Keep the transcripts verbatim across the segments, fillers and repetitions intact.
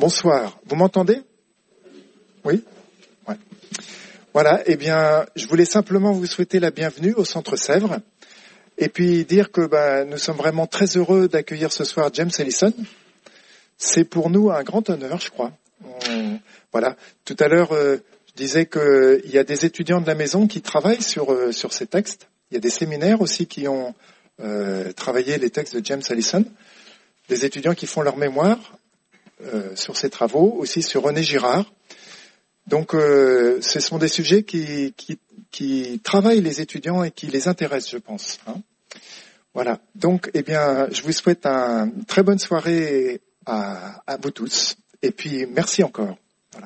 Bonsoir. Vous m'entendez? Oui? Ouais. Voilà. Eh bien, je voulais simplement vous souhaiter la bienvenue au Centre Sèvres et puis dire que bah, nous sommes vraiment très heureux d'accueillir ce soir James Allison. C'est pour nous un grand honneur, je crois. On... Voilà. Tout à l'heure, euh, je disais qu'il y a des étudiants de la maison qui travaillent sur, euh, sur ces textes. Il y a des séminaires aussi qui ont euh, travaillé les textes de James Allison. Des étudiants qui font leur mémoire euh, sur ces travaux, aussi sur René Girard. Donc, euh, ce sont des sujets qui, qui, qui travaillent les étudiants et qui les intéressent, je pense. Hein. Voilà. Donc, eh bien, je vous souhaite un, une très bonne soirée à, à vous tous. Et puis, merci encore. Voilà.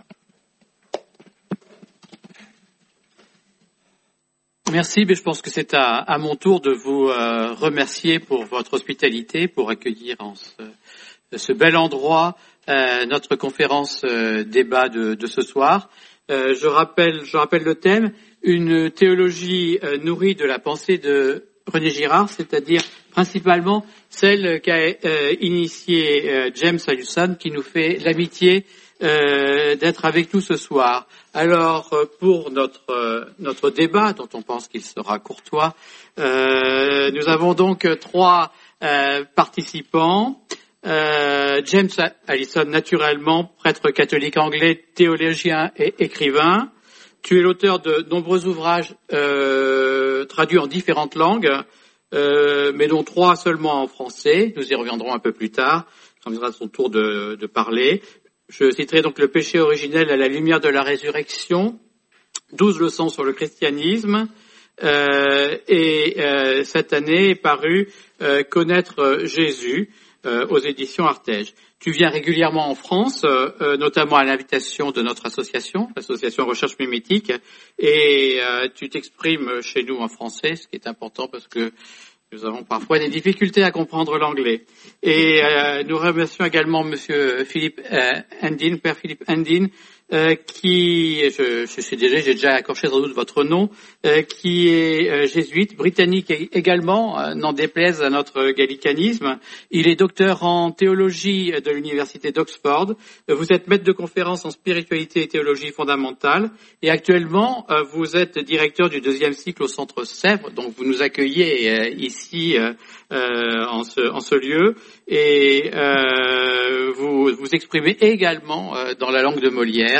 Merci, mais je pense que c'est à, à mon tour de vous euh, remercier pour votre hospitalité, pour accueillir en ce, ce bel endroit euh, notre conférence euh, débat de, de ce soir. Euh, je rappelle, je rappelle le thème, une théologie euh, nourrie de la pensée de René Girard, c'est-à-dire principalement celle qu'a euh, initiée euh, James Allison, qui nous fait l'amitié euh, d'être avec nous ce soir. Alors, pour notre euh, notre débat, dont on pense qu'il sera courtois, euh, nous avons donc trois euh, participants. Euh, James Allison, naturellement, prêtre catholique anglais, théologien et écrivain. Tu es l'auteur de nombreux ouvrages euh, traduits en différentes langues, euh, mais dont trois seulement en français. Nous y reviendrons un peu plus tard, quand il sera son tour de, de parler. Je citerai donc Le péché originel à la lumière de la résurrection, douze leçons sur le christianisme, euh, et euh, cette année est paru euh, Connaître Jésus euh, aux éditions Artege. Tu viens régulièrement en France, euh, notamment à l'invitation de notre association, l'association Recherche Mimétique, et euh, tu t'exprimes chez nous en français, ce qui est important parce que nous avons parfois des difficultés à comprendre l'anglais. Et euh, nous remercions également Monsieur Philippe euh, Endin, Père Philippe Endin, euh, qui, je, je suis désolé, j'ai déjà écorché sans doute votre nom, euh, qui est euh, jésuite, britannique également, euh, n'en déplaise à notre gallicanisme. Il est docteur en théologie de l'université d'Oxford. Vous êtes maître de conférence en spiritualité et théologie fondamentale. Et actuellement, euh, vous êtes directeur du deuxième cycle au Centre Sèvres. Donc vous nous accueillez euh, ici euh, euh, en, ce, en ce lieu. Et euh, vous vous exprimez également euh, dans la langue de Molière.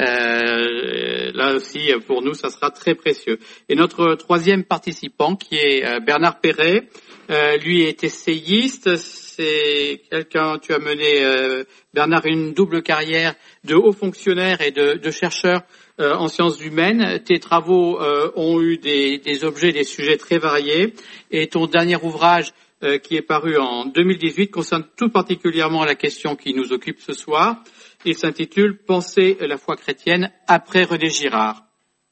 Euh, là aussi, pour nous, ça sera très précieux. Et notre troisième participant, qui est euh, Bernard Perret, euh, lui est essayiste. C'est quelqu'un, tu as mené, euh, Bernard, une double carrière de haut fonctionnaire et de, de chercheur euh, en sciences humaines. Tes travaux euh, ont eu des, des objets, des sujets très variés. Et ton dernier ouvrage, Euh, qui est paru en deux mille dix-huit, concerne tout particulièrement la question qui nous occupe ce soir. Il s'intitule « Penser la foi chrétienne après René Girard ».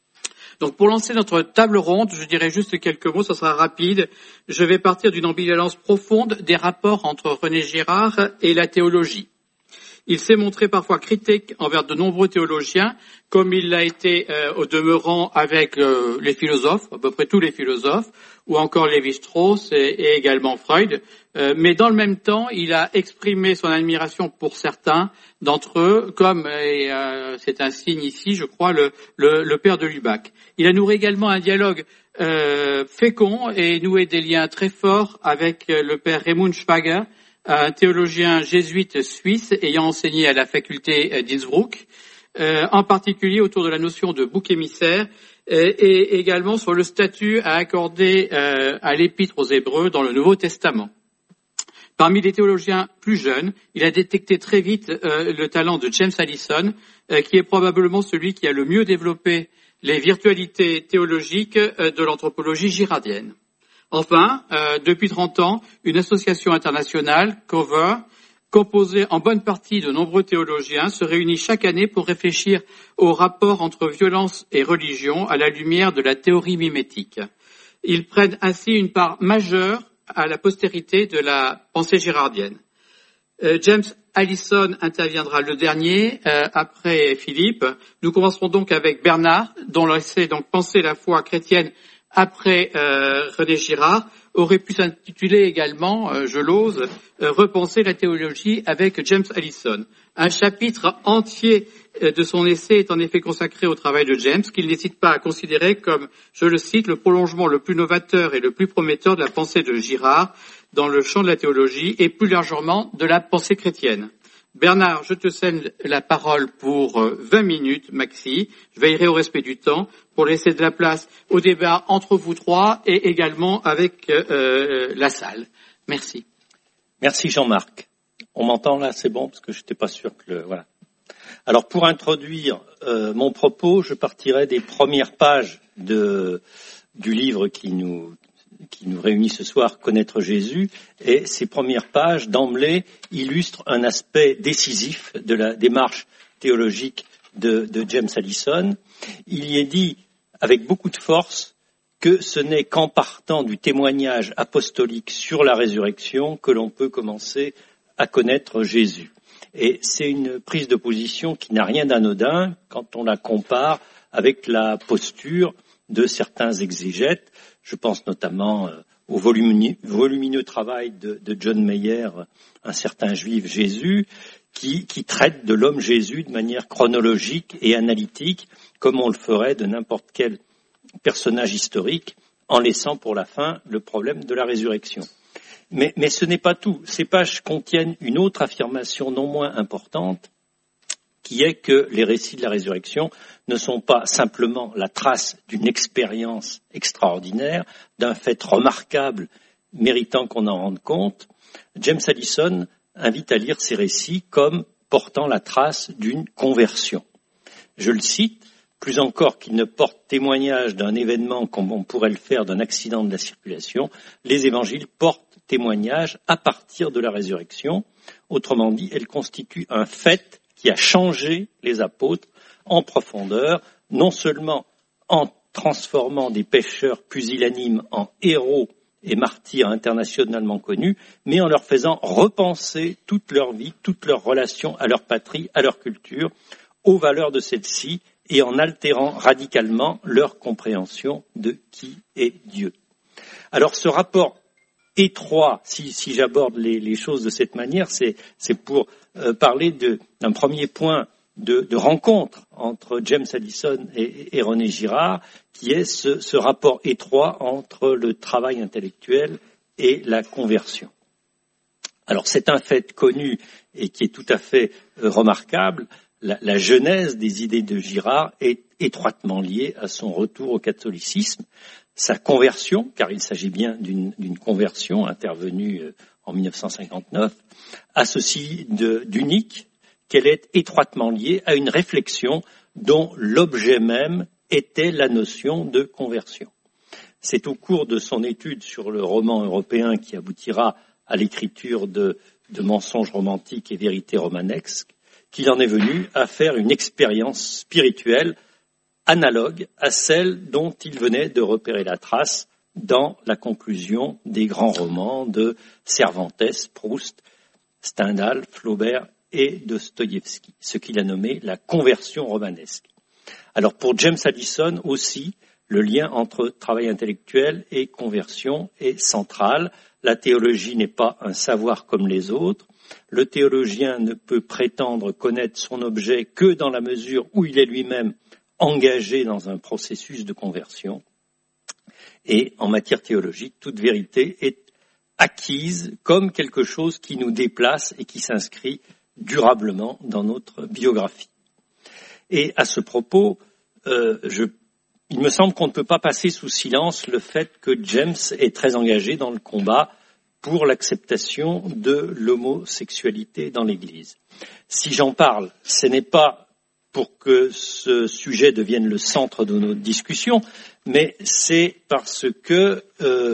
Donc pour lancer notre table ronde, je dirais juste quelques mots, ça sera rapide. Je vais partir d'une ambivalence profonde des rapports entre René Girard et la théologie. Il s'est montré parfois critique envers de nombreux théologiens, comme il l'a été euh, au demeurant avec euh, les philosophes, à peu près tous les philosophes, ou encore Lévi-Strauss et, et également Freud. Euh, mais dans le même temps, il a exprimé son admiration pour certains d'entre eux, comme, et euh, c'est un signe ici, je crois, le, le, le père de Lubac. Il a nourri également un dialogue euh, fécond et noué des liens très forts avec le père Raymond Schwager, un théologien jésuite suisse ayant enseigné à la faculté d'Innsbruck, euh, en particulier autour de la notion de bouc émissaire et, et également sur le statut à accorder euh, à l'épître aux Hébreux dans le Nouveau Testament. Parmi les théologiens plus jeunes, il a détecté très vite euh, le talent de James Allison, euh, qui est probablement celui qui a le mieux développé les virtualités théologiques euh, de l'anthropologie girardienne. Enfin, euh, depuis trente ans, une association internationale, Cover, composée en bonne partie de nombreux théologiens, se réunit chaque année pour réfléchir au rapport entre violence et religion à la lumière de la théorie mimétique. Ils prennent ainsi une part majeure à la postérité de la pensée girardienne. Euh, James Allison interviendra le dernier, euh, après Philippe. Nous commencerons donc avec Bernard, dont l'essai donc Penser la foi chrétienne après euh, René Girard aurait pu s'intituler également, euh, je l'ose, euh, Repenser la théologie avec James Allison. Un chapitre entier euh, de son essai est en effet consacré au travail de James, qu'il n'hésite pas à considérer comme, je le cite, le prolongement le plus novateur et le plus prometteur de la pensée de Girard dans le champ de la théologie et plus largement de la pensée chrétienne. Bernard, je te cède la parole pour vingt minutes, maxi. Je veillerai au respect du temps pour laisser de la place au débat entre vous trois et également avec euh, la salle. Merci. Merci Jean-Marc. On m'entend là, c'est bon, parce que je n'étais pas sûr que le... Voilà. Alors pour introduire euh, mon propos, je partirai des premières pages de, du livre qui nous... qui nous réunit ce soir, Connaître Jésus, et ces premières pages, d'emblée, illustrent un aspect décisif de la démarche théologique de, de James Allison. Il y est dit, avec beaucoup de force, que ce n'est qu'en partant du témoignage apostolique sur la résurrection que l'on peut commencer à connaître Jésus. Et c'est une prise de position qui n'a rien d'anodin quand on la compare avec la posture de certains exégètes. Je pense notamment euh, au volumineux, volumineux travail de, de John Mayer, un certain juif Jésus, qui, qui traite de l'homme Jésus de manière chronologique et analytique, comme on le ferait de n'importe quel personnage historique, en laissant pour la fin le problème de la résurrection. Mais, mais ce n'est pas tout. Ces pages contiennent une autre affirmation non moins importante, qui est que les récits de la résurrection ne sont pas simplement la trace d'une expérience extraordinaire, d'un fait remarquable méritant qu'on en rende compte. James Allison invite à lire ces récits comme portant la trace d'une conversion. Je le cite, plus encore qu'ils ne portent témoignage d'un événement comme on pourrait le faire d'un accident de la circulation, les évangiles portent témoignage à partir de la résurrection. Autrement dit, elles constituent un fait qui a changé les apôtres en profondeur, non seulement en transformant des pécheurs pusillanimes en héros et martyrs internationalement connus, mais en leur faisant repenser toute leur vie, toute leur relation à leur patrie, à leur culture, aux valeurs de celle-ci, et en altérant radicalement leur compréhension de qui est Dieu. Alors ce rapport étroit, si, si j'aborde les, les choses de cette manière, c'est, c'est pour euh, parler de, d'un premier point de, de rencontre entre James Allison et, et René Girard, qui est ce, ce rapport étroit entre le travail intellectuel et la conversion. Alors c'est un fait connu et qui est tout à fait euh, remarquable. La, la genèse des idées de Girard est étroitement liée à son retour au catholicisme. Sa conversion, car il s'agit bien d'une, d'une conversion intervenue en dix-neuf cent cinquante-neuf, a ceci de, d'unique qu'elle est étroitement liée à une réflexion dont l'objet même était la notion de conversion. C'est au cours de son étude sur le roman européen qui aboutira à l'écriture de, de Mensonges romantiques et Vérités romanesques qu'il en est venu à faire une expérience spirituelle analogue à celle dont il venait de repérer la trace dans la conclusion des grands romans de Cervantes, Proust, Stendhal, Flaubert et Dostoïevski, ce qu'il a nommé la conversion romanesque. Alors pour James Allison aussi, le lien entre travail intellectuel et conversion est central. La théologie n'est pas un savoir comme les autres. Le théologien ne peut prétendre connaître son objet que dans la mesure où il est lui-même engagé dans un processus de conversion. Et en matière théologique, toute vérité est acquise comme quelque chose qui nous déplace et qui s'inscrit durablement dans notre biographie. Et à ce propos, euh, je, il me semble qu'on ne peut pas passer sous silence le fait que James est très engagé dans le combat pour l'acceptation de l'homosexualité dans l'Église. Si j'en parle, ce n'est pas pour que ce sujet devienne le centre de nos discussions, mais c'est parce que euh,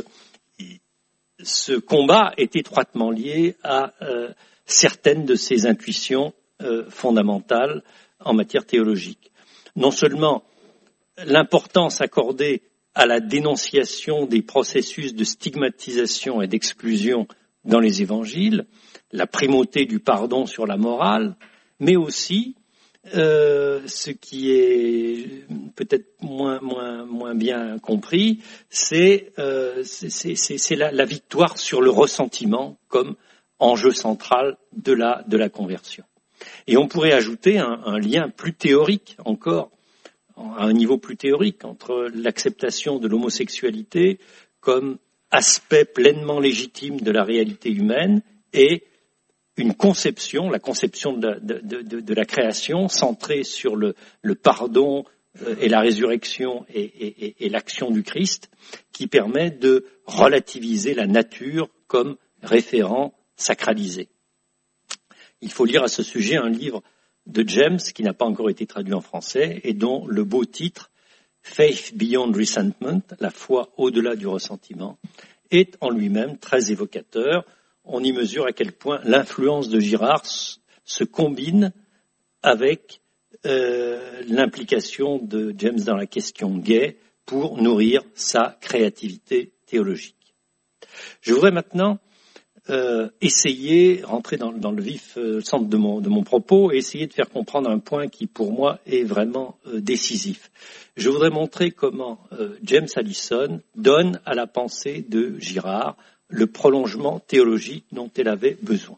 ce combat est étroitement lié à euh, certaines de ses intuitions euh, fondamentales en matière théologique. Non seulement l'importance accordée à la dénonciation des processus de stigmatisation et d'exclusion dans les évangiles, la primauté du pardon sur la morale, mais aussi euh, ce qui est peut-être moins, moins, moins bien compris, c'est, euh, c'est, c'est, c'est la, la victoire sur le ressentiment comme enjeu central de la, de la conversion. Et on pourrait ajouter un, un lien plus théorique encore, à un niveau plus théorique, entre l'acceptation de l'homosexualité comme aspect pleinement légitime de la réalité humaine et une conception, la conception de la, de, de, de la création centrée sur le, le pardon et la résurrection et, et, et l'action du Christ, qui permet de relativiser la nature comme référent sacralisé. Il faut lire à ce sujet un livre de James qui n'a pas encore été traduit en français et dont le beau titre « Faith Beyond Resentment », la foi au-delà du ressentiment, est en lui-même très évocateur. On y mesure à quel point l'influence de Girard se combine avec euh, l'implication de James dans la question gay pour nourrir sa créativité théologique. Je voudrais maintenant euh, essayer, rentrer dans, dans le vif euh, centre de mon, de mon propos et essayer de faire comprendre un point qui pour moi est vraiment euh, décisif. Je voudrais montrer comment euh, James Allison donne à la pensée de Girard le prolongement théologique dont elle avait besoin.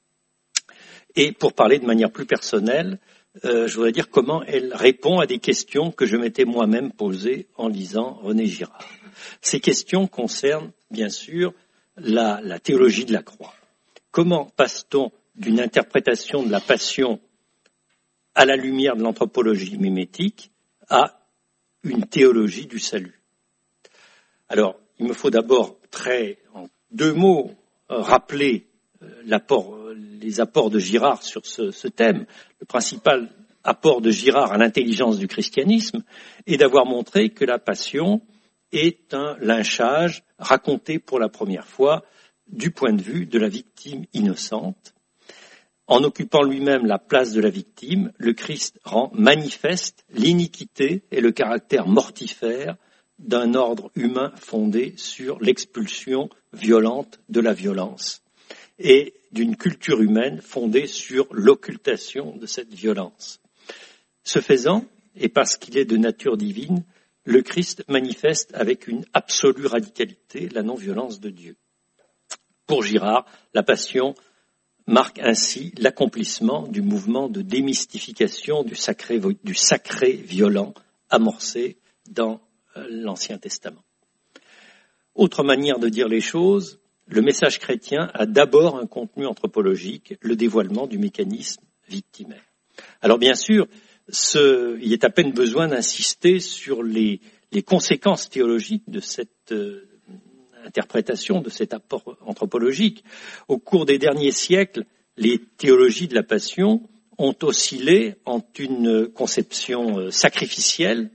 Et pour parler de manière plus personnelle, euh, je voudrais dire comment elle répond à des questions que je m'étais moi-même posées en lisant René Girard. Ces questions concernent, bien sûr, la, la théologie de la croix. Comment passe-t-on d'une interprétation de la passion à la lumière de l'anthropologie mimétique à une théologie du salut? Alors, il me faut d'abord très, en deux mots, euh, rappeler euh, l'apport, euh, les apports de Girard sur ce, ce thème. Le principal apport de Girard à l'intelligence du christianisme est d'avoir montré que la passion est un lynchage raconté pour la première fois du point de vue de la victime innocente. En occupant lui-même la place de la victime, le Christ rend manifeste l'iniquité et le caractère mortifère d'un ordre humain fondé sur l'expulsion violente de la violence et d'une culture humaine fondée sur l'occultation de cette violence. Ce faisant, et parce qu'il est de nature divine, le Christ manifeste avec une absolue radicalité la non-violence de Dieu. Pour Girard, la passion marque ainsi l'accomplissement du mouvement de démystification du sacré, du sacré violent amorcé dans l'Ancien Testament. Autre manière de dire les choses, le message chrétien a d'abord un contenu anthropologique, le dévoilement du mécanisme victimaire. Alors bien sûr, ce, il est à peine besoin d'insister sur les, les conséquences théologiques de cette euh, interprétation, de cet apport anthropologique. Au cours des derniers siècles, les théologies de la passion ont oscillé entre une conception euh, sacrificielle,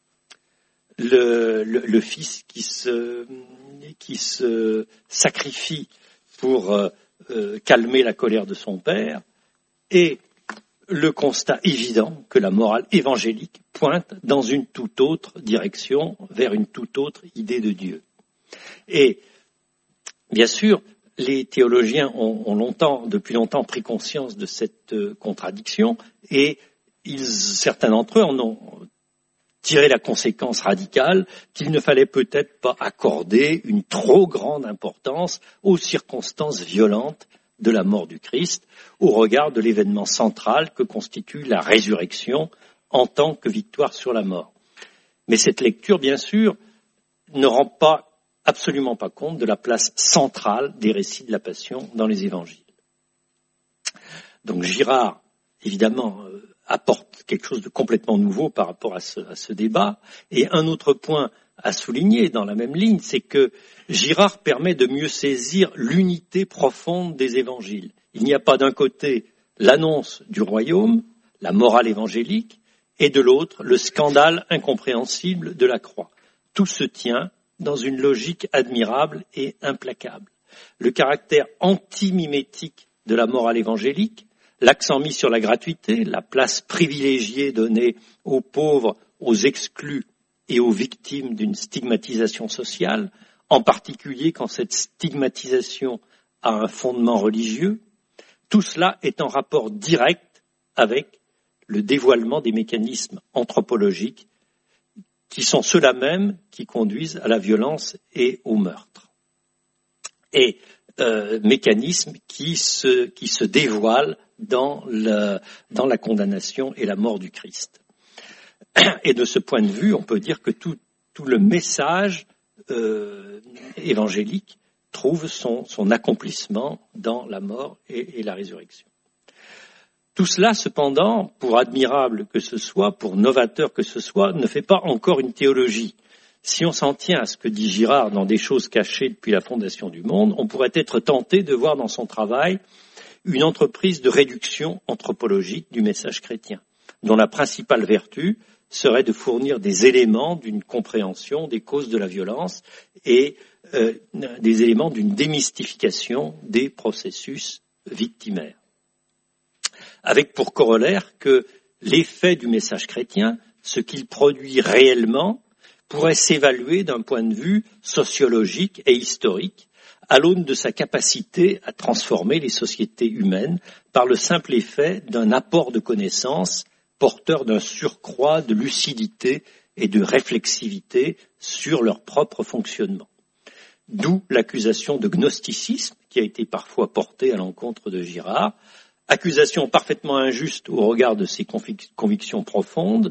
Le, le, le fils qui se, qui se sacrifie pour euh, euh, calmer la colère de son père, et le constat évident que la morale évangélique pointe dans une toute autre direction, vers une toute autre idée de Dieu. Et bien sûr, les théologiens ont, ont longtemps, depuis longtemps pris conscience de cette euh, contradiction, et ils, certains d'entre eux en ont tirer la conséquence radicale qu'il ne fallait peut-être pas accorder une trop grande importance aux circonstances violentes de la mort du Christ au regard de l'événement central que constitue la résurrection en tant que victoire sur la mort. Mais cette lecture, bien sûr, ne rend pas, absolument pas compte de la place centrale des récits de la Passion dans les évangiles. Donc Girard, évidemment, apporte quelque chose de complètement nouveau par rapport à ce, à ce débat. Et un autre point à souligner dans la même ligne, c'est que Girard permet de mieux saisir l'unité profonde des évangiles. Il n'y a pas d'un côté l'annonce du royaume, la morale évangélique, et de l'autre le scandale incompréhensible de la croix. Tout se tient dans une logique admirable et implacable. Le caractère antimimétique de la morale évangélique, l'accent mis sur la gratuité, la place privilégiée donnée aux pauvres, aux exclus et aux victimes d'une stigmatisation sociale, en particulier quand cette stigmatisation a un fondement religieux, tout cela est en rapport direct avec le dévoilement des mécanismes anthropologiques qui sont ceux-là même qui conduisent à la violence et au meurtre. Et euh, mécanismes qui se, qui se dévoilent dans, le, dans la condamnation et la mort du Christ. Et de ce point de vue, on peut dire que tout, tout le message euh, évangélique trouve son, son accomplissement dans la mort et, et la résurrection. Tout cela, cependant, pour admirable que ce soit, pour novateur que ce soit, ne fait pas encore une théologie. Si on s'en tient à ce que dit Girard dans Des choses cachées depuis la fondation du monde, on pourrait être tenté de voir dans son travail une entreprise de réduction anthropologique du message chrétien, dont la principale vertu serait de fournir des éléments d'une compréhension des causes de la violence et euh, des éléments d'une démystification des processus victimaires. Avec pour corollaire que l'effet du message chrétien, ce qu'il produit réellement, pourrait s'évaluer d'un point de vue sociologique et historique à l'aune de sa capacité à transformer les sociétés humaines par le simple effet d'un apport de connaissances porteur d'un surcroît de lucidité et de réflexivité sur leur propre fonctionnement. D'où l'accusation de gnosticisme qui a été parfois portée à l'encontre de Girard, accusation parfaitement injuste au regard de ses convic- convictions profondes,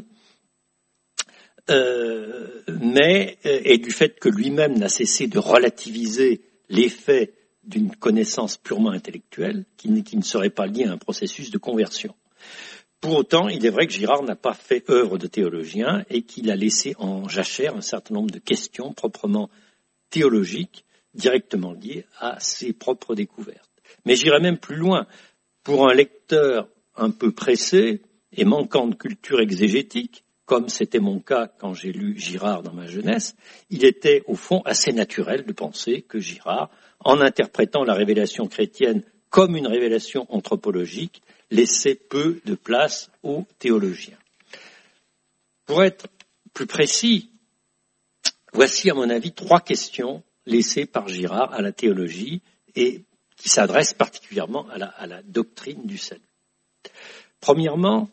euh, mais et du fait que lui-même n'a cessé de relativiser l'effet d'une connaissance purement intellectuelle qui ne, qui ne serait pas liée à un processus de conversion. Pour autant, il est vrai que Girard n'a pas fait œuvre de théologien et qu'il a laissé en jachère un certain nombre de questions proprement théologiques, directement liées à ses propres découvertes. Mais j'irai même plus loin. Pour un lecteur un peu pressé et manquant de culture exégétique, comme c'était mon cas quand j'ai lu Girard dans ma jeunesse, il était au fond assez naturel de penser que Girard, en interprétant la révélation chrétienne comme une révélation anthropologique, laissait peu de place aux théologiens. Pour être plus précis, voici à mon avis trois questions laissées par Girard à la théologie et qui s'adressent particulièrement à la, à la doctrine du salut. Premièrement,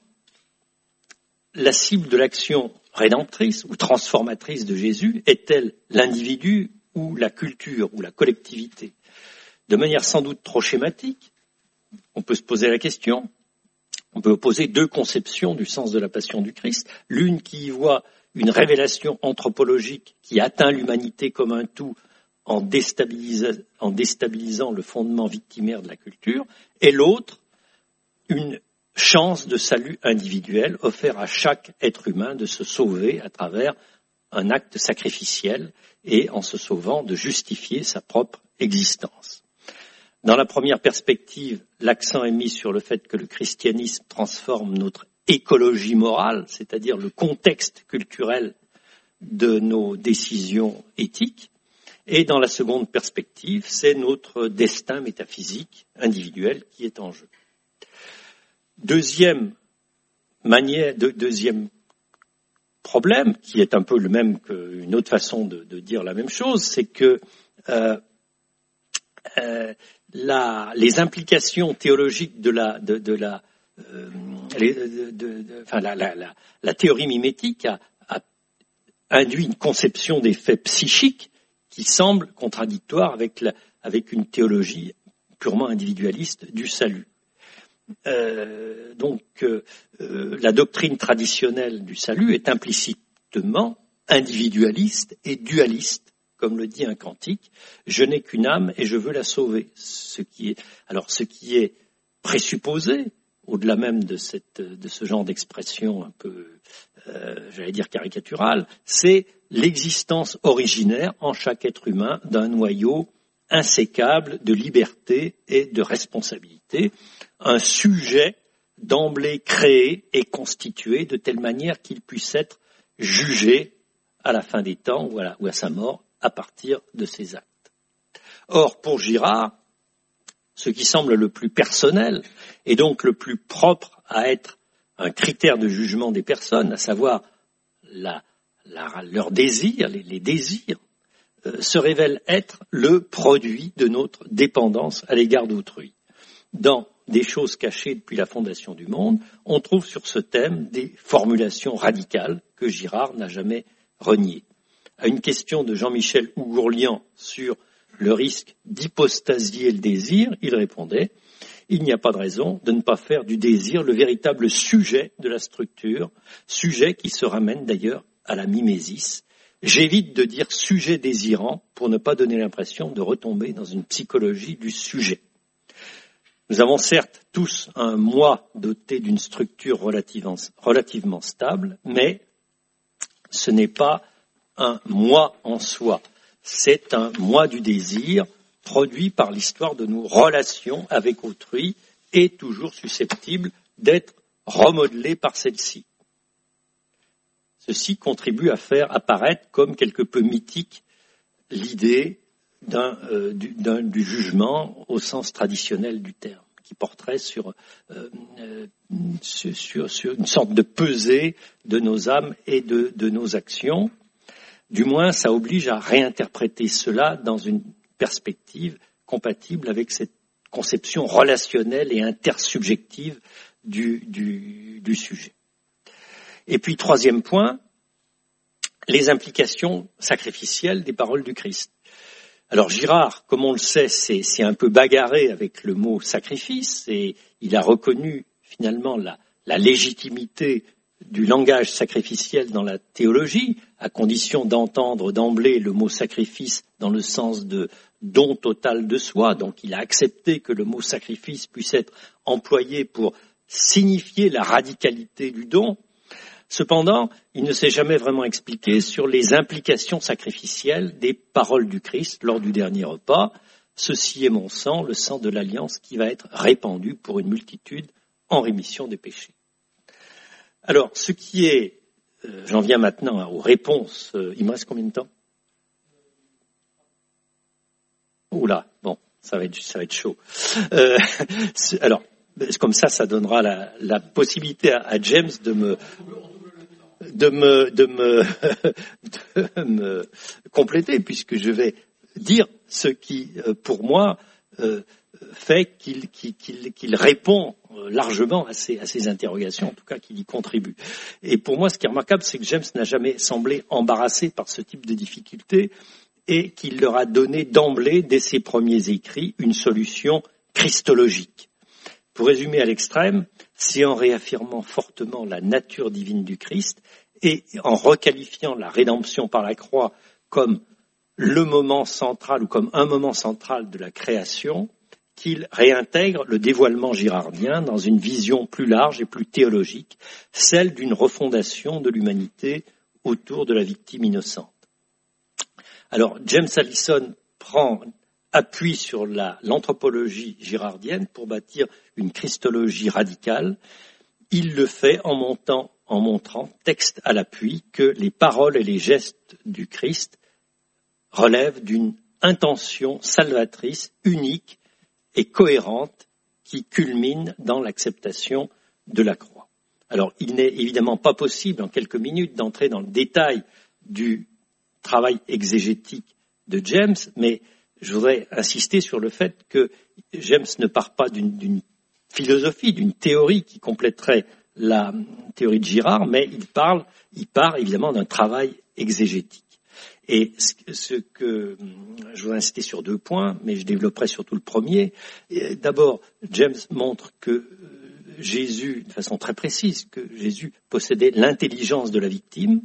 la cible de l'action rédemptrice ou transformatrice de Jésus est-elle l'individu ou la culture ou la collectivité ? De manière sans doute trop schématique, on peut se poser la question, on peut opposer deux conceptions du sens de la passion du Christ, l'une qui y voit une révélation anthropologique qui atteint l'humanité comme un tout en déstabilisant, en déstabilisant le fondement victimaire de la culture, et l'autre, une chance de salut individuel offert à chaque être humain de se sauver à travers un acte sacrificiel et en se sauvant de justifier sa propre existence. Dans la première perspective, l'accent est mis sur le fait que le christianisme transforme notre écologie morale, c'est-à-dire le contexte culturel de nos décisions éthiques. Et dans la seconde perspective, c'est notre destin métaphysique individuel qui est en jeu. Deuxième manière, de, deuxième problème, qui est un peu le même qu'une autre façon de, de dire la même chose, c'est que euh, euh, la, les implications théologiques de la, de, de la, euh, les, de, de, de, enfin, la, la, la, la théorie mimétique a, a induit une conception des faits psychiques qui semble contradictoire avec, la, avec une théologie purement individualiste du salut. Euh, donc, euh, la doctrine traditionnelle du salut est implicitement individualiste et dualiste, comme le dit un cantique. Je n'ai qu'une âme et je veux la sauver. Ce qui est, alors, ce qui est présupposé, au-delà même de, cette, de ce genre d'expression un peu, euh, j'allais dire caricaturale, c'est l'existence originaire en chaque être humain d'un noyau insécable de liberté et de responsabilité, un sujet d'emblée créé et constitué de telle manière qu'il puisse être jugé à la fin des temps ou à, la, ou à sa mort à partir de ses actes. Or, pour Girard, ce qui semble le plus personnel et donc le plus propre à être un critère de jugement des personnes, à savoir la, la, leur désir, les, les désirs, euh, se révèle être le produit de notre dépendance à l'égard d'autrui. Dans des choses cachées depuis la fondation du monde, on trouve sur ce thème des formulations radicales que Girard n'a jamais reniées. À une question de Jean-Michel Ougourlian sur le risque d'hypostasier le désir, il répondait « Il n'y a pas de raison de ne pas faire du désir le véritable sujet de la structure, sujet qui se ramène d'ailleurs à la mimésis. J'évite de dire sujet désirant pour ne pas donner l'impression de retomber dans une psychologie du sujet. Nous avons certes tous un moi doté d'une structure relativement, relativement stable, mais ce n'est pas un moi en soi. C'est un moi du désir produit par l'histoire de nos relations avec autrui et toujours susceptible d'être remodelé par celle-ci. Ceci contribue à faire apparaître comme quelque peu mythique l'idée d'un, euh, du, d'un, du jugement au sens traditionnel du terme, qui porterait sur, euh, euh, sur, sur une sorte de pesée de nos âmes et de, de nos actions. Du moins, ça oblige à réinterpréter cela dans une perspective compatible avec cette conception relationnelle et intersubjective du, du, du sujet. Et puis, troisième point, les implications sacrificielles des paroles du Christ. Alors Girard, comme on le sait, c'est, c'est un peu bagarré avec le mot sacrifice et il a reconnu finalement la, la légitimité du langage sacrificiel dans la théologie, à condition d'entendre d'emblée le mot sacrifice dans le sens de don total de soi. Donc il a accepté que le mot sacrifice puisse être employé pour signifier la radicalité du don. Cependant, il ne s'est jamais vraiment expliqué sur les implications sacrificielles des paroles du Christ lors du dernier repas. Ceci est mon sang, le sang de l'alliance qui va être répandu pour une multitude en rémission des péchés. Alors, ce qui est, euh, j'en viens maintenant aux réponses. Euh, il me reste combien de temps ? Oula, bon, ça va être, ça va être chaud. Euh, alors, comme ça, ça donnera la, la possibilité à, à James de me, de me, de me, de me compléter, puisque je vais dire ce qui, pour moi, euh, fait qu'il, qu'il, qu'il, qu'il répond largement à ces, à ces interrogations, en tout cas qu'il y contribue. Et pour moi, ce qui est remarquable, c'est que James n'a jamais semblé embarrassé par ce type de difficultés et qu'il leur a donné d'emblée, dès ses premiers écrits, une solution christologique. Pour résumer à l'extrême, c'est en réaffirmant fortement la nature divine du Christ et en requalifiant la rédemption par la croix comme le moment central ou comme un moment central de la création, qu'il réintègre le dévoilement girardien dans une vision plus large et plus théologique, celle d'une refondation de l'humanité autour de la victime innocente. Alors, James Allison prend appui sur la, l'anthropologie girardienne pour bâtir une christologie radicale. Il le fait en, montant, en montrant, texte à l'appui, que les paroles et les gestes du Christ relèvent d'une intention salvatrice unique et cohérente qui culmine dans l'acceptation de la croix. Alors, il n'est évidemment pas possible en quelques minutes d'entrer dans le détail du travail exégétique de James, mais je voudrais insister sur le fait que James ne part pas d'une, d'une philosophie, d'une théorie qui compléterait la théorie de Girard, mais il parle, il part évidemment d'un travail exégétique. Et ce que je voudrais insister sur deux points, mais je développerai surtout le premier. D'abord, James montre que Jésus, de façon très précise, que Jésus possédait l'intelligence de la victime.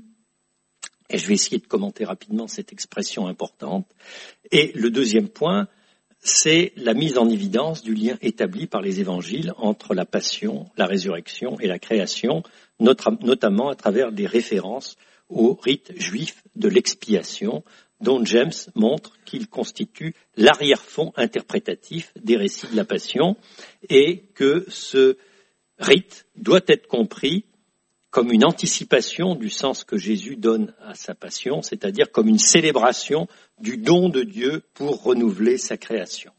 Et je vais essayer de commenter rapidement cette expression importante. Et le deuxième point, c'est la mise en évidence du lien établi par les évangiles entre la passion, la résurrection et la création, notamment à travers des références au rite juif de l'expiation, dont James montre qu'il constitue l'arrière-fond interprétatif des récits de la Passion et que ce rite doit être compris comme une anticipation du sens que Jésus donne à sa Passion, c'est-à-dire comme une célébration du don de Dieu pour renouveler sa création.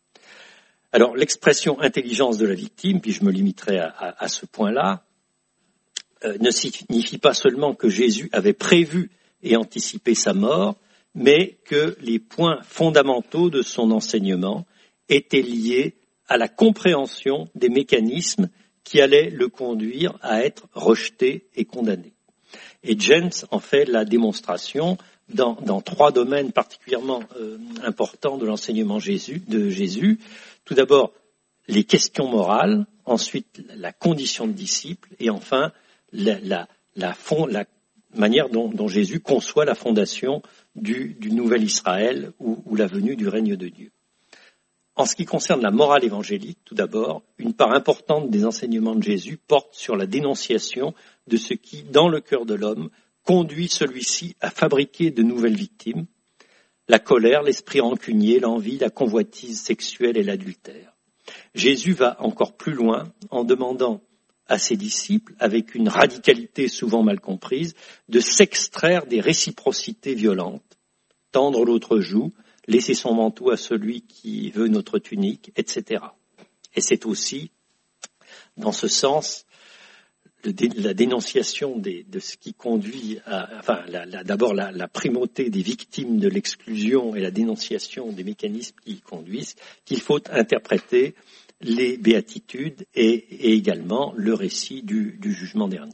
Alors, l'expression intelligence de la victime, puis je me limiterai à, à, à ce point-là, euh, ne signifie pas seulement que Jésus avait prévu et anticipé sa mort, mais que les points fondamentaux de son enseignement étaient liés à la compréhension des mécanismes qui allaient le conduire à être rejeté et condamné. Et James en fait la démonstration dans, dans trois domaines particulièrement euh, importants de l'enseignement Jésus, de Jésus. Tout d'abord, les questions morales, ensuite la condition de disciple, et enfin la, la, la, fond, la manière dont, dont Jésus conçoit la fondation du, du nouvel Israël ou, ou la venue du règne de Dieu. En ce qui concerne la morale évangélique, tout d'abord, une part importante des enseignements de Jésus porte sur la dénonciation de ce qui, dans le cœur de l'homme, conduit celui-ci à fabriquer de nouvelles victimes, la colère, l'esprit rancunier, l'envie, la convoitise sexuelle et l'adultère. Jésus va encore plus loin en demandant à ses disciples, avec une radicalité souvent mal comprise, de s'extraire des réciprocités violentes, tendre l'autre joue, laisser son manteau à celui qui veut notre tunique, et cetera. Et c'est aussi, dans ce sens, le dé, la dénonciation des, de ce qui conduit à, enfin, la, la, d'abord la, la primauté des victimes de l'exclusion et la dénonciation des mécanismes qui y conduisent, qu'il faut interpréter les béatitudes et, et également le récit du, du jugement dernier.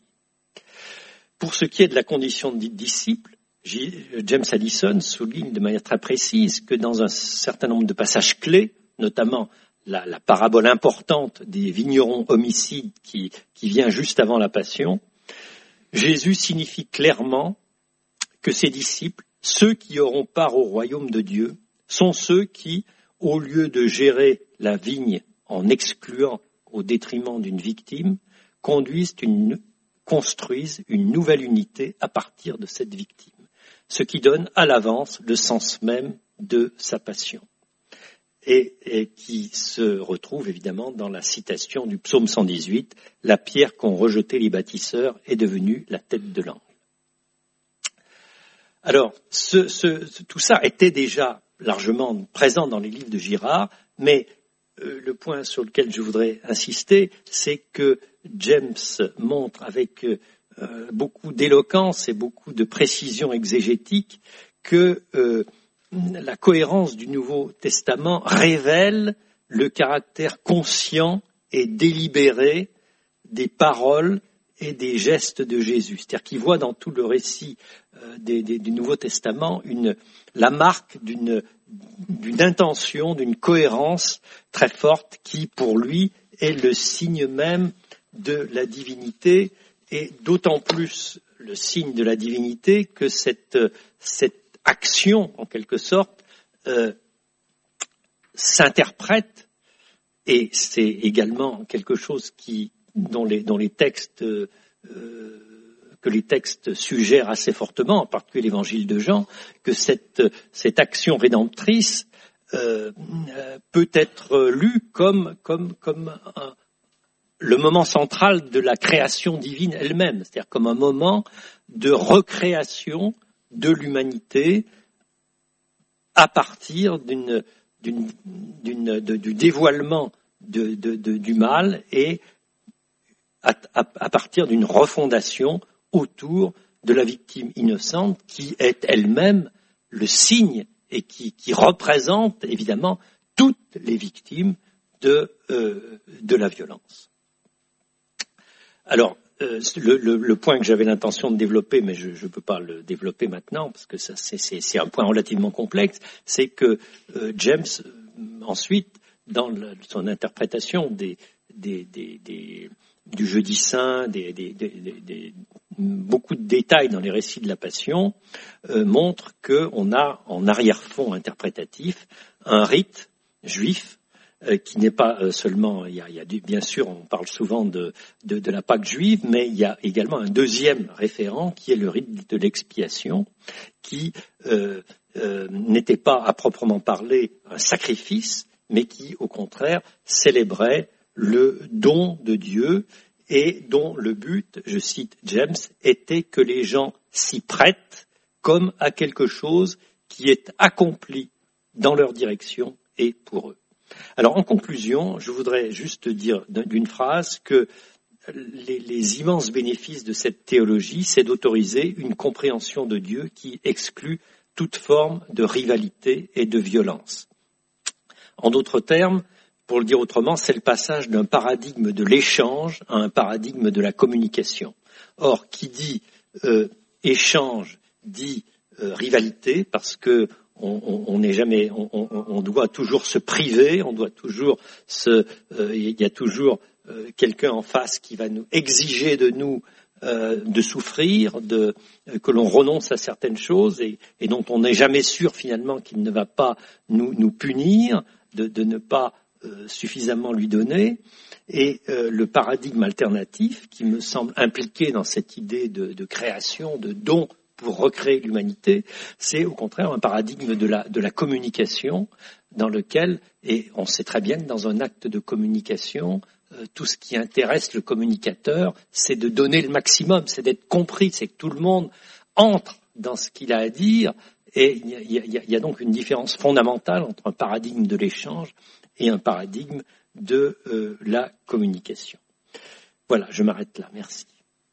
Pour ce qui est de la condition de disciple, James Addison souligne de manière très précise que dans un certain nombre de passages clés, notamment la, la parabole importante des vignerons homicides qui, qui vient juste avant la Passion, Jésus signifie clairement que ses disciples, ceux qui auront part au royaume de Dieu, sont ceux qui, au lieu de gérer la vigne en excluant au détriment d'une victime, conduisent une, construisent une nouvelle unité à partir de cette victime, ce qui donne à l'avance le sens même de sa passion, et, et qui se retrouve évidemment dans la citation du psaume cent dix-huit, « La pierre qu'ont rejetée les bâtisseurs est devenue la tête de l'angle ». Alors, ce, ce, tout ça était déjà largement présent dans les livres de Girard, mais euh, le point sur lequel je voudrais insister, c'est que James montre avec euh, Euh, beaucoup d'éloquence et beaucoup de précision exégétique que euh, la cohérence du Nouveau Testament révèle le caractère conscient et délibéré des paroles et des gestes de Jésus. C'est-à-dire qu'il voit dans tout le récit euh, des, des, du Nouveau Testament une, la marque d'une, d'une intention, d'une cohérence très forte qui, pour lui, est le signe même de la divinité, et d'autant plus le signe de la divinité que cette, cette action, en quelque sorte, euh, s'interprète, et c'est également quelque chose qui, dont, les, dont les textes, euh, que les textes suggèrent assez fortement, en particulier l'évangile de Jean, que cette, cette action rédemptrice euh, peut être lue comme, comme, comme un, le moment central de la création divine elle-même, c'est-à-dire comme un moment de recréation de l'humanité à partir d'une, d'une, d'une, de, du dévoilement de, de, de, du mal et à, à, à partir d'une refondation autour de la victime innocente qui est elle-même le signe et qui, qui représente évidemment toutes les victimes de, euh, de la violence. Alors, euh, le, le, le point que j'avais l'intention de développer, mais je ne peux pas le développer maintenant, parce que ça, c'est, c'est, c'est un point relativement complexe, c'est que euh, James, euh, ensuite, dans le, son interprétation des, des, des, des, du jeudi saint, des, des, des, des, des, beaucoup de détails dans les récits de la Passion, euh, montre qu'on a en arrière-fond interprétatif un rite juif, Euh, qui n'est pas euh, seulement, il y a, il y a du, bien sûr, on parle souvent de, de, de la Pâque juive, mais il y a également un deuxième référent qui est le rite de l'expiation, qui euh, euh, n'était pas à proprement parler un sacrifice, mais qui, au contraire, célébrait le don de Dieu et dont le but, je cite James, était que les gens s'y prêtent comme à quelque chose qui est accompli dans leur direction et pour eux. Alors, en conclusion, je voudrais juste dire d'une phrase que les, les immenses bénéfices de cette théologie, c'est d'autoriser une compréhension de Dieu qui exclut toute forme de rivalité et de violence. En d'autres termes, pour le dire autrement, c'est le passage d'un paradigme de l'échange à un paradigme de la communication. Or, qui dit euh, échange dit euh, rivalité, parce que on n'est jamais, on, on, on doit toujours se priver, on doit toujours se, euh, il y a toujours euh, quelqu'un en face qui va nous exiger de nous euh, de souffrir, de euh, que l'on renonce à certaines choses et, et dont on n'est jamais sûr finalement qu'il ne va pas nous, nous punir, de, de ne pas euh, suffisamment lui donner. Et euh, le paradigme alternatif qui me semble impliqué dans cette idée de, de création, de don pour recréer l'humanité, c'est au contraire un paradigme de la, de la communication dans lequel, et on sait très bien que dans un acte de communication, euh, tout ce qui intéresse le communicateur, c'est de donner le maximum, c'est d'être compris, c'est que tout le monde entre dans ce qu'il a à dire, et il y a, il y a, il y a donc une différence fondamentale entre un paradigme de l'échange et un paradigme de euh, la communication. Voilà, je m'arrête là, merci.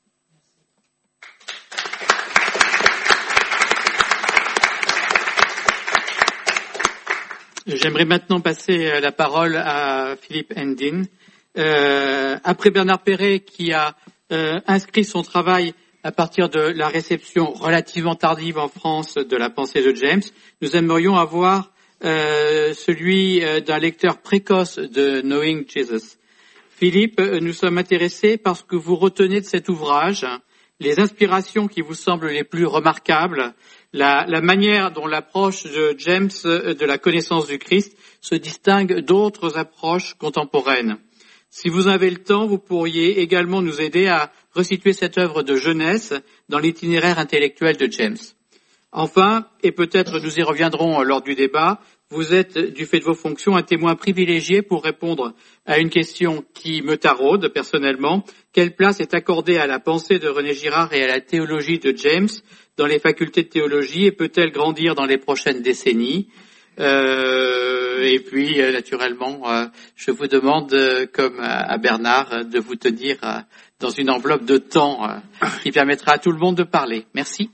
J'aimerais maintenant passer la parole à Philippe Hendin. Euh, après Bernard Perret, qui a euh, inscrit son travail à partir de la réception relativement tardive en France de la pensée de James, nous aimerions avoir euh, celui euh, d'un lecteur précoce de Knowing Jesus. Philippe, nous sommes intéressés parce que vous retenez de cet ouvrage les inspirations qui vous semblent les plus remarquables, la, la manière dont l'approche de James de la connaissance du Christ se distingue d'autres approches contemporaines. Si vous avez le temps, vous pourriez également nous aider à resituer cette œuvre de jeunesse dans l'itinéraire intellectuel de James. Enfin, et peut-être nous y reviendrons lors du débat, vous êtes, du fait de vos fonctions, un témoin privilégié pour répondre à une question qui me taraude personnellement. Quelle place est accordée à la pensée de René Girard et à la théologie de James dans les facultés de théologie et peut-elle grandir dans les prochaines décennies ? Euh, et puis, euh, naturellement, euh, je vous demande, euh, comme à Bernard, de vous tenir euh, dans une enveloppe de temps euh, qui permettra à tout le monde de parler. Merci.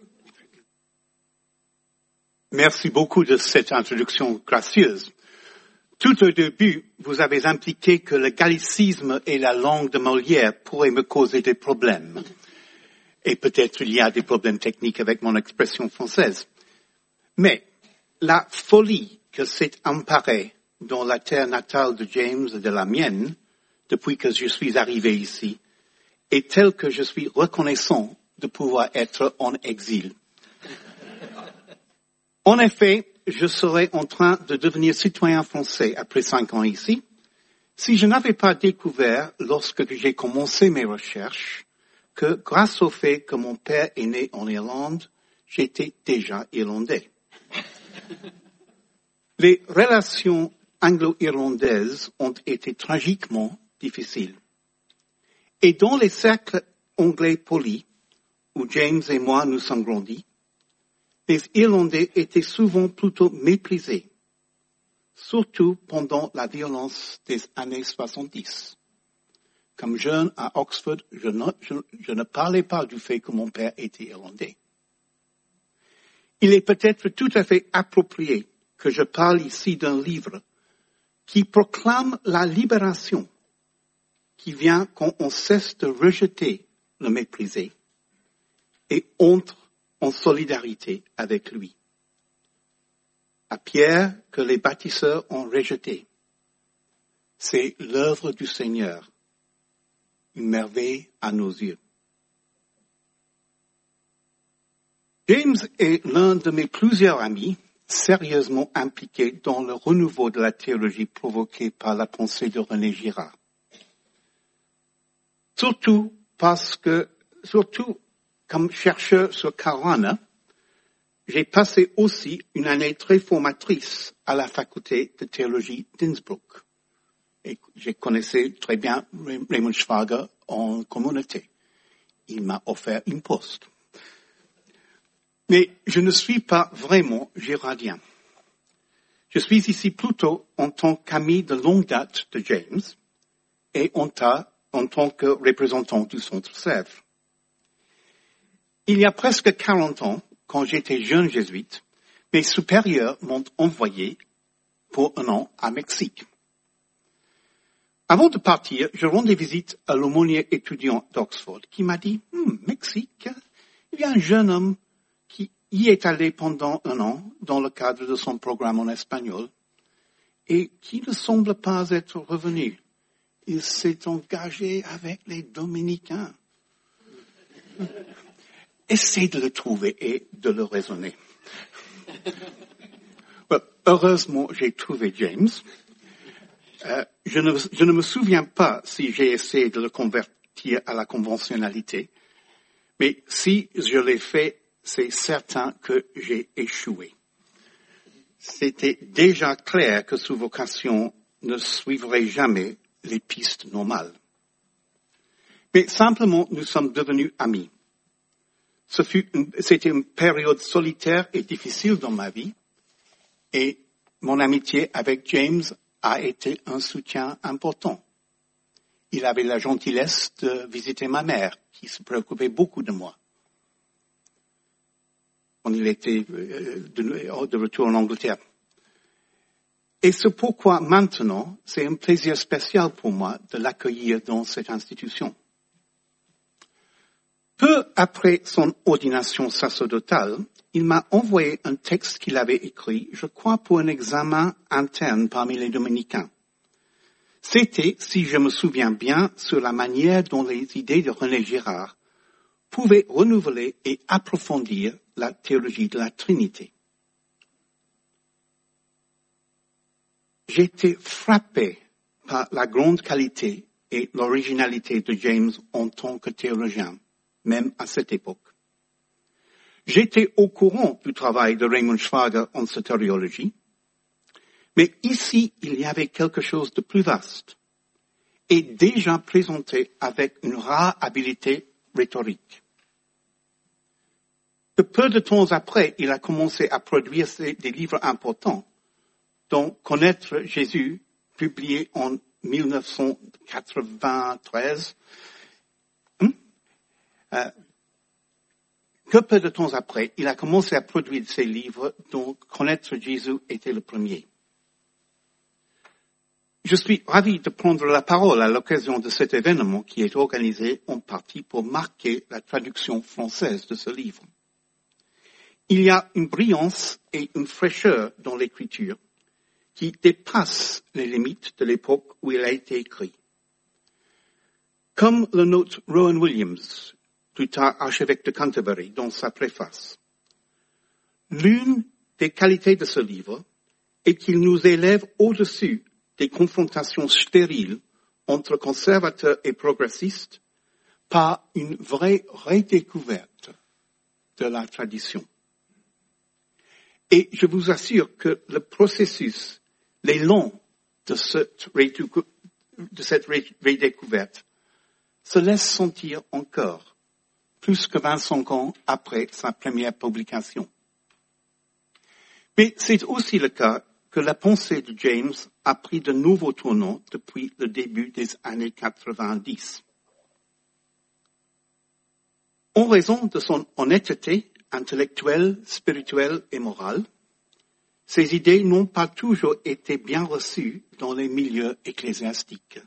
Merci beaucoup de cette introduction gracieuse. Tout au début, vous avez impliqué que le gallicisme et la langue de Molière pourraient me causer des problèmes. Et peut-être il y a des problèmes techniques avec mon expression française. Mais la folie que s'est emparée dans la terre natale de James et de la mienne, depuis que je suis arrivé ici, est telle que je suis reconnaissant de pouvoir être en exil. En effet, je serais en train de devenir citoyen français après cinq ans ici, si je n'avais pas découvert, lorsque j'ai commencé mes recherches, que grâce au fait que mon père est né en Irlande, j'étais déjà irlandais. Les relations anglo-irlandaises ont été tragiquement difficiles. Et dans les cercles anglais polis, où James et moi nous sommes grandis, les Irlandais étaient souvent plutôt méprisés, surtout pendant la violence des années soixante-dix. Comme jeune à Oxford, je ne, je, je ne parlais pas du fait que mon père était irlandais. Il est peut-être tout à fait approprié que je parle ici d'un livre qui proclame la libération qui vient quand on cesse de rejeter le méprisé et entre en solidarité avec lui. La pierre que les bâtisseurs ont rejetée, c'est l'œuvre du Seigneur, une merveille à nos yeux. James est l'un de mes plusieurs amis sérieusement impliqués dans le renouveau de la théologie provoqué par la pensée de René Girard. Surtout parce que, surtout comme chercheur sur Caruana, j'ai passé aussi une année très formatrice à la faculté de théologie d'Innsbruck. Et je connaissais très bien Raymond Schwager en communauté. Il m'a offert une poste. Mais je ne suis pas vraiment girardien. Je suis ici plutôt en tant qu'ami de longue date de James et en, ta, en tant que représentant du Centre Sèvres. Il y a presque quarante ans, quand j'étais jeune jésuite, mes supérieurs m'ont envoyé pour un an à Mexique. Avant de partir, je rendais visite à l'aumônier étudiant d'Oxford qui m'a dit hm, « Mexique, il y a un jeune homme qui y est allé pendant un an dans le cadre de son programme en espagnol et qui ne semble pas être revenu. Il s'est engagé avec les Dominicains. » Essaye de le trouver et de le raisonner. Well, heureusement, j'ai trouvé James. Euh, je, ne, je ne me souviens pas si j'ai essayé de le convertir à la conventionnalité, mais si je l'ai fait, c'est certain que j'ai échoué. C'était déjà clair que sous vocation ne suivrait jamais les pistes normales. Mais simplement, nous sommes devenus amis. Ce fut une, c'était une période solitaire et difficile dans ma vie, et mon amitié avec James a été un soutien important. Il avait la gentillesse de visiter ma mère, qui se préoccupait beaucoup de moi. Quand il était de, de retour en Angleterre. Et c'est pourquoi maintenant, c'est un plaisir spécial pour moi de l'accueillir dans cette institution. Peu après son ordination sacerdotale, il m'a envoyé un texte qu'il avait écrit, je crois, pour un examen interne parmi les dominicains. C'était, si je me souviens bien, sur la manière dont les idées de René Girard pouvaient renouveler et approfondir la théologie de la Trinité. J'étais frappé par la grande qualité et l'originalité de James en tant que théologien, même à cette époque. J'étais au courant du travail de Raymond Schwager en soteriologie, mais ici, il y avait quelque chose de plus vaste et déjà présenté avec une rare habileté rhétorique. Que peu de temps après, il a commencé à produire des livres importants, dont Connaître Jésus, publié en mille neuf cent quatre-vingt-treize, hum, euh, que peu de temps après, il a commencé à produire ces livres dont Connaître Jésus était le premier. Je suis ravi de prendre la parole à l'occasion de cet événement qui est organisé en partie pour marquer la traduction française de ce livre. Il y a une brillance et une fraîcheur dans l'écriture qui dépassent les limites de l'époque où il a été écrit. Comme le note Rowan Williams, plus tard archevêque de Canterbury, dans sa préface. L'une des qualités de ce livre est qu'il nous élève au-dessus des confrontations stériles entre conservateurs et progressistes par une vraie redécouverte de la tradition. Et je vous assure que le processus, l'élan de cette, de cette redécouverte se laisse sentir encore, plus que vingt-cinq ans après sa première publication. Mais c'est aussi le cas que la pensée de James a pris de nouveaux tournants depuis le début des années quatre-vingt-dix. En raison de son honnêteté intellectuelle, spirituelle et morale, ces idées n'ont pas toujours été bien reçues dans les milieux ecclésiastiques.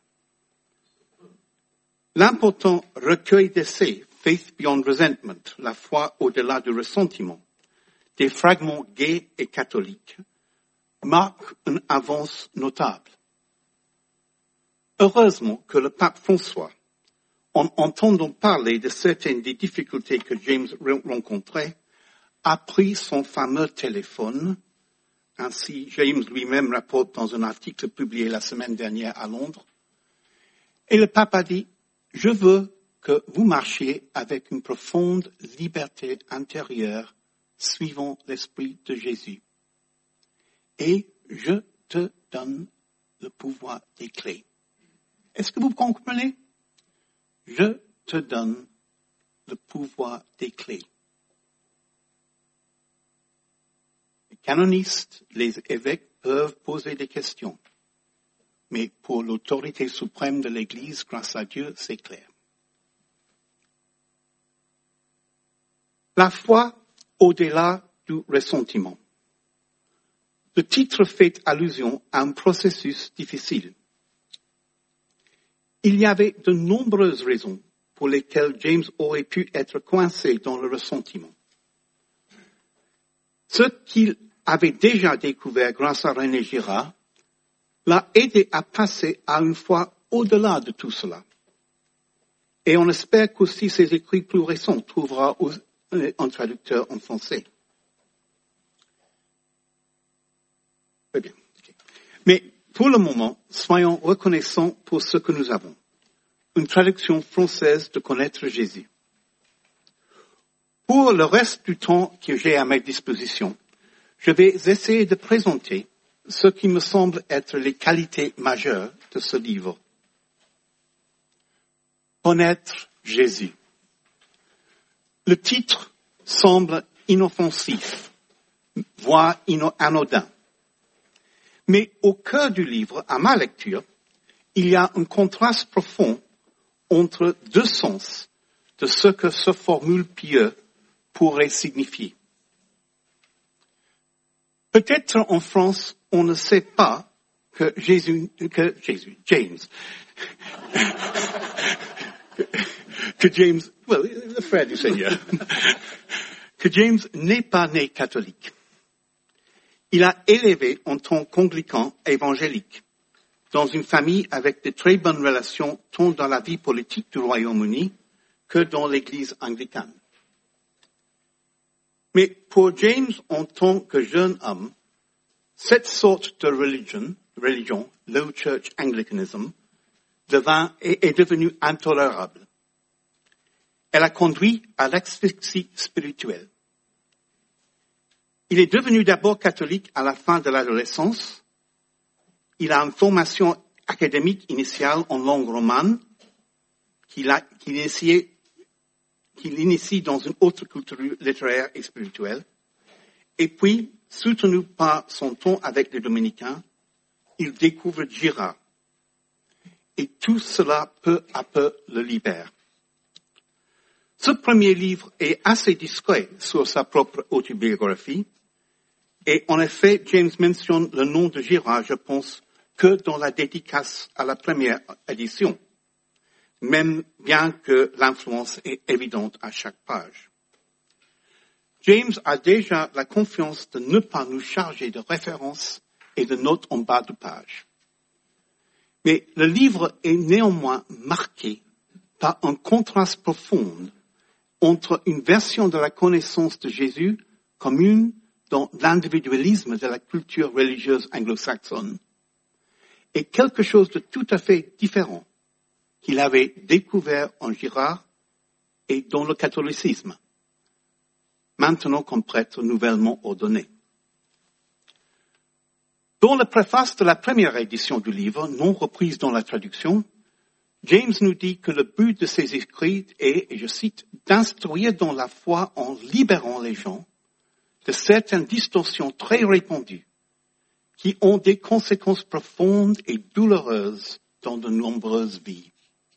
L'important recueil d'essais Faith Beyond Resentment, la foi au-delà du ressentiment, des fragments gays et catholiques, marque une avance notable. Heureusement que le pape François, en entendant parler de certaines des difficultés que James rencontrait, a pris son fameux téléphone, ainsi James lui-même rapporte dans un article publié la semaine dernière à Londres, et le pape a dit « Je veux que vous marchiez avec une profonde liberté intérieure suivant l'esprit de Jésus. Et je te donne le pouvoir des clés. » Est-ce que vous comprenez? Je te donne le pouvoir des clés. Les canonistes, les évêques peuvent poser des questions. Mais pour l'autorité suprême de l'Église, grâce à Dieu, c'est clair. La foi au-delà du ressentiment. Le titre fait allusion à un processus difficile. Il y avait de nombreuses raisons pour lesquelles James aurait pu être coincé dans le ressentiment. Ce qu'il avait déjà découvert grâce à René Girard l'a aidé à passer à une foi au-delà de tout cela. Et on espère qu'aussi ses écrits plus récents trouvera un traducteur en français. Très bien. Okay. Mais pour le moment, soyons reconnaissants pour ce que nous avons. Une traduction française de Connaître Jésus. Pour le reste du temps que j'ai à ma disposition, je vais essayer de présenter ce qui me semble être les qualités majeures de ce livre. Connaître Jésus. Le titre semble inoffensif, voire anodin. Mais au cœur du livre, à ma lecture, il y a un contraste profond entre deux sens de ce que ce formule pieux pourrait signifier. Peut-être en France, on ne sait pas que Jésus, que Jésus, James, que James, well, le frère du Seigneur, que James n'est pas né catholique. Il a élevé en tant qu'anglican évangélique, dans une famille avec de très bonnes relations tant dans la vie politique du Royaume-Uni que dans l'Église anglicane. Mais pour James, en tant que jeune homme, cette sorte de religion, religion, Low Church Anglicanism, devint, est, est devenue intolérable. Elle a conduit à l'asphyxie spirituelle. Il est devenu d'abord catholique à la fin de l'adolescence. Il a une formation académique initiale en langue romane qu'il a, qu'il initie, qu'il initie dans une autre culture littéraire et spirituelle. Et puis, soutenu par son temps avec les Dominicains, il découvre Girard. Et tout cela, peu à peu, le libère. Ce premier livre est assez discret sur sa propre autobiographie. Et en effet, James mentionne le nom de Girard, je pense, que dans la dédicace à la première édition, même bien que l'influence est évidente à chaque page. James a déjà la confiance de ne pas nous charger de références et de notes en bas de page. Mais le livre est néanmoins marqué par un contraste profond entre une version de la connaissance de Jésus commune dans l'individualisme de la culture religieuse anglo-saxonne et quelque chose de tout à fait différent qu'il avait découvert en Girard et dans le catholicisme, maintenant comme prêtre nouvellement ordonné. Dans la préface de la première édition du livre, non reprise dans la traduction, James nous dit que le but de ses écrits est, et je cite, d'instruire dans la foi en libérant les gens de certaines distorsions très répandues qui ont des conséquences profondes et douloureuses dans de nombreuses vies.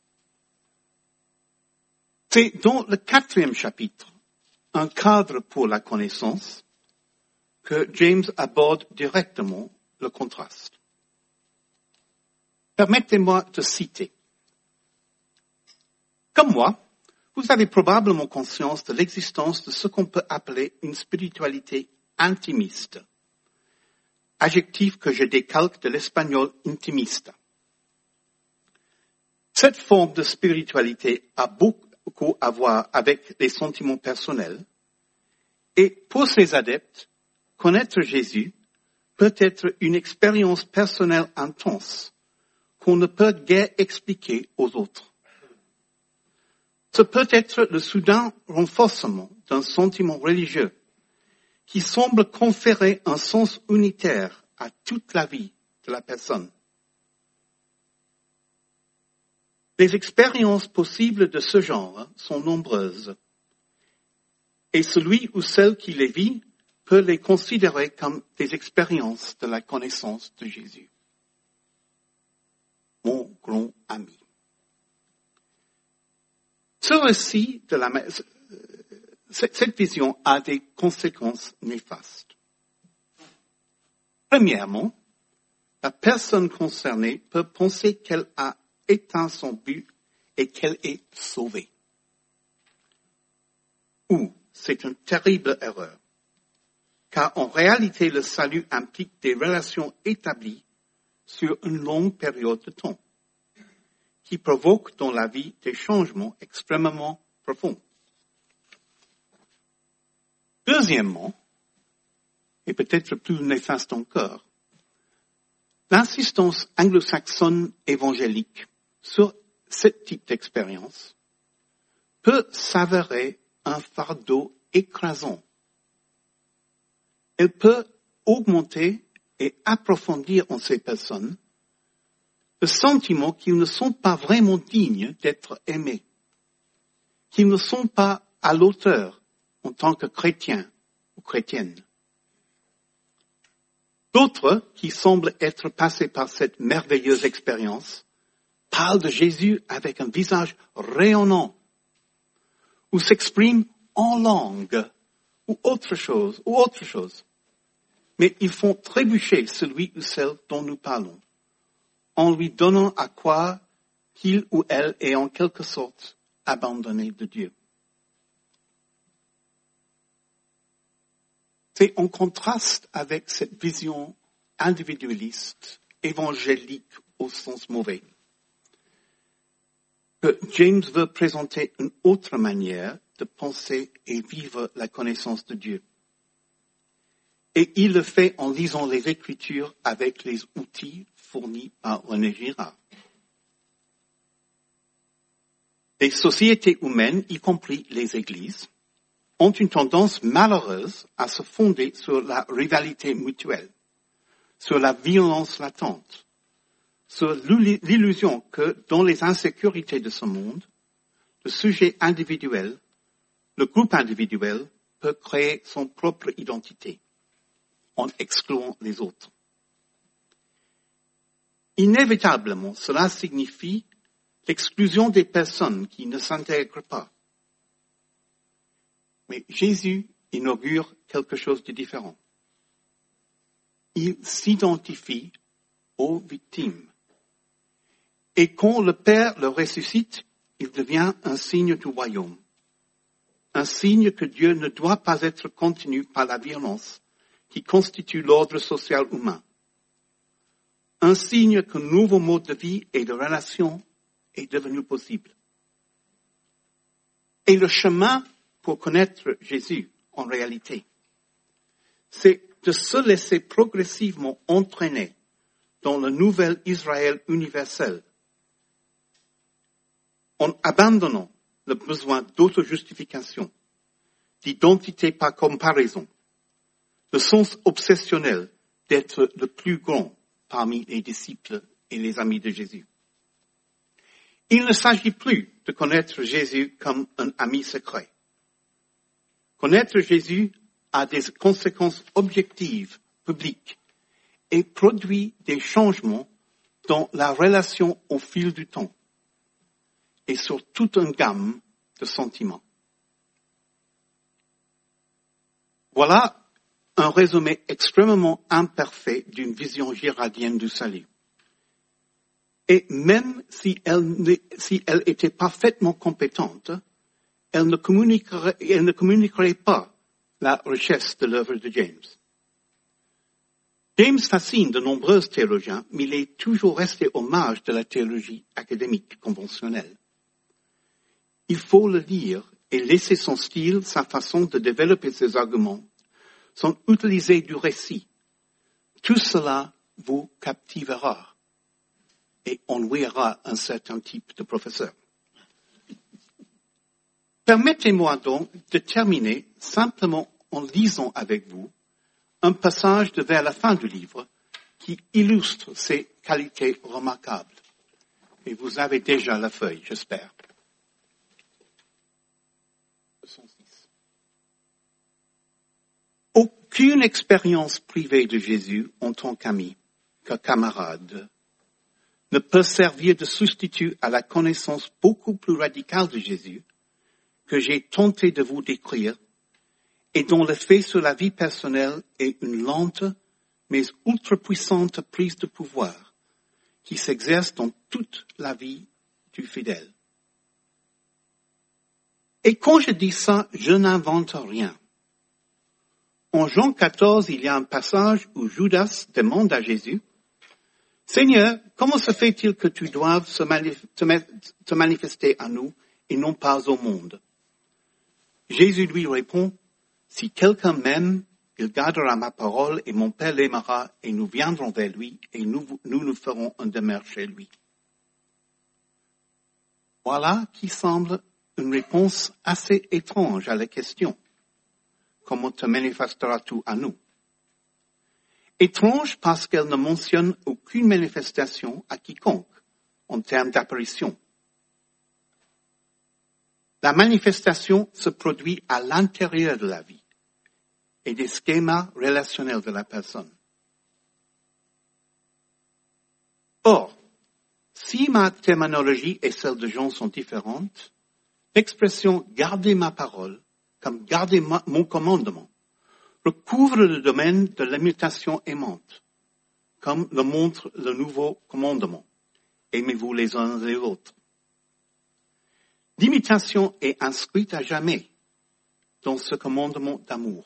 C'est dans le quatrième chapitre, un cadre pour la connaissance, que James aborde directement le contraste. Permettez-moi de citer. Comme moi, vous avez probablement conscience de l'existence de ce qu'on peut appeler une spiritualité intimiste, adjectif que je décalque de l'espagnol intimista. Cette forme de spiritualité a beaucoup à voir avec les sentiments personnels et pour ses adeptes, connaître Jésus peut être une expérience personnelle intense qu'on ne peut guère expliquer aux autres. Ce peut être le soudain renforcement d'un sentiment religieux qui semble conférer un sens unitaire à toute la vie de la personne. Les expériences possibles de ce genre sont nombreuses et celui ou celle qui les vit peut les considérer comme des expériences de la connaissance de Jésus. Mon grand ami. Ce récit de la, cette vision a des conséquences néfastes. Premièrement, la personne concernée peut penser qu'elle a éteint son but et qu'elle est sauvée. Ou c'est une terrible erreur, car en réalité le salut implique des relations établies sur une longue période de temps, qui provoquent dans la vie des changements extrêmement profonds. Deuxièmement, et peut-être plus néfaste encore, l'insistance anglo-saxonne évangélique sur ce type d'expérience peut s'avérer un fardeau écrasant. Elle peut augmenter et approfondir en ces personnes le sentiment qu'ils ne sont pas vraiment dignes d'être aimés, qu'ils ne sont pas à l'auteur en tant que chrétiens ou chrétiennes. D'autres, qui semblent être passés par cette merveilleuse expérience, parlent de Jésus avec un visage rayonnant, ou s'expriment en langue, ou autre chose, ou autre chose. Mais ils font trébucher celui ou celle dont nous parlons, en lui donnant à croire qu'il ou elle est en quelque sorte abandonné de Dieu. C'est en contraste avec cette vision individualiste, évangélique au sens mauvais, que James veut présenter une autre manière de penser et vivre la connaissance de Dieu. Et il le fait en lisant les Écritures avec les outils fournis par René Girard. Les sociétés humaines, y compris les églises, ont une tendance malheureuse à se fonder sur la rivalité mutuelle, sur la violence latente, sur l'illusion que dans les insécurités de ce monde, le sujet individuel, le groupe individuel, peut créer son propre identité en excluant les autres. Inévitablement, cela signifie l'exclusion des personnes qui ne s'intègrent pas. Mais Jésus inaugure quelque chose de différent. Il s'identifie aux victimes. Et quand le Père le ressuscite, il devient un signe du royaume. Un signe que Dieu ne doit pas être contenu par la violence qui constitue l'ordre social humain. Un signe qu'un nouveau mode de vie et de relation est devenu possible. Et le chemin pour connaître Jésus, en réalité, c'est de se laisser progressivement entraîner dans le nouvel Israël universel, en abandonnant le besoin d'auto-justification, d'identité par comparaison, le sens obsessionnel d'être le plus grand parmi les disciples et les amis de Jésus. Il ne s'agit plus de connaître Jésus comme un ami secret. Connaître Jésus a des conséquences objectives, publiques, et produit des changements dans la relation au fil du temps et sur toute une gamme de sentiments. Voilà un résumé extrêmement imparfait d'une vision girardienne du salut. Et même si elle, si elle était parfaitement compétente, elle ne communiquerait, elle ne communiquerait pas la richesse de l'œuvre de James. James fascine de nombreux théologiens, mais il est toujours resté au marge de la théologie académique conventionnelle. Il faut le lire et laisser son style, sa façon de développer ses arguments, son utiliser du récit. Tout cela vous captivera et ennuiera un certain type de professeur. Permettez-moi donc de terminer simplement en lisant avec vous un passage de vers la fin du livre qui illustre ces qualités remarquables. Et vous avez déjà la feuille, j'espère. Aucune expérience privée de Jésus en tant qu'ami, que camarade, ne peut servir de substitut à la connaissance beaucoup plus radicale de Jésus que j'ai tenté de vous décrire et dont l'effet sur la vie personnelle est une lente mais ultra puissante prise de pouvoir qui s'exerce dans toute la vie du fidèle. Et quand je dis ça, je n'invente rien. En Jean quatorze, il y a un passage où Judas demande à Jésus, « Seigneur, comment se fait-il que tu doives se manif- te manifester à nous et non pas au monde ?» Jésus lui répond, « Si quelqu'un m'aime, il gardera ma parole et mon Père l'aimera et nous viendrons vers lui et nous nous, nous ferons un demeure chez lui. » Voilà qui semble une réponse assez étrange à la question. Comment te manifesteras-tu à nous? Étrange parce qu'elle ne mentionne aucune manifestation à quiconque en termes d'apparition. La manifestation se produit à l'intérieur de la vie et des schémas relationnels de la personne. Or, si ma terminologie et celle de Jean sont différentes, l'expression « garder ma parole » comme « garder ma, mon commandement » recouvre le domaine de l'imitation aimante, comme le montre le nouveau commandement. Aimez-vous les uns les autres. L'imitation est inscrite à jamais dans ce commandement d'amour.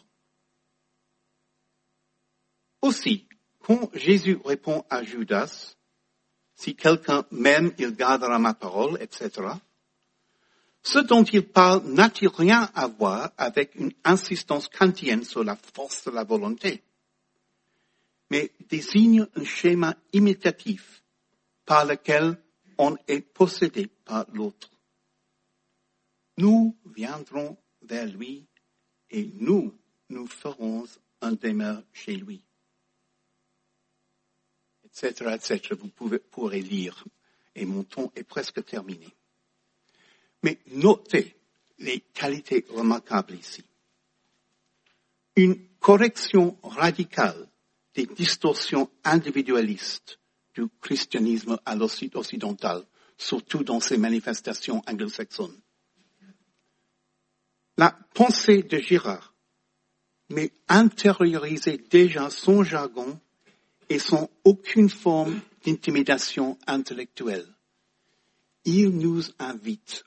Aussi, quand Jésus répond à Judas, « Si quelqu'un m'aime, il gardera ma parole, et cetera » ce dont il parle n'a-t-il rien à voir avec une insistance kantienne sur la force de la volonté, mais désigne un schéma imitatif par lequel on est possédé par l'autre. Nous viendrons vers lui et nous, nous ferons un demeure chez lui. Etc., et cetera. Vous pouvez, pourrez lire et mon ton est presque terminé. Mais notez les qualités remarquables ici. Une correction radicale des distorsions individualistes du christianisme à l'occidental, surtout dans ses manifestations anglo-saxonnes. La pensée de Girard, mais intériorisait déjà son jargon et sans aucune forme d'intimidation intellectuelle. Il nous invite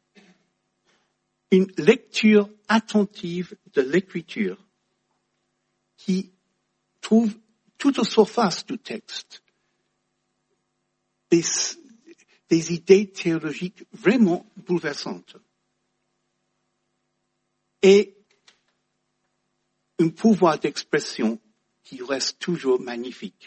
une lecture attentive de l'écriture qui trouve toute la surface du texte des, des idées théologiques vraiment bouleversantes et un pouvoir d'expression qui reste toujours magnifique.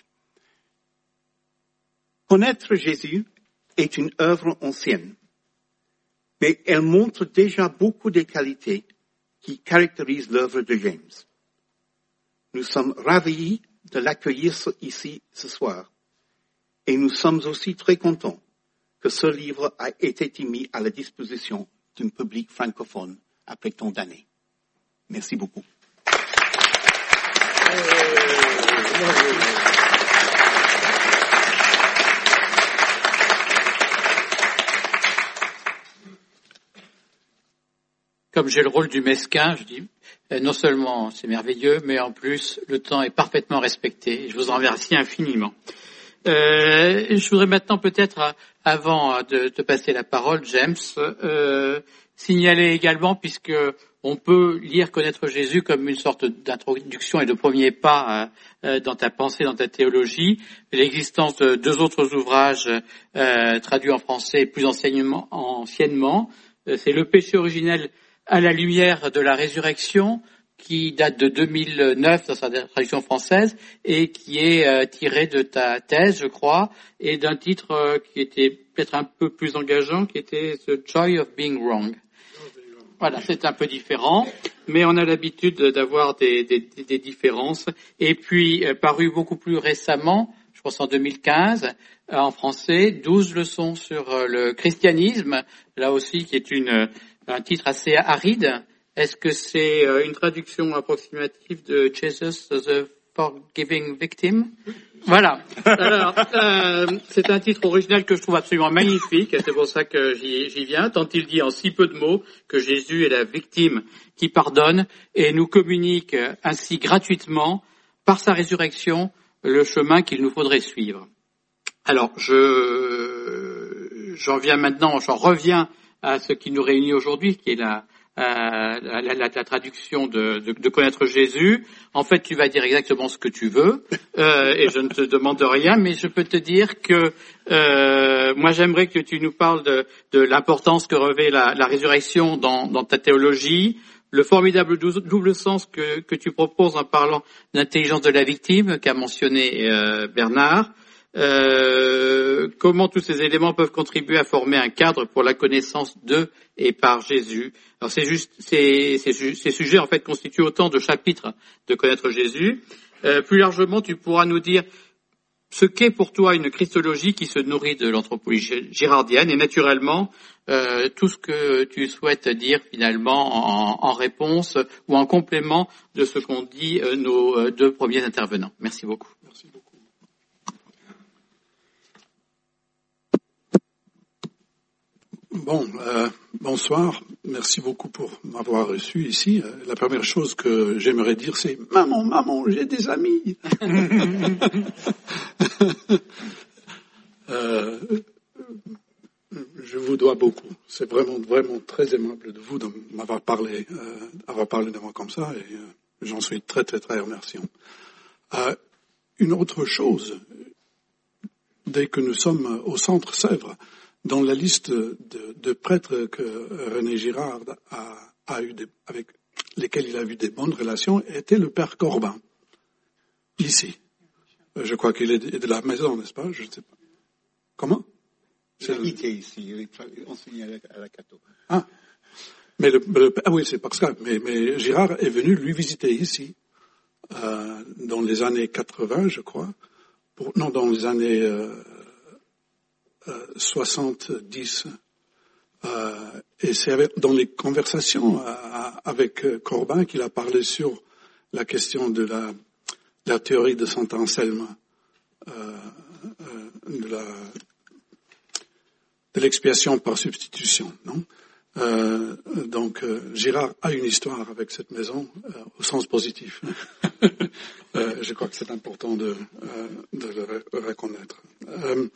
Connaître Jésus est une œuvre ancienne, mais elle montre déjà beaucoup des qualités qui caractérisent l'œuvre de James. Nous sommes ravis de l'accueillir ici ce soir, et nous sommes aussi très contents que ce livre a été mis à la disposition d'un public francophone après tant d'années. Merci beaucoup. Comme j'ai le rôle du mesquin, je dis, non seulement c'est merveilleux, mais en plus, le temps est parfaitement respecté. Je vous en remercie infiniment. Euh, je voudrais maintenant peut-être, avant de te passer la parole, James, euh, signaler également, puisque on peut lire Connaître Jésus comme une sorte d'introduction et de premier pas euh, dans ta pensée, dans ta théologie, l'existence de deux autres ouvrages euh, traduits en français plus anciennement, anciennement. Euh, c'est Le péché originel à la lumière de la résurrection, qui date de deux mille neuf dans sa traduction française et qui est euh, tiré de ta thèse, je crois, et d'un titre euh, qui était peut-être un peu plus engageant, qui était The Joy of Being Wrong. Voilà, c'est un peu différent, mais on a l'habitude d'avoir des, des, des différences. Et puis, euh, paru beaucoup plus récemment, je pense en deux mille quinze, euh, en français, douze leçons sur euh, le christianisme, là aussi qui est une un titre assez aride. Est-ce que c'est une traduction approximative de Jesus the Forgiving Victim? Voilà. Alors, euh, c'est un titre original que je trouve absolument magnifique, et c'est pour ça que j'y, j'y viens, tant il dit en si peu de mots que Jésus est la victime qui pardonne et nous communique ainsi gratuitement, par sa résurrection, le chemin qu'il nous faudrait suivre. Alors, je, j'en viens maintenant, j'en reviens à ce qui nous réunit aujourd'hui, qui est la, la, la, la, la traduction de, de, de connaître Jésus. En fait, tu vas dire exactement ce que tu veux, euh, et je ne te demande rien, mais je peux te dire que euh, moi, j'aimerais que tu nous parles de, de l'importance que revêt la, la résurrection dans, dans ta théologie, le formidable double sens que, que tu proposes en parlant d'intelligence de la victime qu'a mentionné euh, Bernard. Euh, comment tous ces éléments peuvent contribuer à former un cadre pour la connaissance de et par Jésus. Alors c'est juste, ces, ces, ces sujets en fait constituent autant de chapitres de connaître Jésus. Euh, plus largement, tu pourras nous dire ce qu'est pour toi une christologie qui se nourrit de l'anthropologie girardienne et naturellement euh, tout ce que tu souhaites dire finalement en, en réponse ou en complément de ce qu'ont dit euh, nos deux premiers intervenants. Merci beaucoup. Merci beaucoup. Bon, euh, bonsoir. Merci beaucoup pour m'avoir reçu ici. Euh, la première chose que j'aimerais dire, c'est « Maman, maman, j'ai des amis !» euh, Je vous dois beaucoup. C'est vraiment, vraiment très aimable de vous de m'avoir parlé, euh, avoir parlé de moi comme ça, et euh, j'en suis très, très, très remerciant. Euh, une autre chose, dès que nous sommes au Centre Sèvres, dans la liste de, de prêtres que René Girard a, a eu des, avec lesquels il a eu des bonnes relations était le père Corbin, ici. Je crois qu'il est de, de la maison, n'est-ce pas? Je ne sais pas. Comment? Il a habité ici, il enseignait à la, à la Cato. Ah, mais le, le, ah oui, c'est parce que mais, mais Girard est venu lui visiter ici euh, dans les années quatre-vingts, je crois. Pour, non, dans les années euh, euh, soixante-dix. Euh, et c'est avec, dans les conversations euh, avec Corbin qu'il a parlé sur la question de la, la théorie de Saint Anselme, euh, euh, de la de l'expiation par substitution, non? Euh, donc, euh, Girard a une histoire avec cette maison, euh, au sens positif. euh, je crois que c'est important de, euh, de le reconnaître. Euh,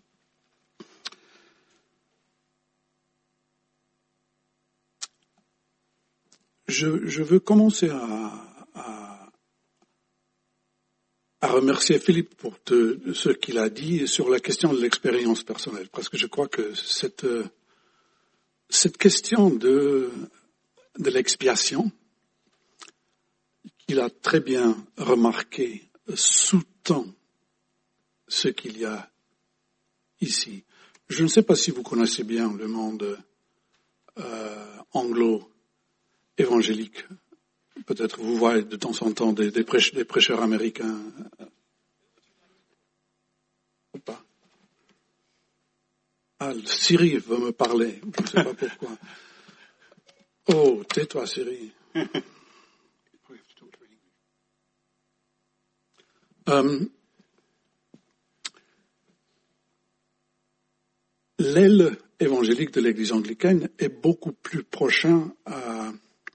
je, je veux commencer à, à à remercier Philippe pour te, ce qu'il a dit sur la question de l'expérience personnelle, parce que je crois que cette, cette question de, de l'expiation, qu'il a très bien remarqué, sous-tend ce qu'il y a ici. Je ne sais pas si vous connaissez bien le monde euh, anglo-évangélique. Peut-être vous voyez de temps en temps des, des, prêche, des prêcheurs américains. Ou pas. Ah, Siri veut me parler. Je ne sais pas pourquoi. Oh, tais-toi, Siri. um, L'aile évangélique de l'Église anglicane est beaucoup plus prochain à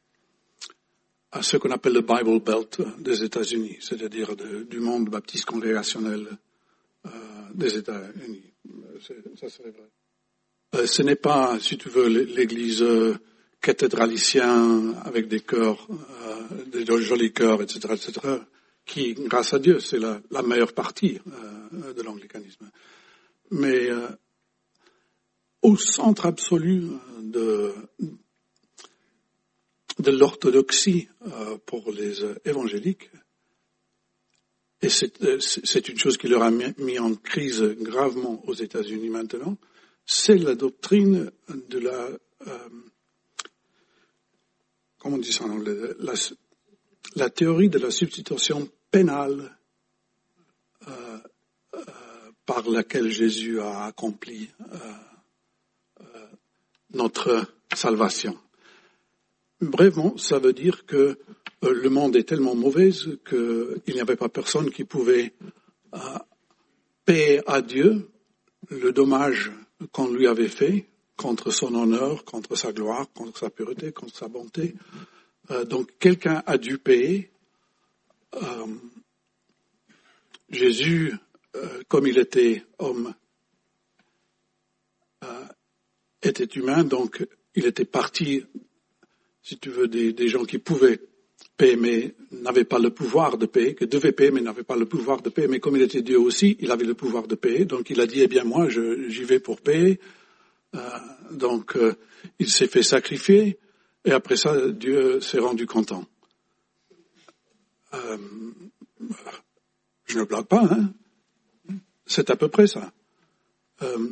à ce qu'on appelle le Bible Belt des États-Unis, c'est-à-dire de, du monde baptiste congrégationnel euh, des États-Unis. C'est, ça serait vrai. Euh, ce n'est pas, si tu veux, l'église euh, cathédralicienne avec des chœurs, euh, des jolis chœurs, et cetera, et cetera, qui, grâce à Dieu, c'est la, la meilleure partie euh, de l'anglicanisme. Mais euh, au centre absolu de de l'orthodoxie euh, pour les euh, évangéliques, et c'est, euh, c'est une chose qui leur a mis, mis en crise gravement aux États-Unis maintenant, c'est la doctrine de la, euh, comment on dit ça en anglais, la, la théorie de la substitution pénale euh, euh, par laquelle Jésus a accompli euh, euh, notre salvation. Brèvement, ça veut dire que euh, le monde est tellement mauvais qu'il n'y avait pas personne qui pouvait euh, payer à Dieu le dommage qu'on lui avait fait contre son honneur, contre sa gloire, contre sa pureté, contre sa bonté. Euh, donc quelqu'un a dû payer. Euh, Jésus euh, comme il était homme, euh, était humain, donc il était parti, si tu veux, des, des gens qui pouvaient payer, mais n'avaient pas le pouvoir de payer, qui devaient payer, mais n'avaient pas le pouvoir de payer. Mais comme il était Dieu aussi, il avait le pouvoir de payer. Donc il a dit, eh bien moi, je, j'y vais pour payer. Euh, donc euh, il s'est fait sacrifier, et après ça, Dieu s'est rendu content. Euh, je ne blague pas, hein. C'est à peu près ça. Euh,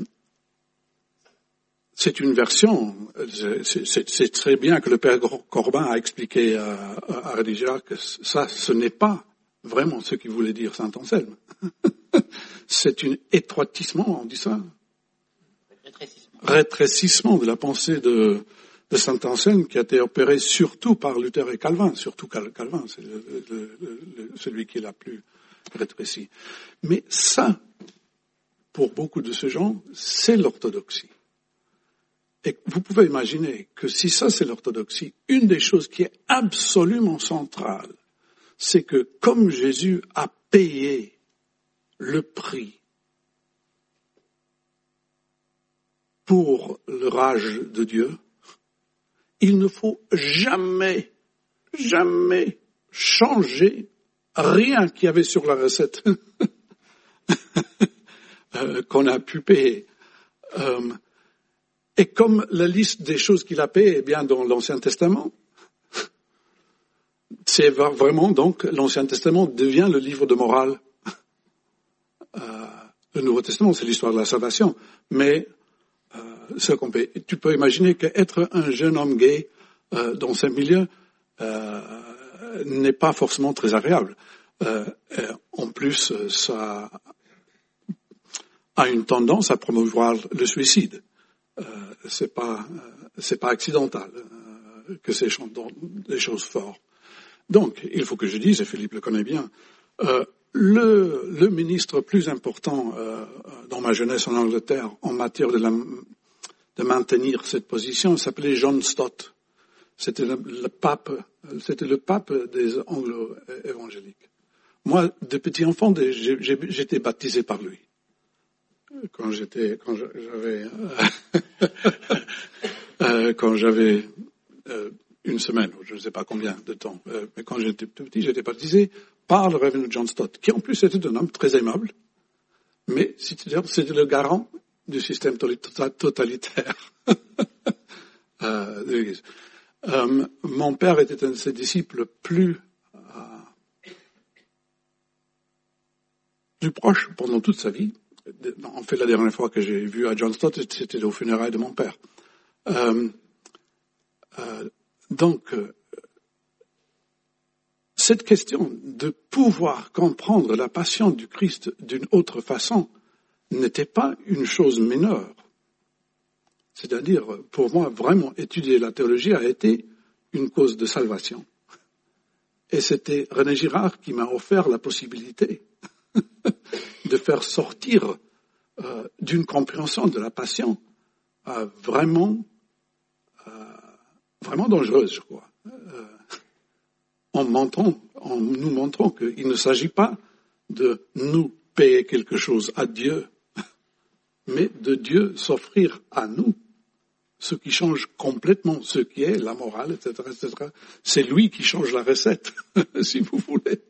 c'est une version. C'est, c'est, c'est très bien que le Père Corbin a expliqué à, à René Girard que ça, ce n'est pas vraiment ce qu'il voulait dire Saint Anselme. C'est un étroitissement, on dit ça. Rétrécissement. Rétrécissement de la pensée de, de Saint Anselme qui a été opéré surtout par Luther et Calvin. Surtout Calvin, c'est le, le, le, celui qui l'a plus rétréci. Mais ça, pour beaucoup de ces gens, c'est l'orthodoxie. Et vous pouvez imaginer que si ça c'est l'orthodoxie, une des choses qui est absolument centrale, c'est que comme Jésus a payé le prix pour le rage de Dieu, il ne faut jamais, jamais changer rien qu'il y avait sur la recette euh, qu'on a pu payer. Euh, Et comme la liste des choses qu'il a payées est bien dans l'Ancien Testament, c'est vraiment donc l'Ancien Testament devient le livre de morale. Euh, le Nouveau Testament, c'est l'histoire de la salvation. Mais euh, ce qu'on peut, tu peux imaginer qu'être un jeune homme gay euh, dans ce milieu euh, n'est pas forcément très agréable. Euh, en plus, ça a une tendance à promouvoir le suicide. Euh, c'est pas euh, c'est pas accidental euh, que ces choses, des choses fortes. Donc, il faut que je dise, et Philippe le connaît bien, euh, le, le ministre plus important euh, dans ma jeunesse en Angleterre en matière de, la, de maintenir cette position s'appelait John Stott. C'était le, le pape, c'était le pape des anglo-évangéliques. Moi, de petit enfant, j'ai, j'ai, j'étais baptisé par lui. Quand j'étais, quand j'avais, euh, euh, quand j'avais euh, une semaine, ou je ne sais pas combien de temps, euh, mais quand j'étais tout petit, j'étais baptisé par le révérend John Stott, qui en plus était un homme très aimable, mais c'était le garant du système totalitaire euh, de l'Église. Euh, mon père était un de ses disciples plus euh, plus proche pendant toute sa vie. En fait, la dernière fois que j'ai vu à John Stott, c'était aux funérailles de mon père. Euh, euh, donc, euh, cette question de pouvoir comprendre la passion du Christ d'une autre façon n'était pas une chose mineure. C'est-à-dire, pour moi, vraiment étudier la théologie a été une cause de salvation. Et c'était René Girard qui m'a offert la possibilité de faire sortir euh, d'une compréhension de la passion euh, vraiment, euh, vraiment dangereuse, je crois. Euh, en, montrant, en nous montrant qu'il ne s'agit pas de nous payer quelque chose à Dieu, mais de Dieu s'offrir à nous, ce qui change complètement ce qui est la morale, et cetera, et cetera. C'est lui qui change la recette, si vous voulez.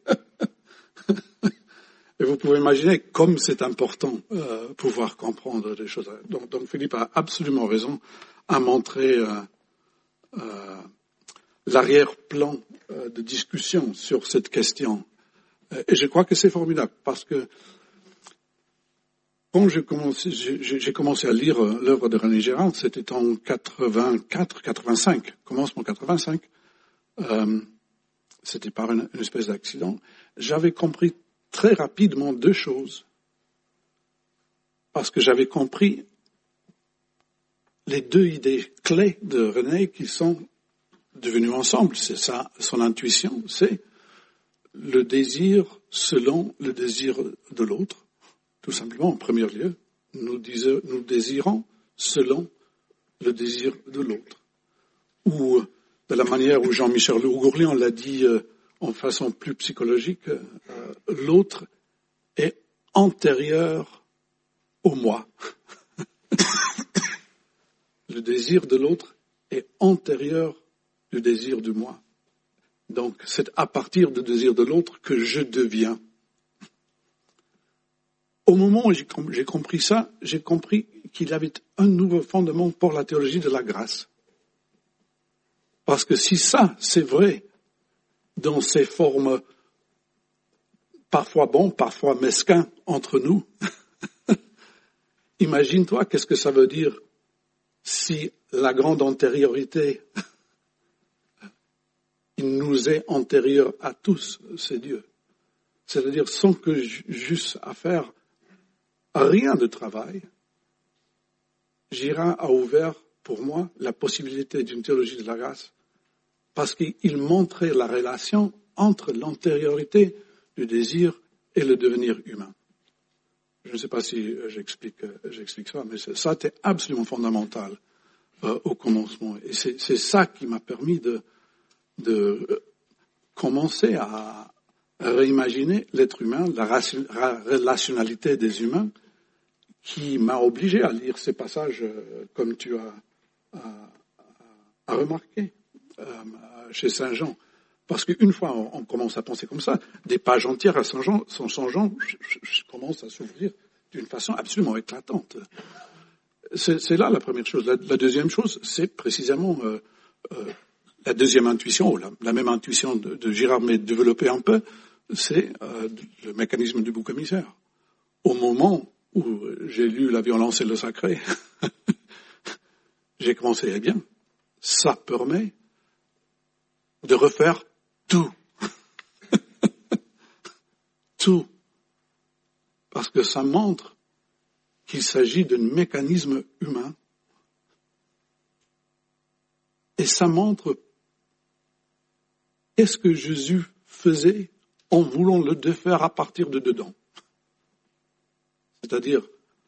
Et vous pouvez imaginer comme c'est important euh, pouvoir comprendre des choses. Donc, donc Philippe a absolument raison à montrer euh, euh, l'arrière-plan euh, de discussion sur cette question. Et je crois que c'est formidable parce que quand j'ai commencé, j'ai, j'ai commencé à lire l'œuvre de René Girard, c'était en quatre-vingt-quatre quatre-vingt-cinq, commencement quatre-vingt-cinq. Euh, c'était par une, une espèce d'accident. J'avais compris très rapidement deux choses. Parce que j'avais compris les deux idées clés de René qui sont devenues ensemble. C'est ça, son intuition, c'est le désir selon le désir de l'autre. Tout simplement, en premier lieu, nous, disons, nous désirons selon le désir de l'autre. Ou de la manière où Jean-Michel Gourlian l'a dit euh, en façon plus psychologique, euh, l'autre est antérieur au moi. Le désir de l'autre est antérieur du désir du moi. Donc, c'est à partir du désir de l'autre que je deviens. Au moment où j'ai compris ça, j'ai compris qu'il y avait un nouveau fondement pour la théologie de la grâce. Parce que si ça, c'est vrai, dans ces formes parfois bons, parfois mesquins entre nous, imagine-toi qu'est-ce que ça veut dire si la grande antériorité, il nous est antérieur à tous, c'est Dieu. C'est-à-dire sans que j'eusse à faire rien de travail, Girard a ouvert pour moi la possibilité d'une théologie de la grâce parce qu'il montrait la relation entre l'antériorité du désir et le devenir humain. Je ne sais pas si j'explique, j'explique ça, mais ça c'était absolument fondamental euh, au commencement. Et c'est, c'est ça qui m'a permis de, de commencer à réimaginer l'être humain, la relationnalité des humains, qui m'a obligé à lire ces passages euh, comme tu as, as, as remarqué euh, chez Saint Jean. Parce qu'une fois on, on commence à penser comme ça, des pages entières à Saint Jean, Saint Jean je, je, je commence à s'ouvrir d'une façon absolument éclatante. C'est, c'est là la première chose. La, la deuxième chose, c'est précisément euh, euh, la deuxième intuition, ou la, la même intuition de, de Girard, mais développée un peu, c'est euh, le mécanisme du bouc émissaire. Au moment où j'ai lu La violence et le sacré, j'ai commencé, eh bien, ça permet de refaire tout. Tout. Parce que ça montre qu'il s'agit d'un mécanisme humain. Et ça montre qu'est-ce que Jésus faisait en voulant le défaire à partir de dedans. C'est-à-dire,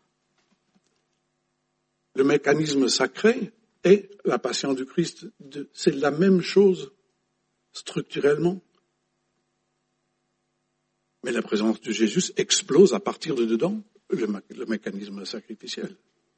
le mécanisme sacré et la passion du Christ, c'est la même chose structurellement. Mais la présence de Jésus explose à partir de dedans le, le mécanisme sacrificiel.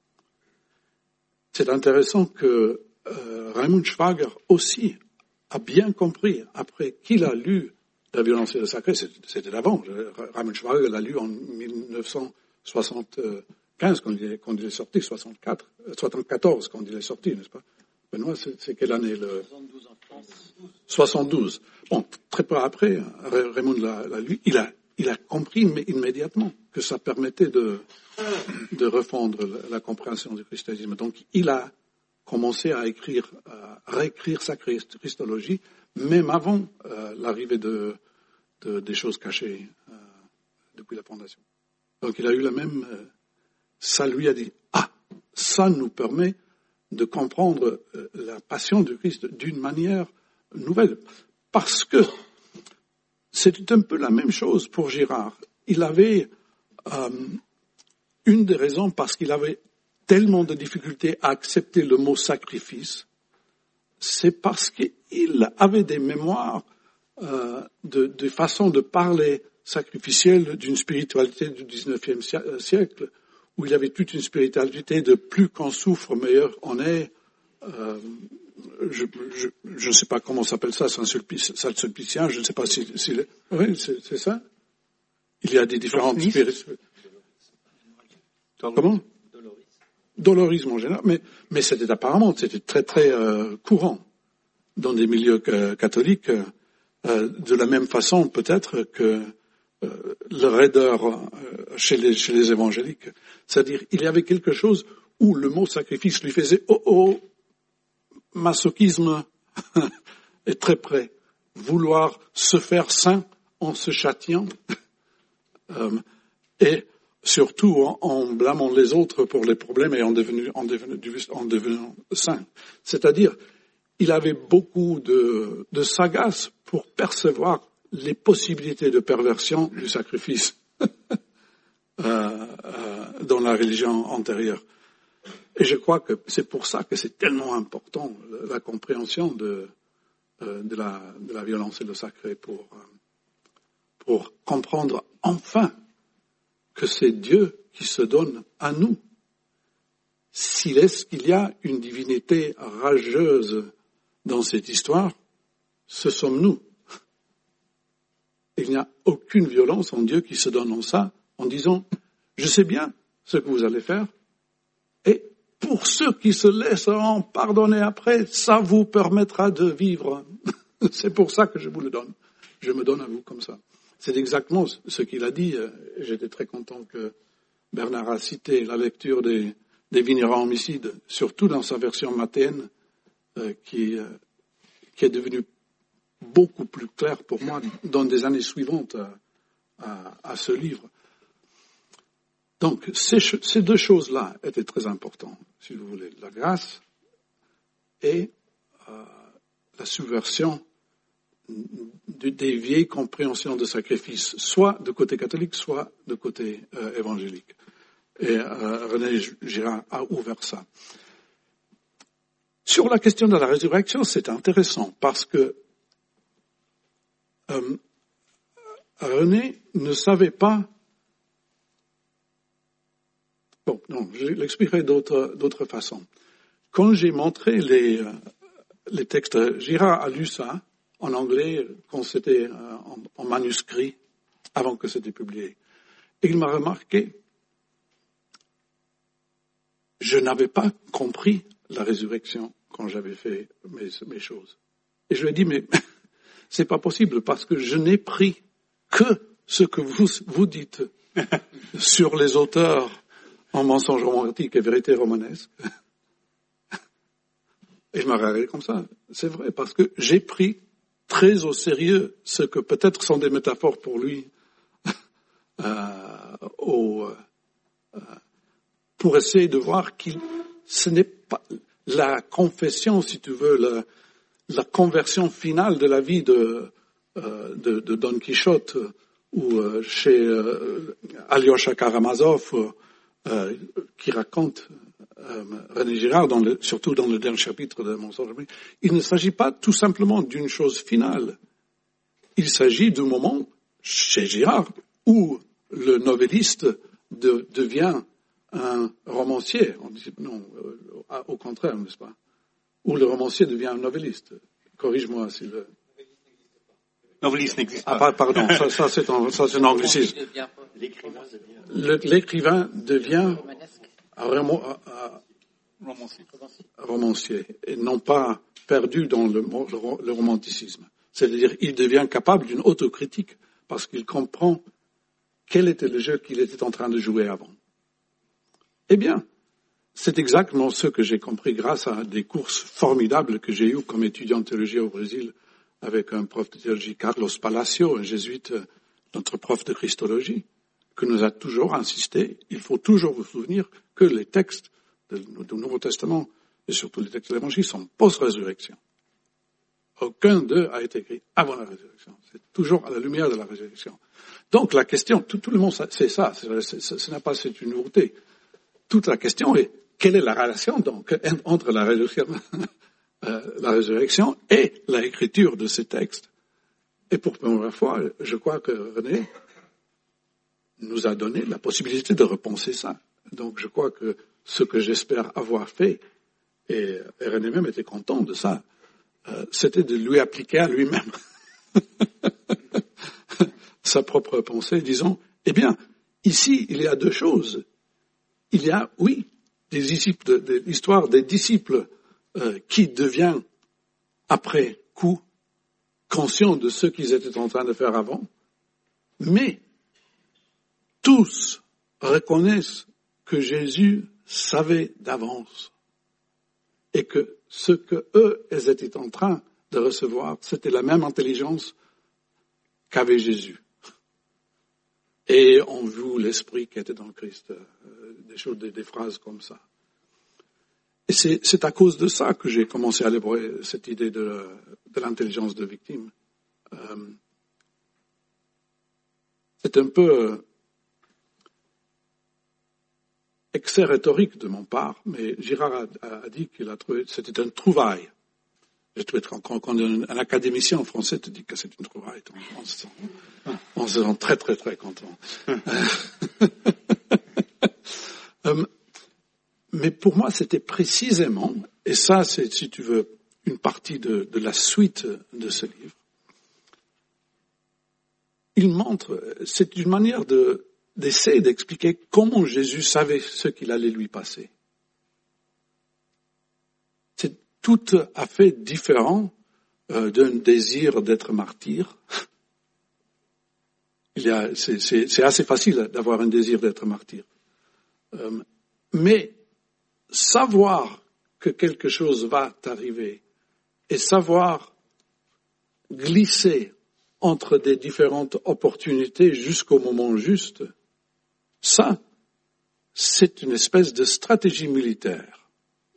C'est intéressant que euh, Raymond Schwager aussi a bien compris, après qu'il a lu La violence et le sacré, c'était d'avant. Raymond Schwager l'a lu en mille neuf cent soixante-quinze, quand il est, quand il est sorti, soixante-quatre, soixante-quatorze, quand il est sorti, n'est-ce pas? Benoît, c'est, c'est quelle année le... soixante-douze en France. soixante-douze. Bon, très peu après, Raymond l'a, l'a lu, il a, il a compris immédiatement que ça permettait de, de refondre la, la compréhension du christianisme. Donc, il a commencé à écrire, à réécrire sa christologie, même avant euh, l'arrivée de, de, des choses cachées euh, depuis la fondation. Donc, il a eu la même... Euh, ça lui a dit, ah, ça nous permet de comprendre euh, la passion du Christ d'une manière nouvelle. Parce que c'était un peu la même chose pour Girard. Il avait euh, une des raisons parce qu'il avait tellement de difficultés à accepter le mot sacrifice, c'est parce qu'il avait des mémoires euh, de, de façon de parler sacrificielle d'une spiritualité du dix-neuvième siècle, où il y avait toute une spiritualité de plus qu'on souffre, meilleur on est. Euh, je, je, je ne sais pas comment s'appelle ça, Saint-Sulpicien, je ne sais pas si... si le... Oui, c'est, c'est ça. Il y a des différentes spiritualités. Comment? Dolorisme en général, mais, mais c'était apparemment, c'était très très euh, courant dans des milieux euh, catholiques, euh, de la même façon peut-être que euh, le raideur euh, chez, les, chez les évangéliques. C'est-à-dire, il y avait quelque chose où le mot sacrifice lui faisait « oh oh, masochisme est très près, vouloir se faire saint en se châtiant euh, et surtout en, en blâmant les autres pour les problèmes et en, devenu, en, devenu, en devenant saint. C'est-à-dire, il avait beaucoup de, de sagesse pour percevoir les possibilités de perversion du sacrifice euh, euh, dans la religion antérieure. Et je crois que c'est pour ça que c'est tellement important, la compréhension de, de, la, de la violence et le sacré, pour, pour comprendre enfin que c'est Dieu qui se donne à nous. S'il est qu'il y a une divinité rageuse dans cette histoire, ce sommes nous. Il n'y a aucune violence en Dieu qui se donne en ça, en disant, je sais bien ce que vous allez faire, et pour ceux qui se laisseront pardonner après, ça vous permettra de vivre. C'est pour ça que je vous le donne. Je me donne à vous comme ça. C'est exactement ce qu'il a dit. J'étais très content que Bernard a cité la lecture des, des vignerons homicides, surtout dans sa version mathéenne, euh, qui, euh, qui est devenue beaucoup plus claire pour moi dans des années suivantes à, à, à ce livre. Donc, ces, ces deux choses-là étaient très importantes, si vous voulez, la grâce et euh, la subversion de, des vieilles compréhensions de sacrifice, soit de côté catholique, soit de côté euh, évangélique. Et euh, René Girard a ouvert ça. Sur la question de la résurrection, c'est intéressant parce que euh, René ne savait pas. Bon, non, je l'expliquerai d'autres, d'autres façons. Quand j'ai montré les, les textes, Girard a lu ça en anglais quand c'était en, en manuscrit, avant que c'était publié. Et il m'a remarqué, je n'avais pas compris la résurrection quand j'avais fait mes, mes choses. Et je lui ai dit, mais c'est pas possible parce que je n'ai pris que ce que vous, vous dites sur les auteurs en mensonge romantique et vérité romanesque. Et je m'ai regardé comme ça. C'est vrai, parce que j'ai pris très au sérieux ce que peut-être sont des métaphores pour lui, euh, au, euh, pour essayer de voir qu'il, ce n'est pas la confession, si tu veux, la, la conversion finale de la vie de, euh, de, de Don Quichotte ou euh, chez euh, Alyosha Karamazov, Euh, qui raconte euh, René Girard, dans le, surtout dans le dernier chapitre de Mensonge. Il ne s'agit pas tout simplement d'une chose finale. Il s'agit du moment, chez Girard, où le novelliste de, devient un romancier. On dit, non, euh, au contraire, n'est-ce pas? Où le romancier devient un novelliste. Corrige-moi si le... Novelliste n'existe pas. Ah, pardon, ça, ça c'est un, ça c'est un anglicisme. Le, l'écrivain devient un roman, romancier. romancier et non pas perdu dans le, le, le romanticisme. C'est-à-dire, il devient capable d'une autocritique parce qu'il comprend quel était le jeu qu'il était en train de jouer avant. Eh bien, c'est exactement ce que j'ai compris grâce à des courses formidables que j'ai eues comme étudiant de théologie au Brésil avec un prof de théologie, Carlos Palacio, un jésuite, notre prof de christologie, que nous a toujours insisté, il faut toujours vous souvenir que les textes du Nouveau Testament, et surtout les textes de l'Évangile, sont post-résurrection. Aucun d'eux a été écrit avant la résurrection. C'est toujours à la lumière de la résurrection. Donc la question, tout, tout le monde sait ça, c'est, c'est, ce n'est pas c'est une nouveauté. Toute la question est, quelle est la relation donc entre la résurrection, euh, la résurrection et l'écriture de ces textes? Et pour la première fois, je crois que René nous a donné la possibilité de repenser ça. Donc je crois que ce que j'espère avoir fait, et, et René même était content de ça, euh, c'était de lui appliquer à lui-même sa propre pensée, disant, eh bien, ici, il y a deux choses. Il y a, oui, des disciples, de, de, l'histoire des disciples euh, qui deviennent, après coup, conscients de ce qu'ils étaient en train de faire avant, mais tous reconnaissent que Jésus savait d'avance et que ce que eux, ils étaient en train de recevoir, c'était la même intelligence qu'avait Jésus. Et on voit l'esprit qui était dans le Christ, euh, des choses, des, des phrases comme ça. Et c'est, c'est à cause de ça que j'ai commencé à élaborer cette idée de, de l'intelligence de victime. Euh, c'est un peu euh, excès rhétorique de mon part, mais Girard a, a dit qu'il a trouvé, c'était un trouvaille. Je trouve que quand, quand un, un académicien en français te dit que c'est une trouvaille, on, on, se sent, on se sent très très très content. euh, mais pour moi, c'était précisément, et ça c'est, si tu veux, une partie de, de la suite de ce livre, il montre, c'est une manière de, d'essayer d'expliquer comment Jésus savait ce qu'il allait lui passer. C'est tout à fait différent euh, d'un désir d'être martyr. Il y a, c'est, c'est, c'est assez facile d'avoir un désir d'être martyr. Euh, mais savoir que quelque chose va t'arriver et savoir glisser entre des différentes opportunités jusqu'au moment juste, ça, c'est une espèce de stratégie militaire.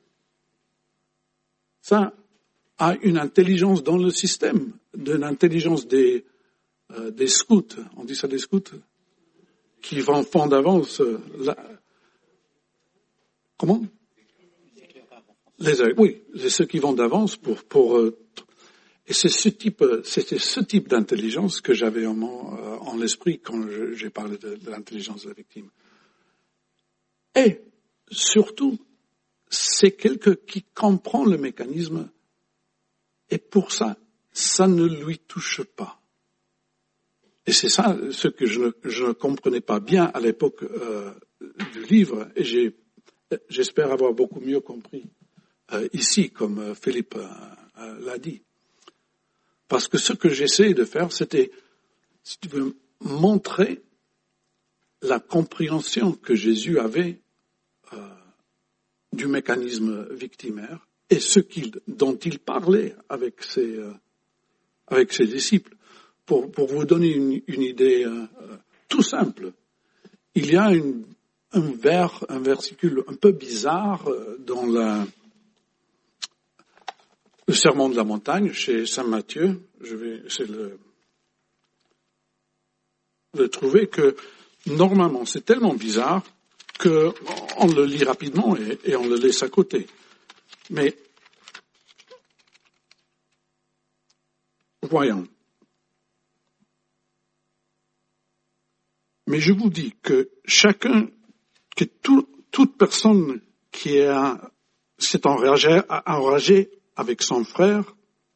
Ça a une intelligence dans le système, d'une intelligence des, euh, des scouts, on dit ça des scouts, qui vont font d'avance. Euh, la... Comment? Les, oui, c'est ceux qui vont d'avance pour, pour euh, et c'est ce type, c'était ce type d'intelligence que j'avais en, en l'esprit quand je, j'ai parlé de, de l'intelligence de la victime. Et surtout, c'est quelqu'un qui comprend le mécanisme et pour ça, ça ne lui touche pas. Et c'est ça ce que je ne, je ne comprenais pas bien à l'époque euh, du livre et j'ai, j'espère avoir beaucoup mieux compris euh, ici, comme Philippe euh, euh, l'a dit. Parce que ce que j'essayais de faire, c'était, si tu veux, montrer la compréhension que Jésus avait euh, du mécanisme victimaire et ce qu'il, dont il parlait avec ses, euh, avec ses disciples. Pour, pour vous donner une, une idée euh, tout simple, il y a une, un vers, un versicule un peu bizarre euh, dans la... Le sermon de la montagne, chez Saint Matthieu, je vais essayer de le, de trouver que, normalement, c'est tellement bizarre qu'on le lit rapidement et, et on le laisse à côté. Mais, voyons. Mais je vous dis que chacun, que tout, toute personne qui a, s'est enragée, enragée avec son frère,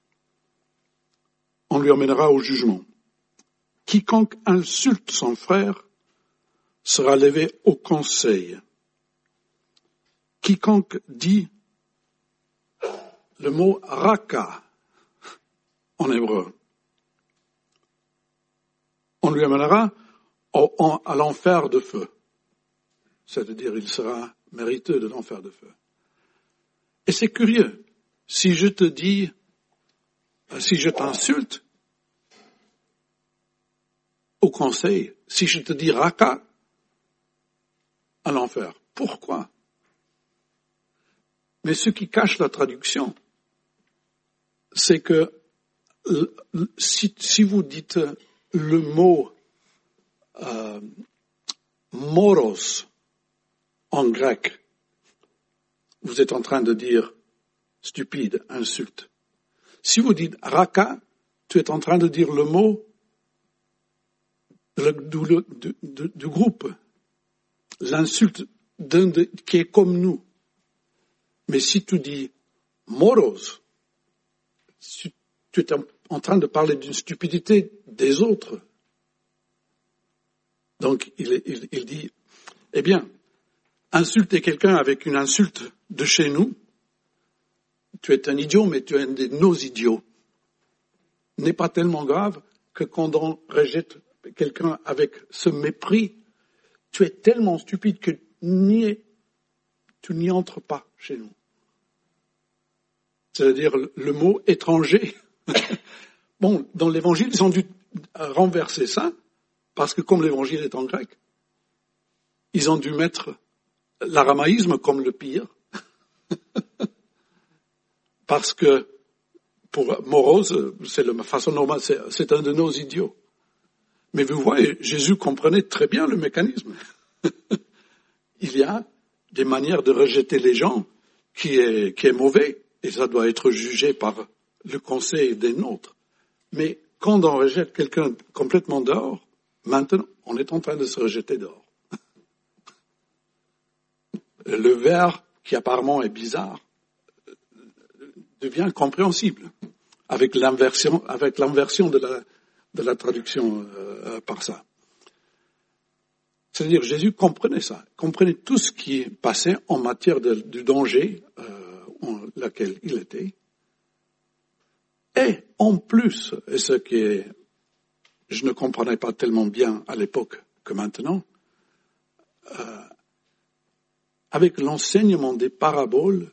on lui emmènera au jugement. Quiconque insulte son frère sera levé au conseil. Quiconque dit le mot raka en hébreu, on lui amènera au, en, à l'enfer de feu. C'est-à-dire, il sera mériteux de l'enfer de feu. Et c'est curieux. Si je te dis, si je t'insulte, au conseil, si je te dis raka, à l'enfer. Pourquoi? Mais ce qui cache la traduction, c'est que si, si vous dites le mot euh, moros en grec, vous êtes en train de dire stupide, insulte. Si vous dites raka, tu es en train de dire le mot du, du, du, du groupe, l'insulte d'un de, qui est comme nous. Mais si tu dis moros, si tu es en train de parler d'une stupidité des autres. Donc il, il, il dit, eh bien, insulter quelqu'un avec une insulte de chez nous, tu es un idiot, mais tu es un de nos idiots, n'est pas tellement grave que quand on rejette quelqu'un avec ce mépris, tu es tellement stupide que ni, tu n'y entres pas chez nous. C'est-à-dire le mot étranger. Bon, dans l'évangile, ils ont dû renverser ça, parce que comme l'évangile est en grec, ils ont dû mettre l'aramaïsme comme le pire. Parce que pour Morose, c'est la façon normale, c'est, c'est un de nos idiots. Mais vous voyez, Jésus comprenait très bien le mécanisme. Il y a des manières de rejeter les gens qui est, qui est mauvais, et ça doit être jugé par le conseil des nôtres. Mais quand on rejette quelqu'un complètement dehors, maintenant, on est en train de se rejeter dehors. Le verre, qui apparemment est bizarre, devient compréhensible avec l'inversion, avec l'inversion de la, de la traduction euh, par ça. C'est-à-dire, Jésus comprenait ça, comprenait tout ce qui passait en matière de, du danger euh, en lequel il était. Et en plus, et ce que je ne comprenais pas tellement bien à l'époque que maintenant, euh, avec l'enseignement des paraboles,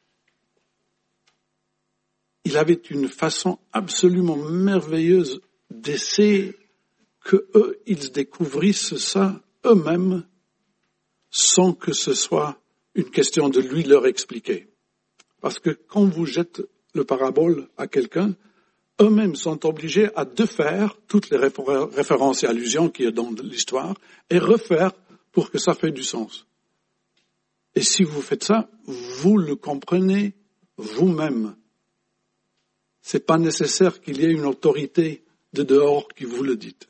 il avait une façon absolument merveilleuse d'essayer que eux, ils découvrissent ça eux-mêmes sans que ce soit une question de lui leur expliquer. Parce que quand vous jetez le parabole à quelqu'un, eux-mêmes sont obligés à défaire toutes les réfé- références et allusions qu'il y a dans l'histoire et refaire pour que ça fait du sens. Et si vous faites ça, vous le comprenez vous-même. C'est pas nécessaire qu'il y ait une autorité de dehors qui vous le dite.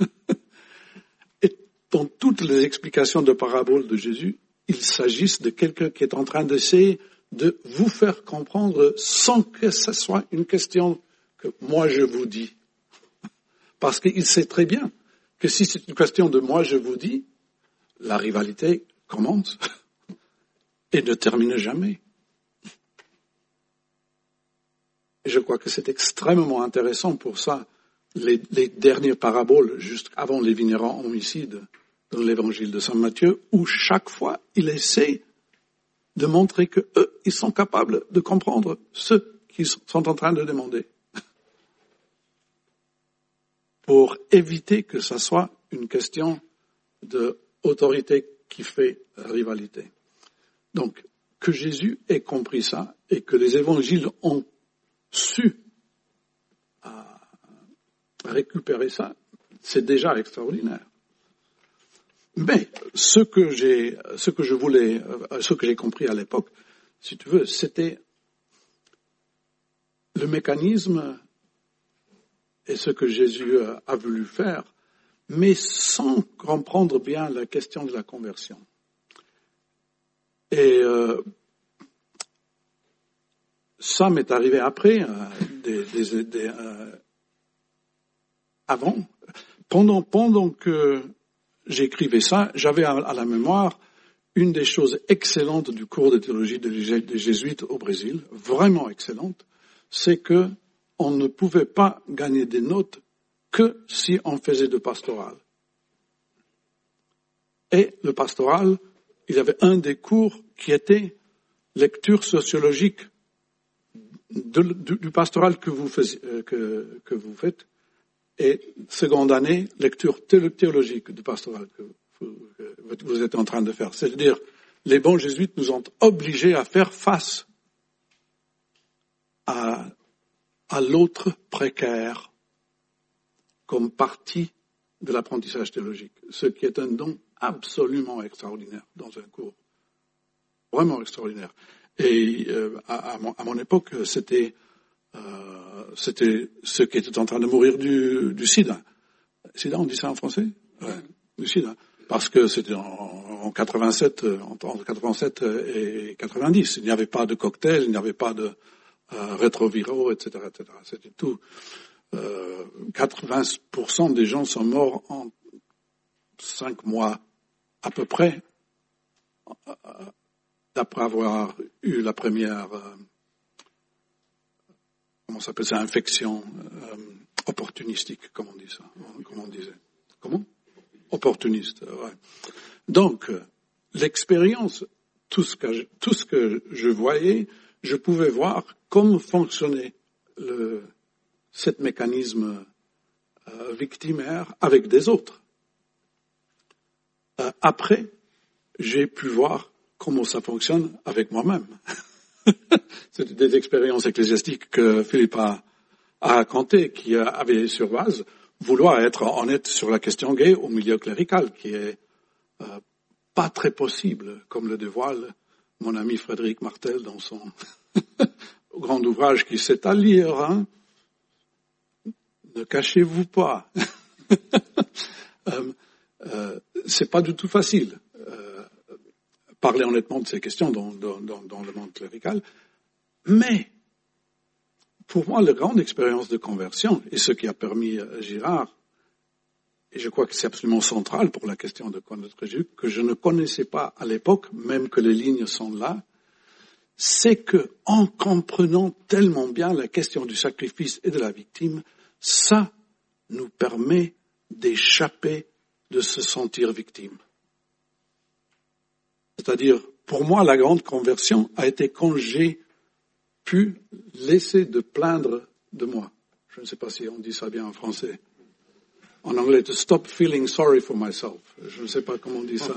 Et dans toutes les explications de paraboles de Jésus, il s'agisse de quelqu'un qui est en train d'essayer de vous faire comprendre sans que ce soit une question que moi je vous dis. Parce qu'il sait très bien que si c'est une question de moi je vous dis, la rivalité commence et ne termine jamais. Et je crois que c'est extrêmement intéressant pour ça, les, les dernières paraboles, juste avant les vignerons homicides, dans l'évangile de Saint Matthieu, où chaque fois il essaie de montrer que eux, ils sont capables de comprendre ce qu'ils sont en train de demander. Pour éviter que ça soit une question d'autorité qui fait rivalité. Donc, que Jésus ait compris ça et que les évangiles ont su à récupérer ça, c'est déjà extraordinaire. Mais ce que j'ai, ce que je voulais, ce que j'ai compris à l'époque, si tu veux, c'était le mécanisme et ce que Jésus a voulu faire, mais sans comprendre bien la question de la conversion. Et euh, ça m'est arrivé après, euh, des, des, des, euh, avant, pendant, pendant que j'écrivais ça, j'avais à, à la mémoire une des choses excellentes du cours de théologie des, des jésuites au Brésil, vraiment excellente, c'est que on ne pouvait pas gagner des notes que si on faisait de pastoral. Et le pastoral, il y avait un des cours qui était lecture sociologique de, du, du pastoral que vous, faisiez, que, que vous faites, et seconde année, lecture théologique du pastoral que vous, que vous êtes en train de faire. C'est-à-dire, les bons jésuites nous ont obligés à faire face à, à l'autre précaire comme partie de l'apprentissage théologique, ce qui est un don absolument extraordinaire dans un cours. Vraiment extraordinaire. Et euh, à, à, mon, à mon époque, c'était, euh, c'était ceux qui étaient en train de mourir du, du sida. Sida, on dit ça en français? Ouais, du sida. Parce que c'était en, en quatre-vingt-sept, entre quatre-vingt-sept et quatre-vingt-dix. Il n'y avait pas de cocktail, il n'y avait pas de euh, rétroviraux, et cetera, et cetera. C'était tout. Euh, quatre-vingts pour cent des gens sont morts en cinq mois à peu près, d'après avoir eu la première, euh, comment ça s'appelle ça, infection euh, opportunistique, comme on dit ça, comme on disait. Comment? Opportuniste, ouais. Donc, l'expérience, tout ce que je, tout ce que je voyais, je pouvais voir comment fonctionnait le, cet mécanisme euh, victimaire avec des autres. Euh, après, j'ai pu voir comment ça fonctionne avec moi-même. C'était des expériences ecclésiastiques que Philippe a, a racontées, qui avaient sur base vouloir être honnête sur la question gay au milieu clérical, qui est euh, pas très possible, comme le dévoile mon ami Frédéric Martel dans son grand ouvrage qui c'est à lire, hein. Ne cachez-vous pas. euh, euh, c'est pas du tout facile. Euh, parler honnêtement de ces questions dans, dans, dans, dans le monde clérical. Mais, pour moi, la grande expérience de conversion, et ce qui a permis à Girard, et je crois que c'est absolument central pour la question de connaître Jésus, que je ne connaissais pas à l'époque, même que les lignes sont là, c'est que, en comprenant tellement bien la question du sacrifice et de la victime, ça nous permet d'échapper de se sentir victime. C'est-à-dire, pour moi, la grande conversion a été quand j'ai pu laisser de plaindre de moi. Je ne sais pas si on dit ça bien en français. En anglais, to stop feeling sorry for myself. Je ne sais pas comment on dit ça.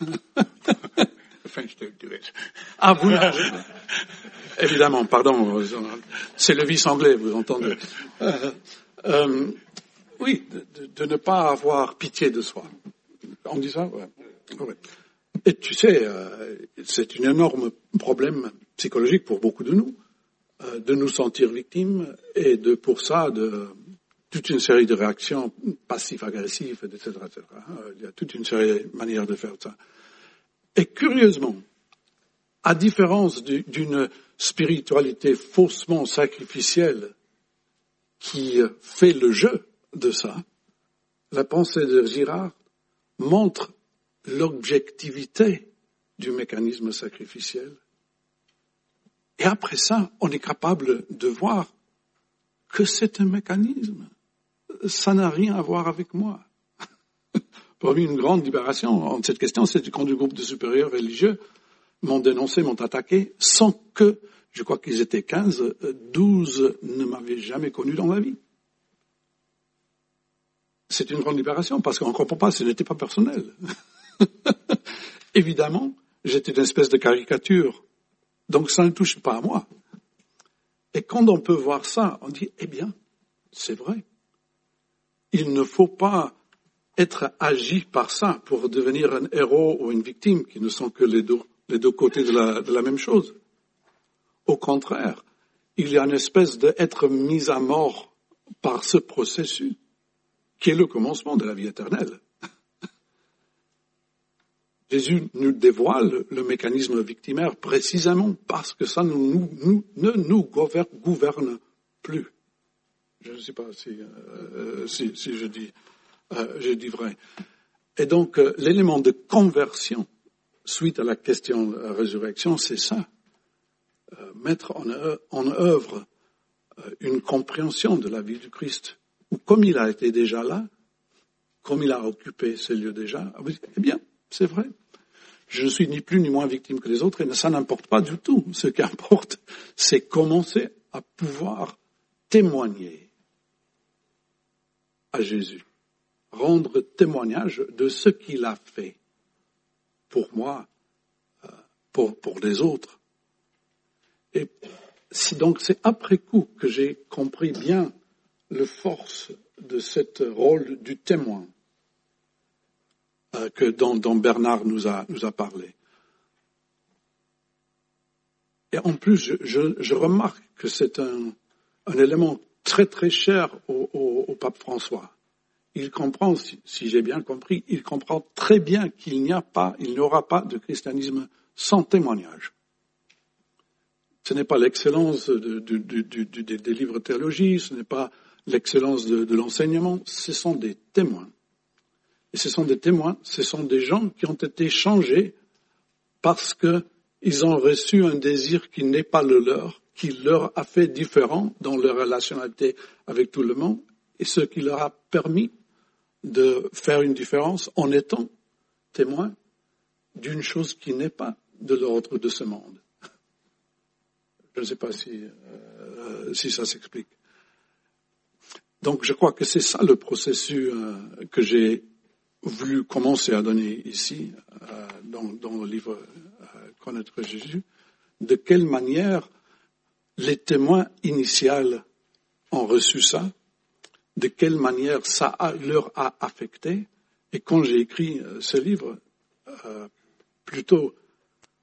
The French don't do it. Ah, vous évidemment, pardon. C'est le vice anglais, vous entendez. Euh, euh, oui, de, de ne pas avoir pitié de soi. On dit ça? Ouais. Ouais. Et tu sais, euh, c'est un énorme problème psychologique pour beaucoup de nous, euh, de nous sentir victimes et de, pour ça, de toute une série de réactions passives-agressives, et cetera, et cetera. Il y a toute une série de manières de faire ça. Et curieusement, à différence d'une spiritualité faussement sacrificielle qui fait le jeu de ça, la pensée de Girard montre l'objectivité du mécanisme sacrificiel. Et après ça, on est capable de voir que c'est un mécanisme. Ça n'a rien à voir avec moi. Pour moi, une grande libération en cette question, c'est quand du groupe de supérieurs religieux m'ont dénoncé, m'ont attaqué, sans que, je crois qu'ils étaient quinze, douze ne m'avaient jamais connu dans ma vie. C'est une grande libération, parce qu'on ne comprend pas, ce n'était pas personnel. Évidemment, j'étais une espèce de caricature, donc ça ne touche pas à moi. Et quand on peut voir ça, on dit, eh bien, c'est vrai. Il ne faut pas être agi par ça pour devenir un héros ou une victime qui ne sont que les deux, les deux côtés de la, de la même chose. Au contraire, il y a une espèce d'être mis à mort par ce processus qui est le commencement de la vie éternelle. Jésus nous dévoile le mécanisme victimaire précisément parce que ça nous, nous, nous, ne nous gouverne, gouverne plus. Je ne sais pas si, euh, si, si je dis, euh, je dis vrai. Et donc, euh, l'élément de conversion suite à la question de la résurrection, c'est ça. Euh, mettre en, en œuvre euh, une compréhension de la vie du Christ, où comme il a été déjà là, comme il a occupé ces lieux déjà, eh bien, c'est vrai. Je ne suis ni plus ni moins victime que les autres, et ça n'importe pas du tout. Ce qui importe, c'est commencer à pouvoir témoigner à Jésus, rendre témoignage de ce qu'il a fait pour moi, pour, pour les autres. Et c'est donc c'est après coup que j'ai compris bien la force de ce rôle du témoin euh, que dont, dont Bernard nous a, nous a parlé. Et en plus, je, je, je remarque que c'est un, un élément très très cher au, au, au pape François. Il comprend, si, si j'ai bien compris, il comprend très bien qu'il n'y a pas, il n'y aura pas de christianisme sans témoignage. Ce n'est pas l'excellence de, de, de, de, de, des livres de théologie, ce n'est pas l'excellence de, de l'enseignement, ce sont des témoins. Et ce sont des témoins, ce sont des gens qui ont été changés parce qu'ils ont reçu un désir qui n'est pas le leur, qui leur a fait différent dans leur relationnalité avec tout le monde, et ce qui leur a permis de faire une différence en étant témoins d'une chose qui n'est pas de l'ordre de ce monde. Je ne sais pas si, euh, si ça s'explique. Donc je crois que c'est ça le processus euh, que j'ai voulu commencer à donner ici, euh, dans, dans le livre euh, Connaître Jésus. De quelle manière les témoins initiaux ont reçu ça, de quelle manière ça a, leur a affecté. Et quand j'ai écrit euh, ce livre, euh, plutôt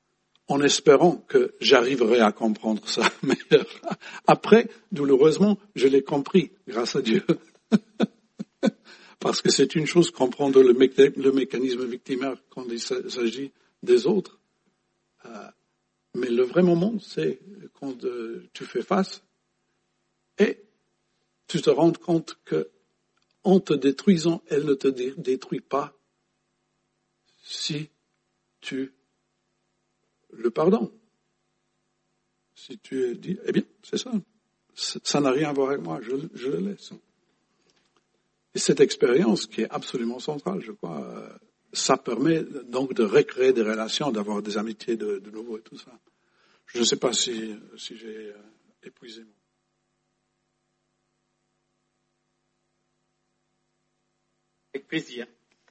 en espérant que j'arriverai à comprendre ça. Mais après, douloureusement, je l'ai compris, grâce à Dieu. Parce que c'est une chose comprendre le, mé- le mécanisme victimaire quand il s'agit des autres. Euh, mais le vrai moment, c'est quand euh, tu fais face et tu te rends compte que en te détruisant, elle ne te dé- détruit pas si tu le pardonnes. Si tu dis, eh bien, c'est ça. Ça n'a rien à voir avec moi, je, je le laisse. Et cette expérience qui est absolument centrale, je crois, euh, ça permet donc de recréer des relations, d'avoir des amitiés de, de nouveau et tout ça. Je ne sais pas si, si j'ai euh, épuisé mon... Avec plaisir.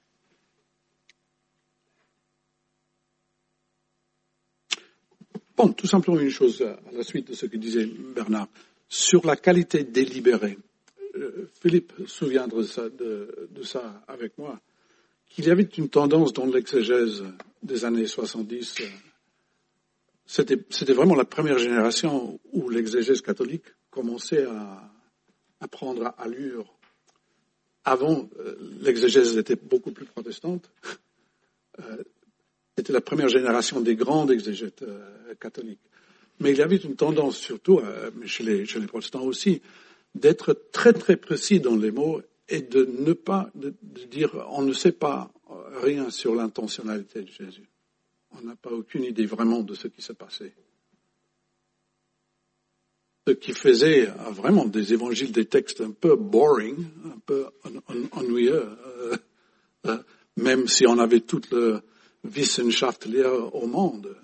Bon, tout simplement une chose à la suite de ce que disait Bernard. Sur la qualité délibérée, euh, Philippe se souvient de ça, de, de ça avec moi, qu'il y avait une tendance dans l'exégèse des années soixante-dix. Euh, c'était, c'était vraiment la première génération où l'exégèse catholique commençait à, à prendre à allure. Avant, euh, l'exégèse était beaucoup plus protestante. Euh, C'était la première génération des grands exégètes euh, catholiques. Mais il y avait une tendance, surtout, euh, chez, les, chez les protestants aussi, d'être très très précis dans les mots et de ne pas de, de dire on ne sait pas rien sur l'intentionnalité de Jésus. On n'a pas aucune idée vraiment de ce qui s'est passé. Ce qui faisait euh, vraiment des évangiles, des textes un peu boring, un peu en, en, ennuyeux, euh, euh, même si on avait toute le Wissenschaft lehre au monde.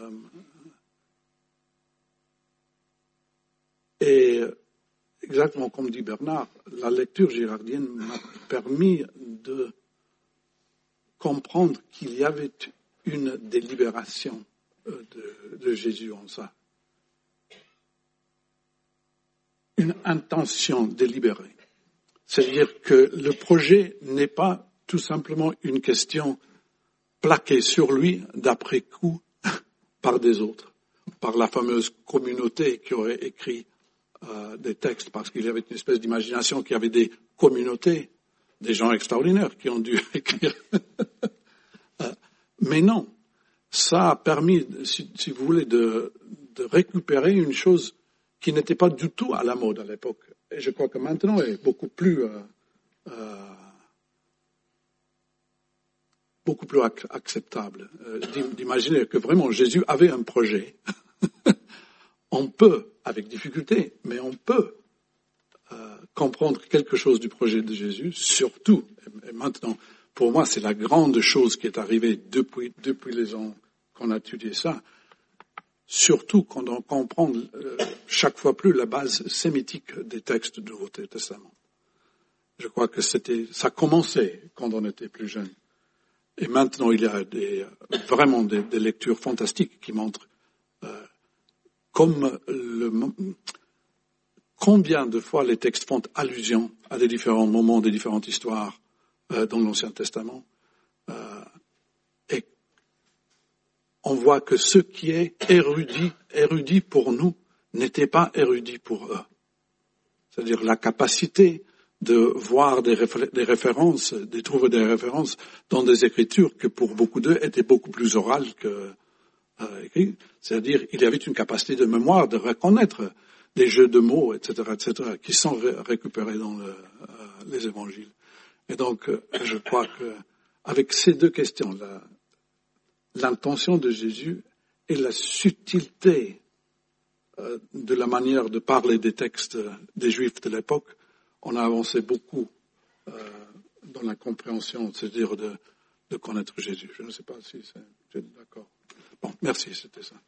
Et exactement comme dit Bernard, la lecture girardienne m'a permis de comprendre qu'il y avait une délibération de, de Jésus en ça. Une intention délibérée. C'est-à-dire que le projet n'est pas tout simplement une question plaqué sur lui d'après coup par des autres, par la fameuse communauté qui aurait écrit euh, des textes, parce qu'il y avait une espèce d'imagination qu'il y avait des communautés, des gens extraordinaires qui ont dû écrire. euh, mais non, ça a permis, si, si vous voulez, de, de récupérer une chose qui n'était pas du tout à la mode à l'époque. Et je crois que maintenant elle est beaucoup plus... Euh, euh, beaucoup plus ac- acceptable, euh, d'imaginer que vraiment Jésus avait un projet. On peut, avec difficulté, mais on peut euh, comprendre quelque chose du projet de Jésus, surtout, et, et maintenant, pour moi, c'est la grande chose qui est arrivée depuis, depuis les ans qu'on a étudié ça, surtout quand on comprend euh, chaque fois plus la base sémitique des textes du Nouveau Testament. Je crois que c'était, ça commençait quand on était plus jeune. Et maintenant, il y a des, vraiment des, des lectures fantastiques qui montrent euh, comme le, combien de fois les textes font allusion à des différents moments, des différentes histoires euh, dans l'Ancien Testament. Euh, et on voit que ce qui est érudit, érudit pour nous n'était pas érudit pour eux. C'est-à-dire la capacité de voir des, réfé- des références, de trouver des références dans des écritures que pour beaucoup d'eux étaient beaucoup plus orales que euh, écrites. C'est-à-dire, il y avait une capacité de mémoire, de reconnaître des jeux de mots, et cetera, et cetera, qui sont ré- récupérés dans le, euh, les évangiles. Et donc, euh, je crois que avec ces deux questions, la, l'intention de Jésus et la subtilité euh, de la manière de parler des textes des Juifs de l'époque, on a avancé beaucoup euh, dans la compréhension, c'est-à-dire de, de connaître Jésus. Je ne sais pas si c'est, c'est d'accord. Bon, merci, c'était ça.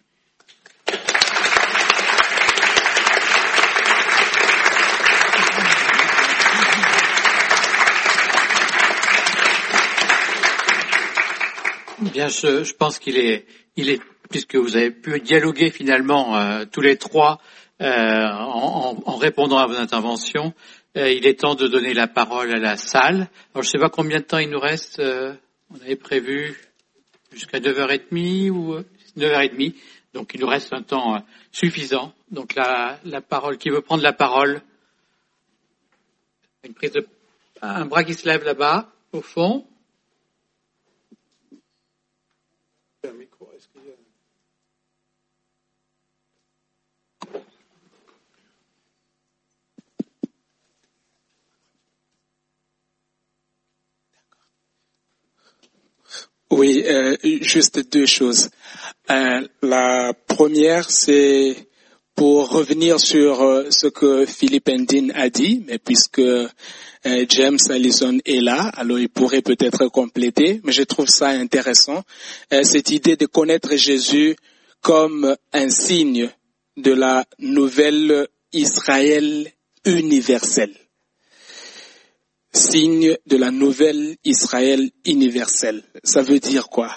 Bien, je, je pense qu'il est, il est, puisque vous avez pu dialoguer finalement euh, tous les trois euh, en, en, en répondant à vos interventions, euh, il est temps de donner la parole à la salle. Alors, je ne sais pas combien de temps il nous reste. Euh, on avait prévu jusqu'à neuf heures trente ou euh, neuf heures trente. Donc il nous reste un temps euh, suffisant. Donc la, la parole, qui veut prendre la parole? Une prise de, un bras qui se lève là-bas, au fond. Un micro, est-ce qu'il y a... Oui, euh, juste deux choses. Euh, la première, c'est pour revenir sur euh, ce que Philippe Ndine a dit, mais puisque euh, James Allison est là, alors il pourrait peut-être compléter, mais je trouve ça intéressant, euh, cette idée de connaître Jésus comme un signe de la nouvelle Israël universelle. Signe de la nouvelle Israël universelle. Ça veut dire quoi?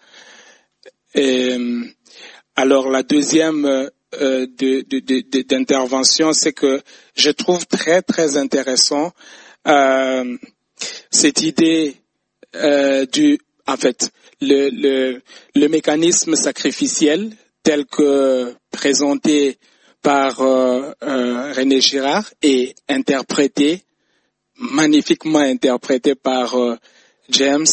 Euh, alors la deuxième euh, de, de, de, d'intervention, c'est que je trouve très très intéressant euh, cette idée euh, du, en fait, le, le, le mécanisme sacrificiel tel que présenté par euh, euh, René Girard et interprété magnifiquement interprété par euh, James.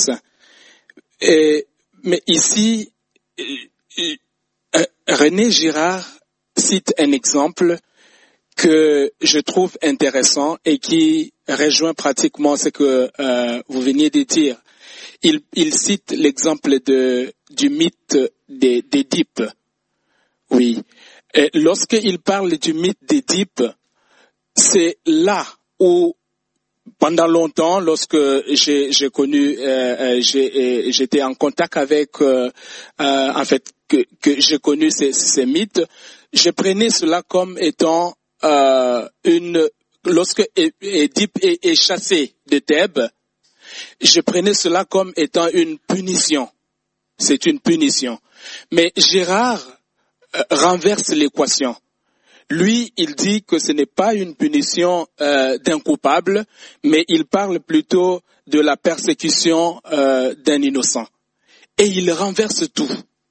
Et, mais ici, euh, euh, René Girard cite un exemple que je trouve intéressant et qui rejoint pratiquement ce que euh, vous veniez de dire. Il, il cite l'exemple de, du mythe des, d'Édipe. Oui. Et lorsqu'il parle du mythe d'Édipe, c'est là où pendant longtemps, lorsque j'ai, j'ai connu, euh, j'ai, j'étais en contact avec, euh, euh, en fait, que, que j'ai connu ces, ces mythes, je prenais cela comme étant euh, une, lorsque Édipe est, est chassé de Thèbes, je prenais cela comme étant une punition. C'est une punition. Mais Gérard euh, renverse l'équation. Lui, il dit que ce n'est pas une punition euh, d'un coupable, mais il parle plutôt de la persécution euh, d'un innocent. Et il renverse tout.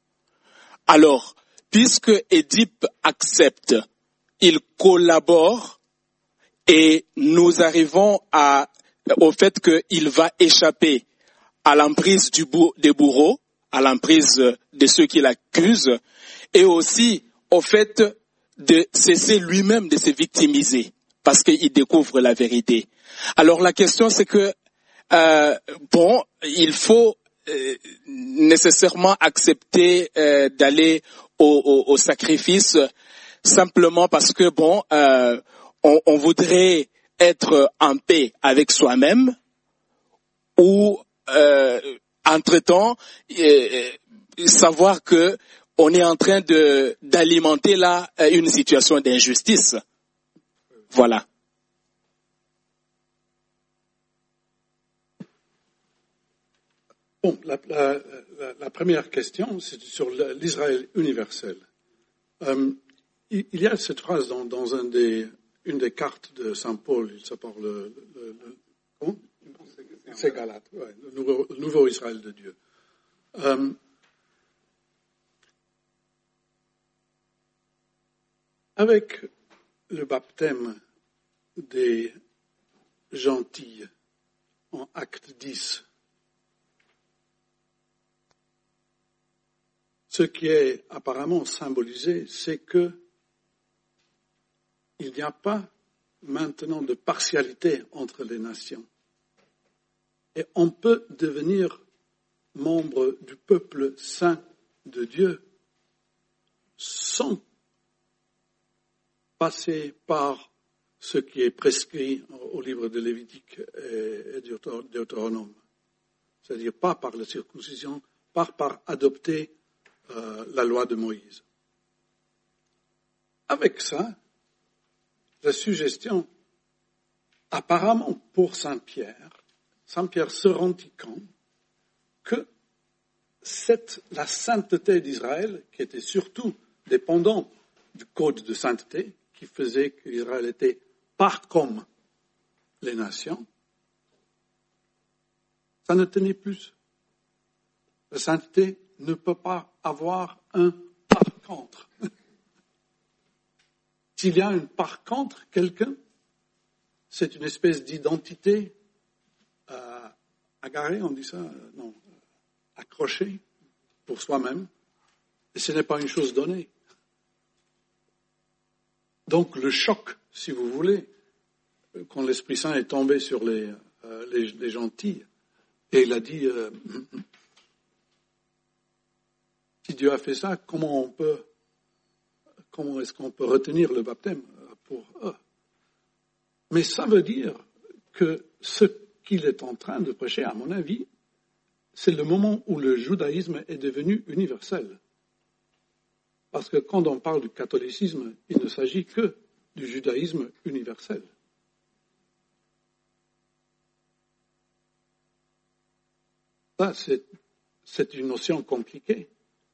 Alors, puisque Édipe accepte, il collabore et nous arrivons à, au fait qu'il va échapper à l'emprise du bou- des bourreaux, à l'emprise de ceux qui l'accusent, et aussi au fait de cesser lui-même de se victimiser parce qu'il découvre la vérité. Alors la question c'est que euh, bon, il faut euh, nécessairement accepter euh, d'aller au, au, au sacrifice simplement parce que bon, euh, on, on voudrait être en paix avec soi-même ou euh, entre-temps euh, savoir que on est en train de d'alimenter là une situation d'injustice. Voilà. Bon, la, la, la, la première question, c'est sur l'Israël universel. Euh, il, il y a cette phrase dans, dans un des, une des cartes de Saint Paul, il s'appelle le, le, le comment? C'est Galate, ouais, le, nouveau, le nouveau Israël de Dieu. Euh, Avec le baptême des gentils en acte dix, ce qui est apparemment symbolisé, c'est que il n'y a pas maintenant de partialité entre les nations. Et on peut devenir membre du peuple saint de Dieu sans passer par ce qui est prescrit au livre de Lévitique et de Deutéronome. C'est-à-dire pas par la circoncision, pas par adopter euh, la loi de Moïse. Avec ça, la suggestion, apparemment pour Saint-Pierre, Saint-Pierre se rendit compte que cette, la sainteté d'Israël, qui était surtout dépendant du code de sainteté, qui faisait qu'Israël était pas comme les nations, ça ne tenait plus. La sainteté ne peut pas avoir un par contre. S'il y a un par contre quelqu'un, c'est une espèce d'identité euh, agarrée, on dit ça, euh, non, accrochée pour soi-même, et ce n'est pas une chose donnée. Donc le choc, si vous voulez, quand l'Esprit Saint est tombé sur les, euh, les, les gentils, et il a dit, euh, si Dieu a fait ça, comment on peut, comment est-ce qu'on peut retenir le baptême pour eux? Mais ça veut dire que ce qu'il est en train de prêcher, à mon avis, c'est le moment où le judaïsme est devenu universel. Parce que quand on parle du catholicisme, il ne s'agit que du judaïsme universel. Ça, c'est, c'est une notion compliquée.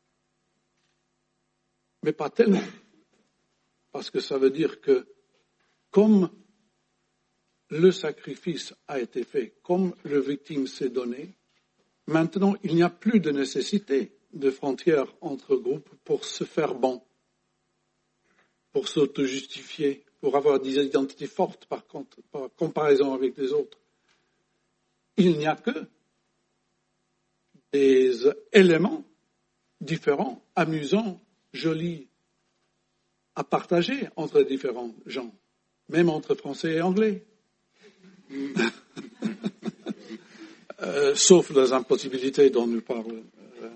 Mais pas tellement. Parce que ça veut dire que comme le sacrifice a été fait, comme le victime s'est donné, maintenant il n'y a plus de nécessité de frontières entre groupes pour se faire bon, pour s'auto-justifier, pour avoir des identités fortes par, contre, par comparaison avec les autres. Il n'y a que des éléments différents, amusants, jolis, à partager entre différents gens, même entre Français et Anglais. euh, sauf les impossibilités dont nous parlons. Euh,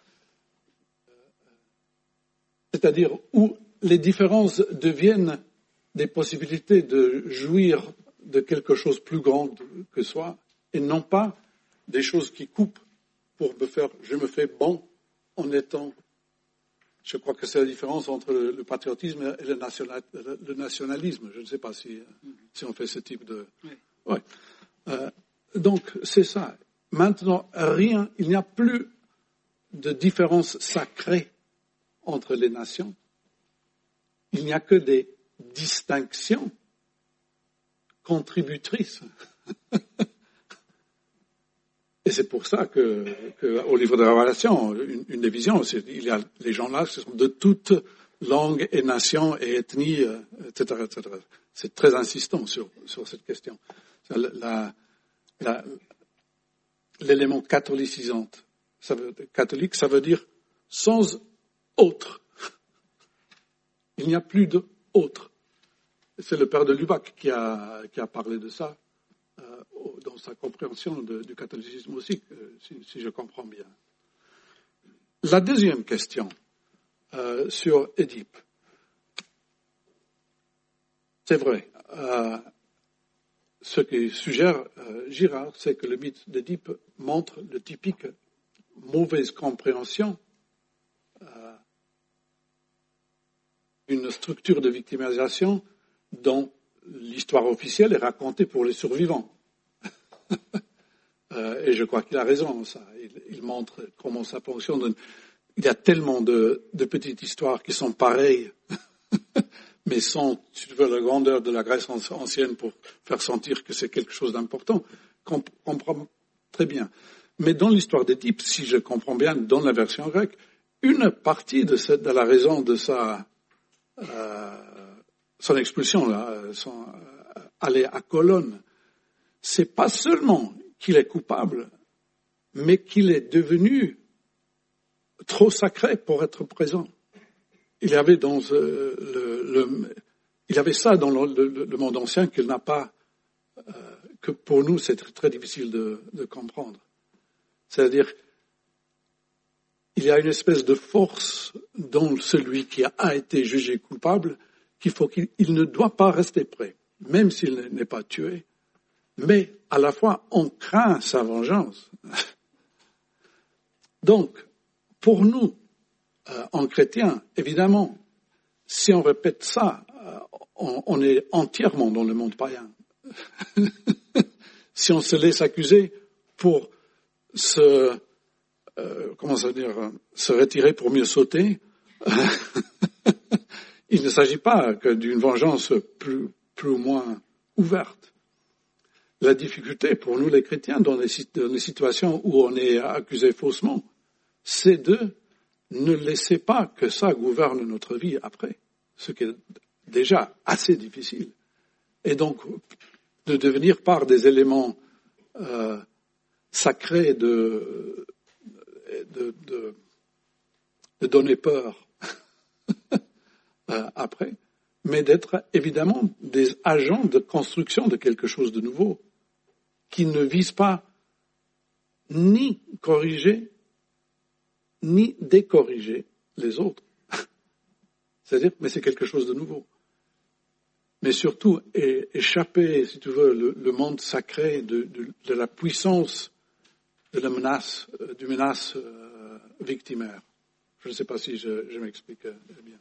c'est-à-dire où les différences deviennent des possibilités de jouir de quelque chose plus grand que soi, et non pas des choses qui coupent pour me faire, je me fais bon en étant. Je crois que c'est la différence entre le, le patriotisme et le, national, le nationalisme. Je ne sais pas si, si on fait ce type de. Oui. Ouais. Euh, donc c'est ça. Maintenant, rien, il n'y a plus de différence sacrée entre les nations. Il n'y a que des distinctions contributrices. Et c'est pour ça que, que au livre de la Révélation, une, une des visions, c'est, il y a les gens là qui sont de toutes langues et nations et ethnies, et cetera, et cetera. C'est très insistant sur, sur cette question. La, la, l'élément catholicisant, ça veut, catholique, ça veut dire sans autre. Il n'y a plus de autre. C'est le père de Lubac qui a, qui a parlé de ça. Dans sa compréhension de, du catholicisme aussi, si, si je comprends bien. La deuxième question euh, sur Édipe. C'est vrai. Euh, ce que suggère euh, Girard, c'est que le mythe d'Édipe montre le typique mauvaise compréhension euh, d'une structure de victimisation dont l'histoire officielle est racontée pour les survivants. euh, et je crois qu'il a raison, ça. Il, il montre comment ça fonctionne. Il y a tellement de, de petites histoires qui sont pareilles, mais sans, si tu veux, la grandeur de la Grèce ancienne pour faire sentir que c'est quelque chose d'important, qu'on comprend très bien. Mais dans l'histoire d'Édipe, si je comprends bien, dans la version grecque, une partie de, cette, de la raison de sa, euh, son expulsion, là, son euh, aller à Colonne, c'est pas seulement qu'il est coupable, mais qu'il est devenu trop sacré pour être présent. Il y avait dans euh, le, le, il y avait ça dans le, le, le monde ancien qu'il n'a pas, euh, que pour nous c'est très, très difficile de, de comprendre. C'est-à-dire, il y a une espèce de force dans celui qui a été jugé coupable, qu'il faut qu'il il ne doit pas rester prêt, même s'il n'est pas tué. Mais à la fois, on craint sa vengeance. Donc, pour nous, euh, en chrétiens, évidemment, si on répète ça, euh, on, on est entièrement dans le monde païen. Si on se laisse accuser pour se, euh, comment ça veut dire, se retirer pour mieux sauter, il ne s'agit pas que d'une vengeance plus, plus ou moins ouverte. La difficulté pour nous les chrétiens dans les, dans les situations où on est accusé faussement, c'est de ne laissez pas que ça gouverne notre vie après, ce qui est déjà assez difficile. Et donc, de devenir par des éléments euh, sacrés de, de, de, de donner peur euh, après, mais d'être évidemment des agents de construction de quelque chose de nouveau, qui ne vise pas ni corriger, ni décorriger les autres. C'est-à-dire, mais c'est quelque chose de nouveau. Mais surtout, é- échapper, si tu veux, le, le monde sacré de, de, de la puissance de la menace, euh, du menace euh, victimaire. Je ne sais pas si je, je m'explique euh, bien.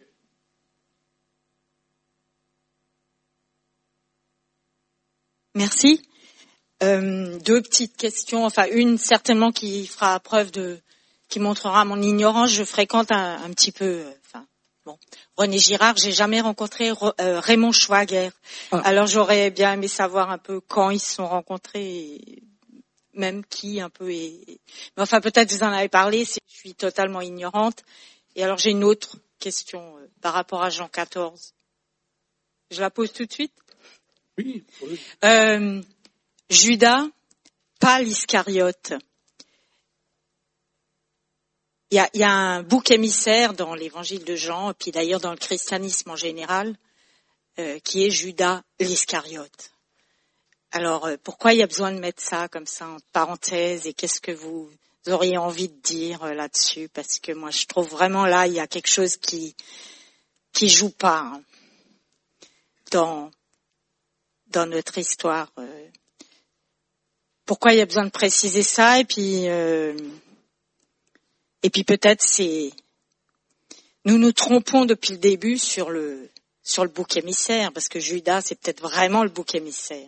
Merci. Euh, deux petites questions, enfin une certainement qui fera preuve de, qui montrera mon ignorance. Je fréquente un, un petit peu, euh, enfin bon, René Girard. J'ai jamais rencontré euh, Raymond Schwager. Ah. Alors j'aurais bien aimé savoir un peu quand ils se sont rencontrés, et même qui un peu. Et, et... Mais enfin peut-être vous en avez parlé. Si je suis totalement ignorante. Et alors j'ai une autre question euh, par rapport à Jean quatorze. Je la pose tout de suite. Oui. oui. Euh, Judas, pas l'Iscariote. Il y a, il y a un bouc émissaire dans l'évangile de Jean, et puis d'ailleurs dans le christianisme en général, euh, qui est Judas l'Iscariote. Alors, euh, pourquoi il y a besoin de mettre ça comme ça en parenthèse, et qu'est-ce que vous auriez envie de dire euh, là-dessus? Parce que moi, je trouve vraiment là, il y a quelque chose qui qui joue pas hein, dans dans notre histoire. Euh, pourquoi il y a besoin de préciser ça? Et puis, euh, et puis peut-être c'est, nous nous trompons depuis le début sur le sur le bouc émissaire, parce que Judas c'est peut-être vraiment le bouc émissaire,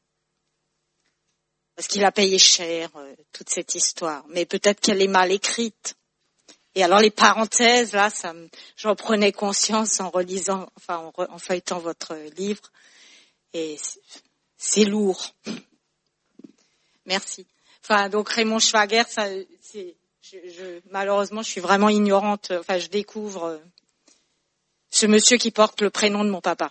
parce qu'il a payé cher euh, toute cette histoire. Mais peut-être qu'elle est mal écrite. Et alors les parenthèses là, ça, me, j'en prenais conscience en relisant, enfin en, re, en feuilletant votre livre. Et c'est lourd. Merci. Enfin, donc Raymond Schwager, ça, c'est, je, je, malheureusement, je suis vraiment ignorante. Enfin, je découvre ce monsieur qui porte le prénom de mon papa.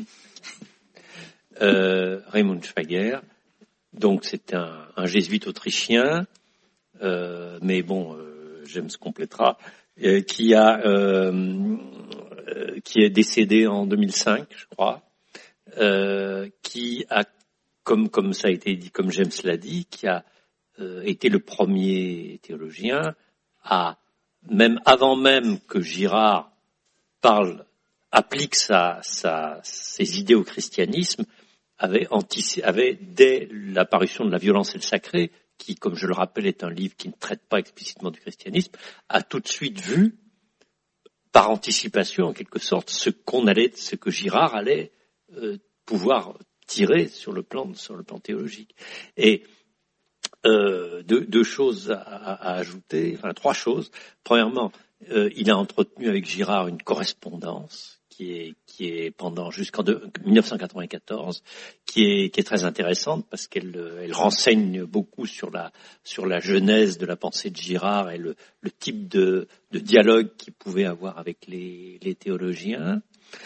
euh, Raymond Schwager, donc c'est un, un jésuite autrichien, euh, mais bon, euh, James complétera, euh, qui a, euh, euh, qui est décédé en deux mille cinq, je crois. Euh, qui a, comme comme ça a été dit, comme James l'a dit, qui a euh, été le premier théologien à, même avant même que Girard parle, applique sa, sa, ses idées au christianisme, avait, anticipé, avait dès l'apparition de La violence et le sacré, qui, comme je le rappelle, est un livre qui ne traite pas explicitement du christianisme, a tout de suite vu, par anticipation en quelque sorte, ce qu'on allait, ce que Girard allait Euh, pouvoir tirer sur le plan sur le plan théologique. Et euh, deux, deux choses à, à, à ajouter, enfin trois choses. Premièrement, euh, il a entretenu avec Girard une correspondance qui est qui est pendant jusqu'en dix-neuf cent quatre-vingt-quatorze, qui est qui est très intéressante parce qu'elle elle renseigne beaucoup sur la sur la genèse de la pensée de Girard et le, le type de, de dialogue qu'il pouvait avoir avec les, les théologiens.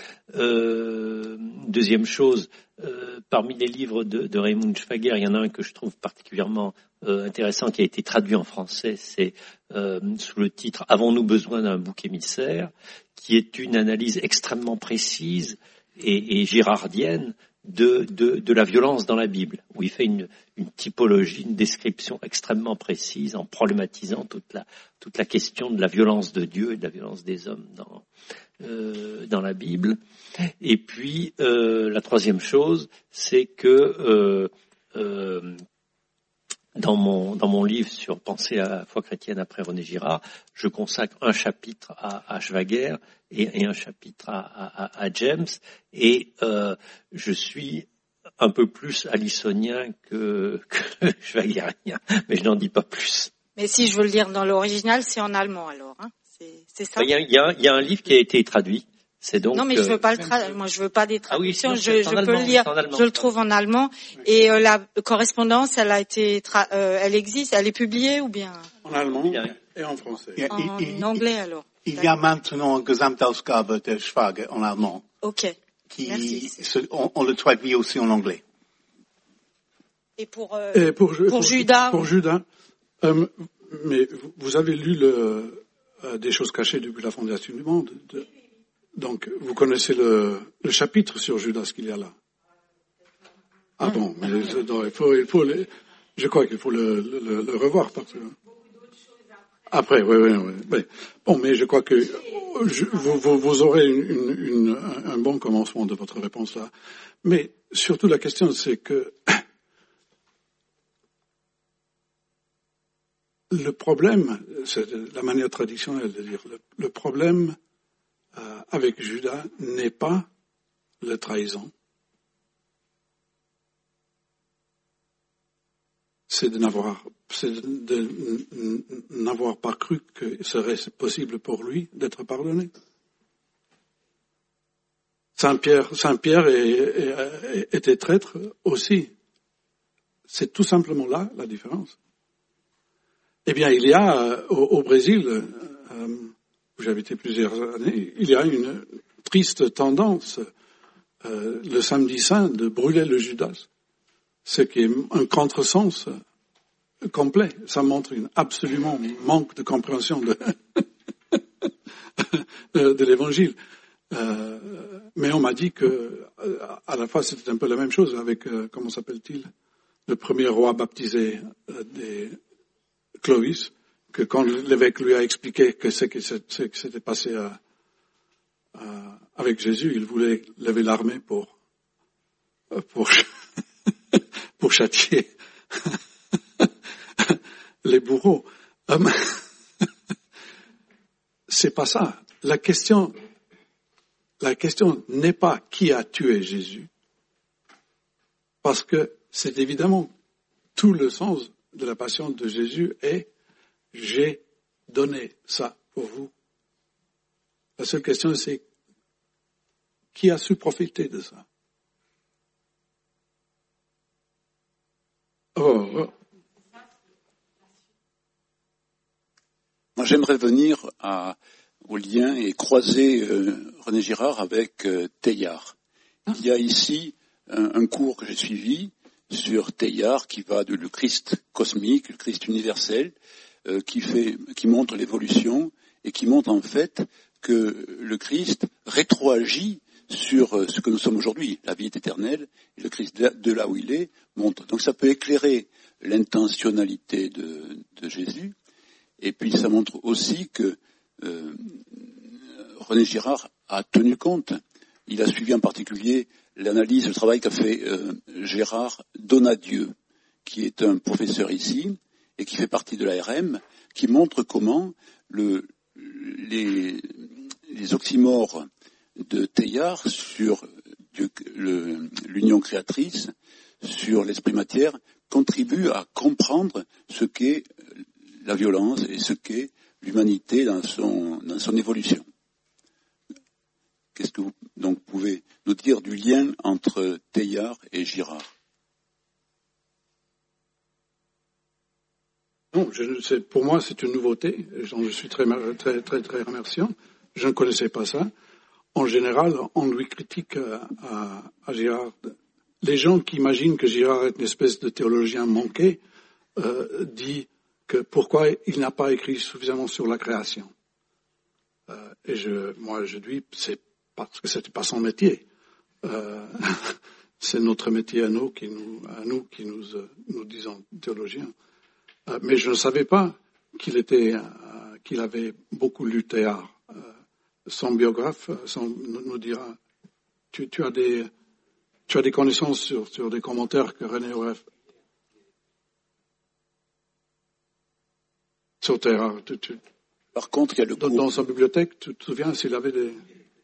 Euh, deuxième chose, euh, parmi les livres de, de Raymond Schwager, il y en a un que je trouve particulièrement euh, intéressant qui a été traduit en français, c'est euh, sous le titre « Avons-nous besoin d'un bouc émissaire ?», qui est une analyse extrêmement précise et, et girardienne de, de, de la violence dans la Bible, où il fait une, une typologie, une description extrêmement précise en problématisant toute la, toute la question de la violence de Dieu et de la violence des hommes dans Euh, dans la Bible. Et puis euh, la troisième chose, c'est que euh, euh, dans mon dans mon livre sur Penser à la foi chrétienne après René Girard, je consacre un chapitre à, à Schwager et, et un chapitre à, à, à James, et euh, je suis un peu plus alisonien que, que schwagerien, mais je n'en dis pas plus. Mais si je veux le lire dans l'original, c'est en allemand alors, hein. C'est, c'est ça. Il y a, il y a, il y a un livre qui a été traduit. C'est donc. Non, mais je veux pas le traduire. Moi, je veux pas des traductions. Ah oui, je, je peux allemand, le lire. Je le trouve en allemand. Et euh, la correspondance, elle a été, tra- euh, elle existe, elle est publiée ou bien? En allemand. Il y a, Et en français. Il, En il- il- anglais alors. il y a maintenant Gesamtausgabe der Schwager en allemand, Ok. qui Merci. se- on, on le traduit aussi en anglais. Et pour, euh, Et pour, pour Judas. Pour Judas. Euh, mais vous- vous avez lu le, euh, des choses cachées depuis la fondation du monde. De, donc, vous connaissez le, le chapitre sur Judas qu'il y a là. Ah bon, mais non, il faut, il faut le- je crois qu'il faut le, le, le revoir parce que après, oui, oui, oui, oui. Bon, mais je crois que je, vous, vous, vous aurez une, une, une, un bon commencement de votre réponse là. Mais surtout la question, c'est que le problème, c'est la manière traditionnelle de dire, le, le problème euh, avec Judas n'est pas la trahison, c'est de n'avoir, c'est de, de n'avoir pas cru que ce serait possible pour lui d'être pardonné. Saint Pierre, Saint Pierre est, est, était traître aussi. C'est tout simplement là la différence. Eh bien, il y a euh, au, au Brésil, euh, où j'ai habité plusieurs années, il y a une triste tendance, euh, le samedi saint, de brûler le Judas, ce qui est un contresens complet. Ça montre une absolument manque de compréhension de, de l'Évangile. Euh, mais on m'a dit que, à la fois, c'était un peu la même chose avec, euh, comment s'appelle-t-il, le premier roi baptisé euh, des Clovis, que quand l'évêque lui a expliqué que ce qui s'était passé à, à, avec Jésus, il voulait lever l'armée pour, pour, pour châtier les bourreaux. C'est pas ça. La question, la question n'est pas qui a tué Jésus, parce que c'est évidemment tout le sens de la passion de Jésus est « j'ai donné ça pour vous ». La seule question c'est qui a su profiter de ça. Oh, oh. Moi, j'aimerais venir à, au lien et croiser euh, René Girard avec euh, Teilhard. Il y a ici un, un cours que j'ai suivi sur Teilhard qui va de le Christ cosmique, le Christ universel, euh, qui fait, qui montre l'évolution et qui montre en fait que le Christ rétroagit sur euh, ce que nous sommes aujourd'hui, la vie est éternelle, et le Christ de, de là où il est montre. Donc ça peut éclairer l'intentionnalité de, de Jésus, et puis ça montre aussi que euh, René Girard a tenu compte. Il a suivi en particulier l'analyse, le travail qu'a fait euh, Gérard Donadieu, qui est un professeur ici et qui fait partie de l'A R M, qui montre comment le, les, les oxymores de Teilhard sur Dieu, le, l'union créatrice, sur l'esprit matière, contribuent à comprendre ce qu'est la violence et ce qu'est l'humanité dans son, dans son évolution. Qu'est-ce que vous donc pouvez nous dire du lien entre Teilhard et Girard? Non, je, c'est, pour moi c'est une nouveauté, et je suis très, très, très, très remerciant. Je ne connaissais pas ça. En général, on lui critique à, à, à Girard. Les gens qui imaginent que Girard est une espèce de théologien manqué euh, dit que pourquoi il n'a pas écrit suffisamment sur la création. Euh, et je, moi, je dis, c'est parce que c'était pas son métier. Euh, c'est notre métier à nous, qui nous, à nous qui nous, euh, nous disons théologiens. Euh, mais je ne savais pas qu'il était, euh, qu'il avait beaucoup lu Teilhard. Euh, son biographe son, nous, nous dira, tu, tu as des, tu as des connaissances sur, sur des commentaires que René aurait fait. Sur Teilhard. Tu, tu, Par contre, il y a le dans, cours... dans sa bibliothèque, tu te souviens s'il avait des...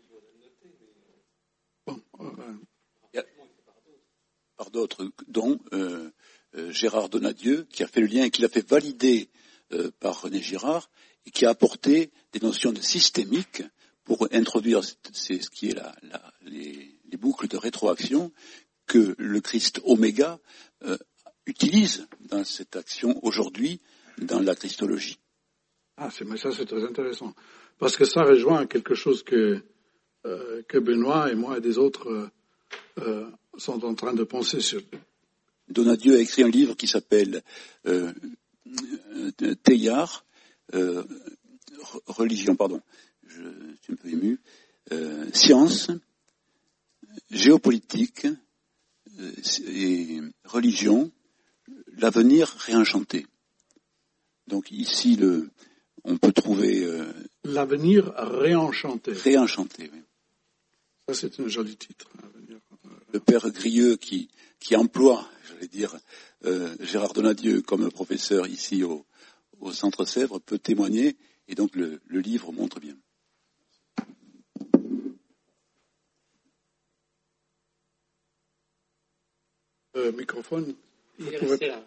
Bon, euh, il y a... Par d'autres, dont euh, euh, Gérard Donadieu, qui a fait le lien et qui l'a fait valider euh, par René Girard, et qui a apporté des notions de systémique pour introduire c'est ce qui est la, la, les, les boucles de rétroaction que le Christ Oméga euh, utilise dans cette action aujourd'hui dans la Christologie. Ah, c'est, mais ça c'est très intéressant. Parce que ça rejoint quelque chose que, euh, que Benoît et moi et des autres euh, euh, sont en train de penser sur. Donadieu a écrit un livre qui s'appelle euh, Teilhard, euh, religion, pardon, je suis un peu ému, euh, science, géopolitique euh, et religion, l'avenir réenchanté. Donc ici, le, on peut trouver... Euh, l'avenir réenchanté. Réenchanté, oui. Ça, c'est un joli titre. Le père Grieux qui, qui emploie, j'allais dire, euh, Gérard Donadieu comme professeur ici au, au Centre Sèvres peut témoigner, et donc le, le livre montre bien. Euh, microphone. Il est resté là.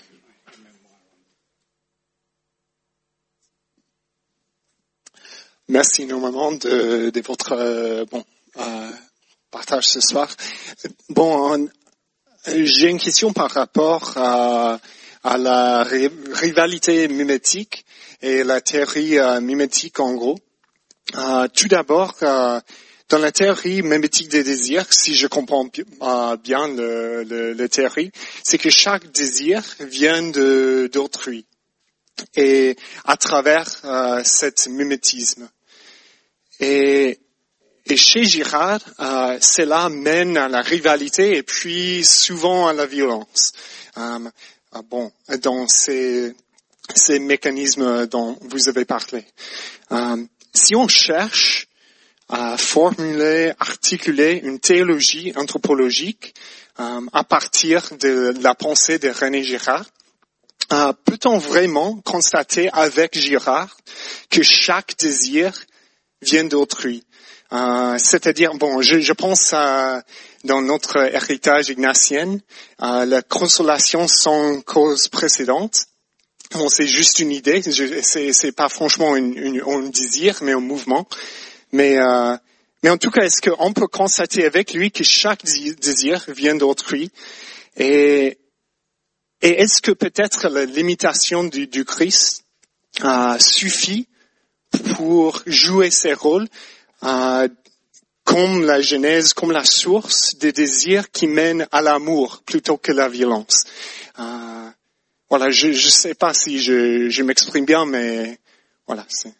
Merci énormément de, de votre euh, bon euh, partage ce soir. Bon, on, j'ai une question par rapport à, à la ri- rivalité mimétique et la théorie euh, mimétique en gros. Euh, tout d'abord, euh, dans la théorie mimétique des désirs, si je comprends euh, bien le, le, le théorie, c'est que chaque désir vient de, d'autrui. Et à travers euh, cet mimétisme. Et, et chez Girard, euh, cela mène à la rivalité et puis souvent à la violence. Euh, bon, dans ces, ces mécanismes dont vous avez parlé. Euh, si on cherche à formuler, articuler une théologie anthropologique euh, à partir de la pensée de René Girard, euh, peut-on vraiment constater avec Girard que chaque désir vient d'autrui. Euh, c'est-à-dire, bon, je, je pense à, dans notre héritage ignatien, à la consolation sans cause précédente. Bon, c'est juste une idée, je, c'est, c'est pas franchement une, une, un désir, mais un mouvement. Mais, euh, mais en tout cas, est-ce qu'on peut constater avec lui que chaque désir vient d'autrui? Et, et est-ce que peut-être la limitation du, du Christ euh, suffit pour jouer ces rôles euh, comme la genèse, comme la source des désirs qui mènent à l'amour plutôt que la violence. Euh, voilà, je ne sais pas si je, je m'exprime bien, mais voilà. C'est...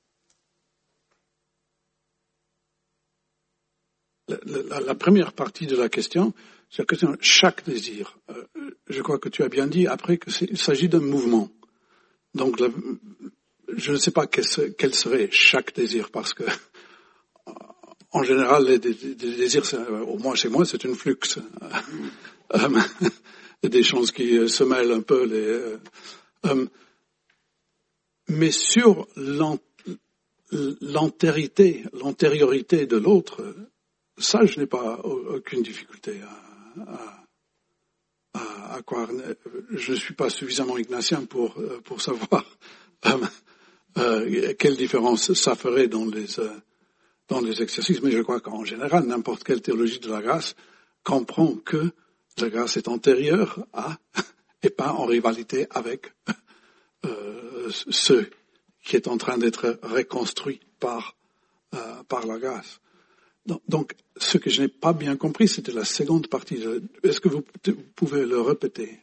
La, la, la première partie de la question, c'est la question de chaque désir. Euh, je crois que tu as bien dit après qu'il s'agit d'un mouvement. Donc, la, je ne sais pas quel serait chaque désir, parce que, en général, les, les, les désirs, au moins chez moi, c'est une flux. Euh, des choses qui se mêlent un peu. Les, euh, mais sur l'an, l'antérité, l'antériorité de l'autre, ça, je n'ai pas aucune difficulté à, à, à, à croire. Je ne suis pas suffisamment ignatien pour, pour savoir euh, Euh, quelle différence ça ferait dans les, euh, dans les exercices. Mais je crois qu'en général, n'importe quelle théologie de la grâce comprend que la grâce est antérieure à, et pas en rivalité avec euh, ce qui est en train d'être reconstruit par, euh, par la grâce. Donc, donc, ce que je n'ai pas bien compris, c'était la seconde partie. De, est-ce que vous, vous pouvez le répéter?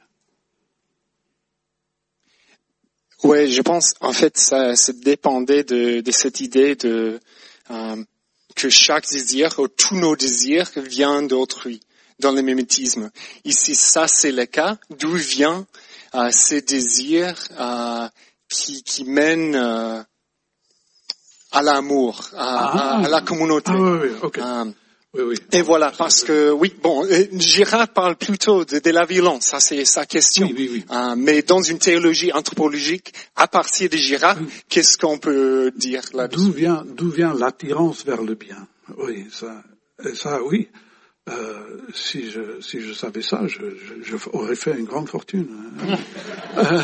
Oui, je pense, en fait, ça, ça dépendait de, de cette idée de euh, que chaque désir, ou tous nos désirs, vient d'autrui, dans le mimétisme. Ici, ça, c'est le cas. D'où vient euh, ces désirs euh, qui, qui mènent euh, à l'amour, à, ah, à, à la communauté. Ah, oui, oui, ok. Euh, Oui, oui. Et voilà, parce que, oui, bon, Girard parle plutôt de, de la violence, ça c'est sa question. Oui, oui, oui. Euh, mais dans une théologie anthropologique, à partir de Girard, oui. Qu'est-ce qu'on peut dire là-dessus? D'où vient, d'où vient l'attirance vers le bien? Oui, ça, ça, oui. Euh, si je, si je savais ça, je, je, je aurais fait une grande fortune. euh,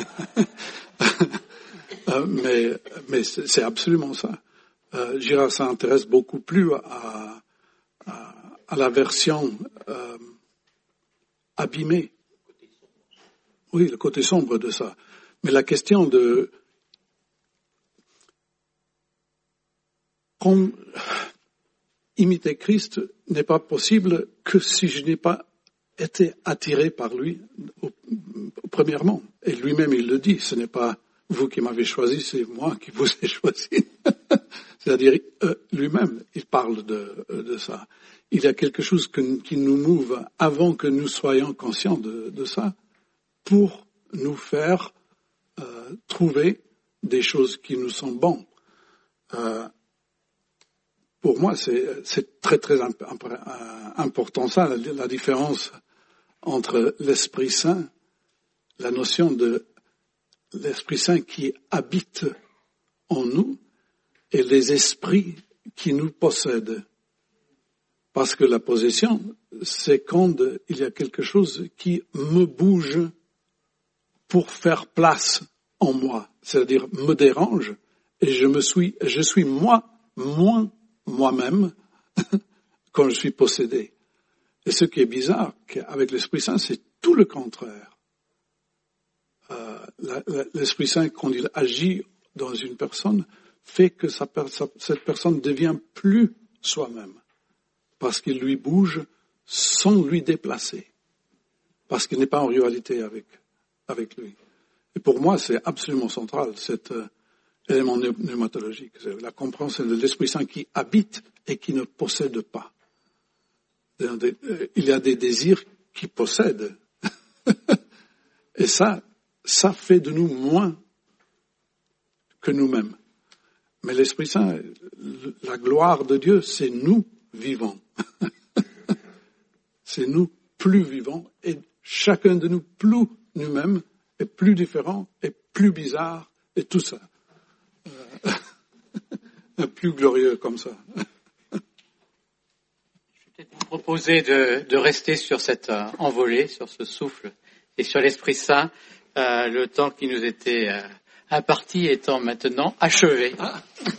euh, mais, mais c'est, c'est absolument ça. Euh, Girard s'intéresse beaucoup plus à, à, à la version euh, abîmée. Oui, le côté sombre de ça. Mais la question de comme imiter Christ n'est pas possible que si je n'ai pas été attiré par lui, premièrement. Et lui-même, il le dit, ce n'est pas vous qui m'avez choisi, c'est moi qui vous ai choisi. C'est-à-dire, euh, lui-même, il parle de, de ça. Il y a quelque chose que, qui nous mouve avant que nous soyons conscients de, de ça, pour nous faire euh, trouver des choses qui nous sont bonnes. Euh, pour moi, c'est, c'est très très imp- important ça, la, la différence entre l'Esprit Saint, la notion de l'Esprit Saint qui habite en nous et les esprits qui nous possèdent. Parce que la possession, c'est quand il y a quelque chose qui me bouge pour faire place en moi, c'est-à-dire me dérange et je me suis, je suis moi, moins moi-même quand je suis possédé. Et ce qui est bizarre, avec l'Esprit Saint, c'est tout le contraire. Euh, la, la, L'Esprit Saint, quand il agit dans une personne, fait que sa, sa, cette personne devient plus soi-même. Parce qu'il lui bouge sans lui déplacer. Parce qu'il n'est pas en rivalité avec, avec lui. Et pour moi, c'est absolument central, cet euh, élément pneumatologique. C'est la compréhension de l'Esprit Saint qui habite et qui ne possède pas. Il y a des désirs qui possèdent. Et ça, ça fait de nous moins que nous-mêmes. Mais l'Esprit Saint, la gloire de Dieu, c'est nous vivants. C'est nous plus vivants et chacun de nous plus nous-mêmes est plus différent et plus bizarre et tout ça. Euh, plus glorieux comme ça. Je vais peut-être vous proposer de, de rester sur cette euh, envolée, sur ce souffle et sur l'Esprit Saint, euh, le temps qui nous était euh, imparti étant maintenant achevé. Ah.